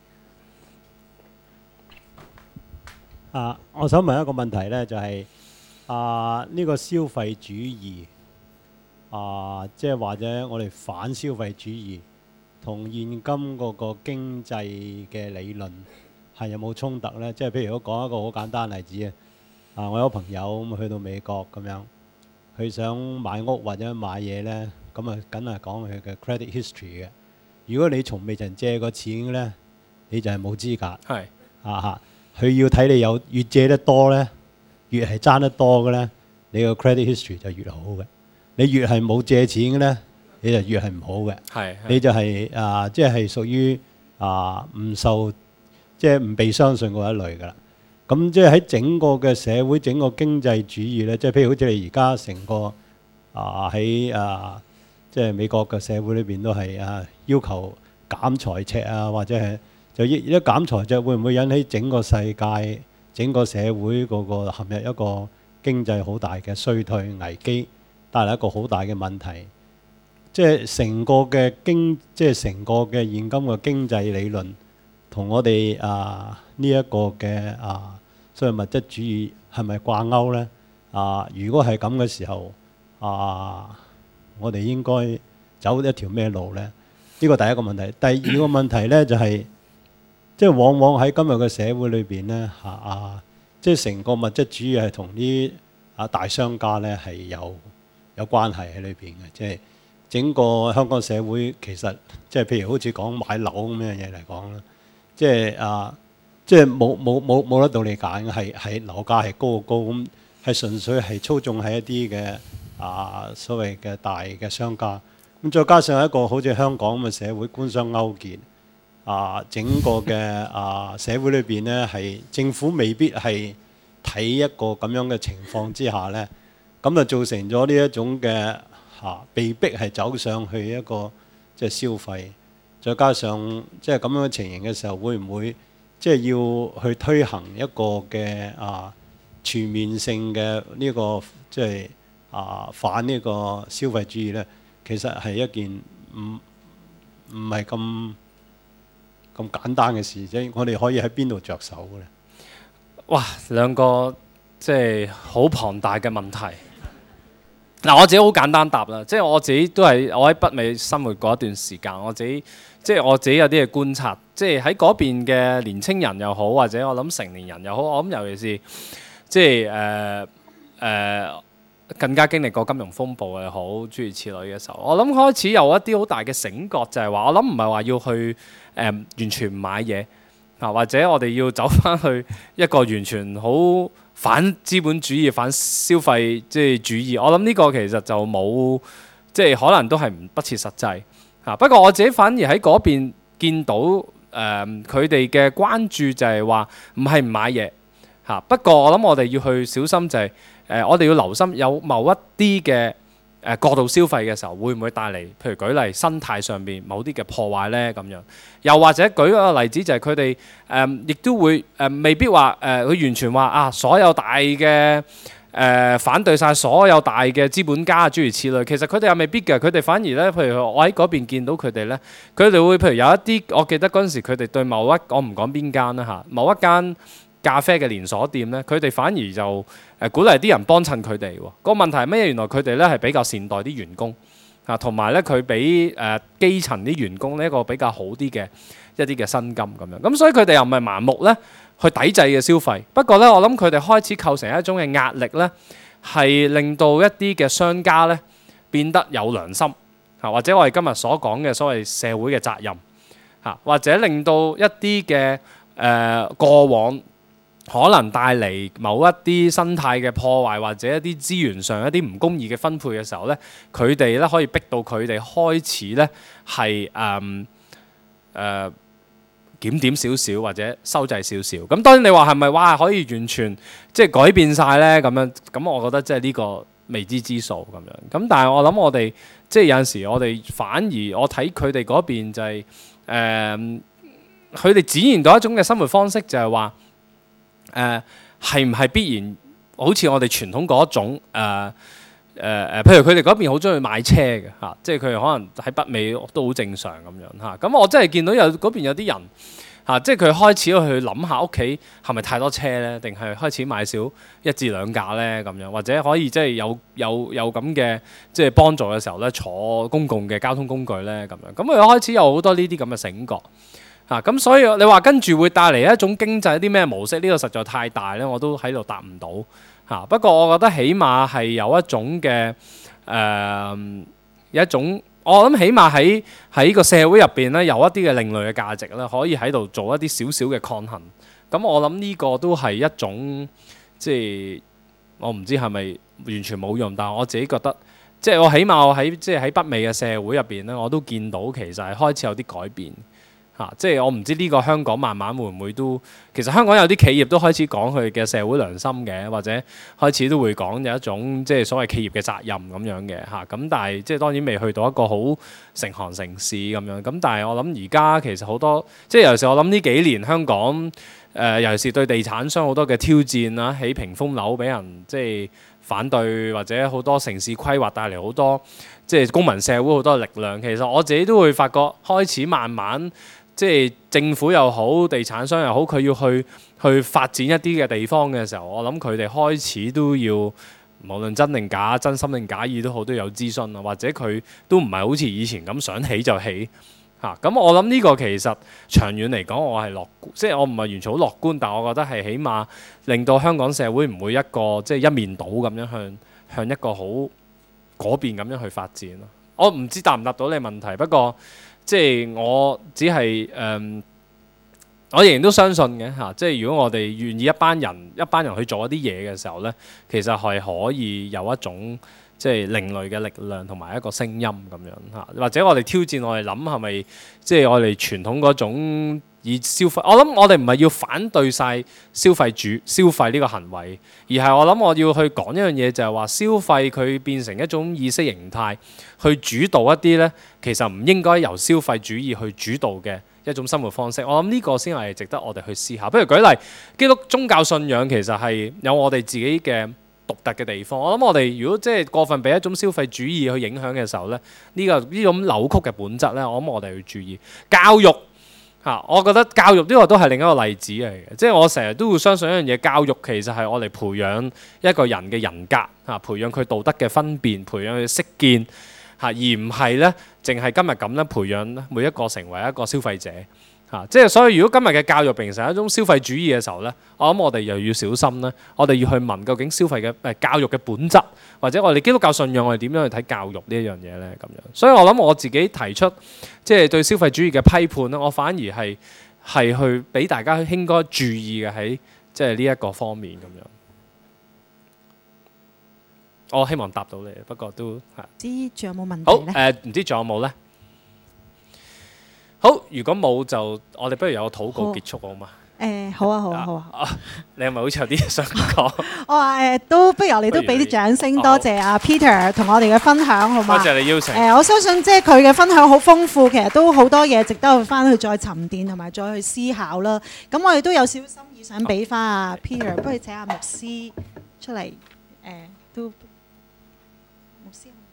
啊，我想問一個問題咧，就係啊呢個消費主義啊，即係或者我哋反消費主義同現今嗰個經濟嘅理論係有冇衝突咧？即係譬如我講一個好簡單例子啊，啊我有個朋友咁去到美國咁樣，佢想買屋或者買嘢咧，咁啊梗係講佢嘅 credit history 嘅。如果你從未曾借過錢咧，你就係冇資格。 係啊嚇，佢要睇你有越借得多咧，越係爭得多嘅咧，你個 credit history 就越好嘅。你越係冇借錢嘅咧，你就越係唔好嘅。 係你就係、是、啊，即、就、係、是、屬於啊唔受即係唔被相信嗰一類㗎啦。咁即係喺整個嘅社會、整個經濟主義咧，即係譬如好似你而家成個啊喺啊。即係美國嘅社會裏邊都係啊要求減財赤啊，或者係就一一減財赤會唔會引起整個世界、整個社會嗰個陷入一個經濟好大嘅衰退危機，帶嚟一個好大嘅問題。即係成個嘅經，即係成個嘅現今嘅經濟理論，同我哋啊呢一個嘅啊所謂物質主義係咪掛鈎呢？啊，如果係咁嘅時候啊。我哋應該走一條咩路呢？呢個第一個問題。第二個問題呢，就係，即係往往喺今日嘅社會裏邊呢，嚇啊，即係成個物質主義係同啲啊大商家呢係有有關係喺裏邊嘅。即係整個香港社會其實即係譬如好似講買樓咁樣嘢嚟講啦，即係啊，即係冇冇冇冇得到你揀，係係樓價係高高咁，係純粹係操縱喺一啲嘅。啊，所謂嘅大嘅商家，咁再加上一個好似香港咁嘅社會官商勾結，啊，整個嘅啊社會裏邊呢，係政府未必係睇一個咁樣嘅情況之下呢，咁就造成咗呢一種嘅嚇、啊、被逼係走上去一個即係消費，再加上即係咁樣嘅情形嘅時候，會唔會即係要去推行一個嘅啊全面性嘅呢個即係啊反呢個消費主義咧，其實係一件唔唔係咁咁簡單嘅事啫。我哋可以喺邊度着手嘅咧？ 哇，兩個即係好龐大嘅問題。嗱，我自己好簡單答啦，即係我自己都係我喺北美生活過一段時間，我自己即係我自己有啲嘅觀察，即係喺嗰邊嘅年青人又好，或者我諗成年人又好，我諗尤其是即係誒誒更加經歷過金融風暴又好，諸如此類嘅時候，我諗開始有一啲好大嘅醒覺，就係話我諗唔係話要去誒、呃、完全唔買嘢啊，或者我哋要走翻去一個完全好反資本主義、反消費即係主義，我諗呢個其實就冇即係可能都係唔不切實際嚇。不過我自己反而喺嗰邊見到誒佢哋嘅關注就係話唔係唔買嘢嚇。不過我諗我哋要去小心就係、是、誒、呃、我哋要留心有某一啲嘅誒過度消費嘅時候，會唔會帶嚟譬如舉例生態上邊某啲嘅破壞呢？咁樣。又或者舉個例子就係佢哋誒亦都會誒、呃、未必話誒佢完全話啊所有大嘅誒、呃、反對晒所有大嘅資本家諸如此類，其實佢哋又未必嘅，佢哋反而咧，譬如我喺嗰邊見到佢哋咧，佢哋會譬如有一啲，我記得嗰陣時佢哋對某一我唔講邊間啦嚇，某一間咖啡嘅連鎖店咧，佢哋反而就誒、呃、鼓勵啲人幫襯佢哋喎。個問題係咩？原來佢哋咧係比較善待啲員工。啊，同埋咧，佢俾誒基層啲員工呢一個比較好啲嘅一啲嘅薪金咁樣，咁所以佢哋又唔係盲目咧去抵制嘅消費。不過咧，我諗佢哋開始構成一種嘅壓力咧，係令到一啲嘅商家咧變得有良心嚇，或者我哋今日所講嘅所謂社會嘅責任嚇，或者令到一啲嘅誒過往可能帶嚟某一啲生態嘅破壞，或者一啲資源上一啲唔公義嘅分配嘅時候咧，佢哋咧可以逼到佢哋開始咧係誒誒檢點少少或者收制少少。咁當然你話係咪哇可以完全即係改變晒咧咁樣？咁我覺得即係呢個未知之數咁樣。咁但係我諗我哋即係有陣時我哋反而我睇佢哋嗰邊就係誒佢哋展現到一種嘅生活方式，就係話。誒係唔係必然好似我哋傳統嗰種誒誒誒，譬如佢哋嗰邊好中意買車嘅嚇、啊，即係佢哋可能喺北美都好正常咁樣嚇。咁、啊、我真係見到有嗰邊有啲人嚇、啊，即係佢開始去諗下屋企係咪太多車咧，定係開始買少一至兩架咧咁樣，或者可以即係有有有咁嘅即係幫助嘅時候咧，坐公共嘅交通工具咧咁樣。咁佢開始有好多呢啲咁嘅醒覺。啊，咁所以你話跟住會帶嚟一種經濟一啲咩模式？呢、這個實在太大咧，我都喺度答唔到嚇。不過我覺得起碼係有一種嘅誒、呃，有一種我諗起碼喺喺個社會入邊咧，有一啲嘅另類嘅價值咧，可以喺度做一啲少少嘅抗衡。咁我諗呢個都係一種即係我唔知係咪完全冇用，但係我自己覺得即係我起碼我喺即係喺北美嘅社會入邊咧，我都見到其實係開始有啲改變。啊、即係我唔知呢個香港慢慢會唔會都，其實香港有啲企業都開始講佢嘅社會良心嘅，或者開始都會講有一種即係所謂企業嘅責任咁樣嘅嚇。咁、啊、但係即係當然未去到一個好成行成市咁樣。咁但係我諗而家其實好多即係尤其是我諗呢幾年香港誒、呃，尤其是對地產商好多嘅挑戰啦，起屏風樓俾人即係反對，或者好多城市規劃帶嚟好多即係公民社會好多力量。其實我自己都會發覺開始慢慢。即係政府又好，地產商又好，佢要去去發展一啲嘅地方嘅時候，我諗佢哋開始都要無論真定假、真心定假意都好，都有諮詢啊，或者佢都唔係好似以前咁想起就起嚇。咁、啊、我諗呢個其實長遠嚟講，我係樂，即係我唔係完全好樂觀，但係我覺得係起碼令到香港社會唔會一個即係一面倒咁樣向向一個好嗰邊咁樣去發展咯。我唔知答唔答到你問題，不過。即係我只係誒、呃，我仍然都相信嘅嚇、啊。即係如果我哋願意一班人一班人去做一啲嘢嘅時候咧，其實係可以有一種即係另類嘅力量同埋一個聲音咁樣嚇，或者我哋挑戰我哋諗係咪即係我哋傳統嗰種以消費？我諗我哋唔係要反對晒消費主消費呢個行為，而係我諗我要去講一樣嘢，就係話消費佢變成一種意識形態，去主導一啲呢，其實唔應該由消費主義去主導嘅一種生活方式。我諗呢個先係值得我哋去思考。不如舉例，基督宗教信仰其實係有我哋自己嘅獨特嘅地方。我諗我哋如果即係過分俾一種消費主義去影響嘅時候咧，呢、這個呢種扭曲嘅本質咧，我諗我哋要注意教育嚇、啊。我覺得教育呢個都係另一個例子嚟嘅，即係我成日都會相信一樣嘢，教育其實係我哋培養一個人嘅人格嚇、啊，培養佢道德嘅分辨，培養佢識見嚇、啊，而唔係咧淨係今日咁咧培養每一個成為一個消費者。嚇、啊！即係所以，如果今日嘅教育變成一種消費主義嘅時候咧，我諗我哋又要小心咧。我哋要去問究竟消費嘅誒、呃、教育嘅本質，或者我哋基督教信仰，我哋點樣去睇教育呢一樣嘢咧？咁樣，所以我諗我自己提出即係對消費主義嘅批判咧，我反而係係去俾大家應該注意嘅喺即係呢一個方面咁樣。我希望答到你，不過都係。 知仲有冇問題好咧？ 誒，唔知仲有冇咧？好，如果冇就我哋不如有個禱告結束好嘛？ 誒，好啊，好啊，好啊！ 啊，你係咪好似有啲嘢想講？ 我話誒，都不如我哋都俾啲掌聲，多謝阿 Peter 同我哋嘅分享，好嘛？ 多謝你邀請。 誒，我相信即係佢嘅分享好豐富，其實都好多嘢值得去翻去再沉澱同埋再去思考啦。咁我哋都有少少心意想俾翻阿 Peter，不如請阿牧師出嚟誒，都牧師。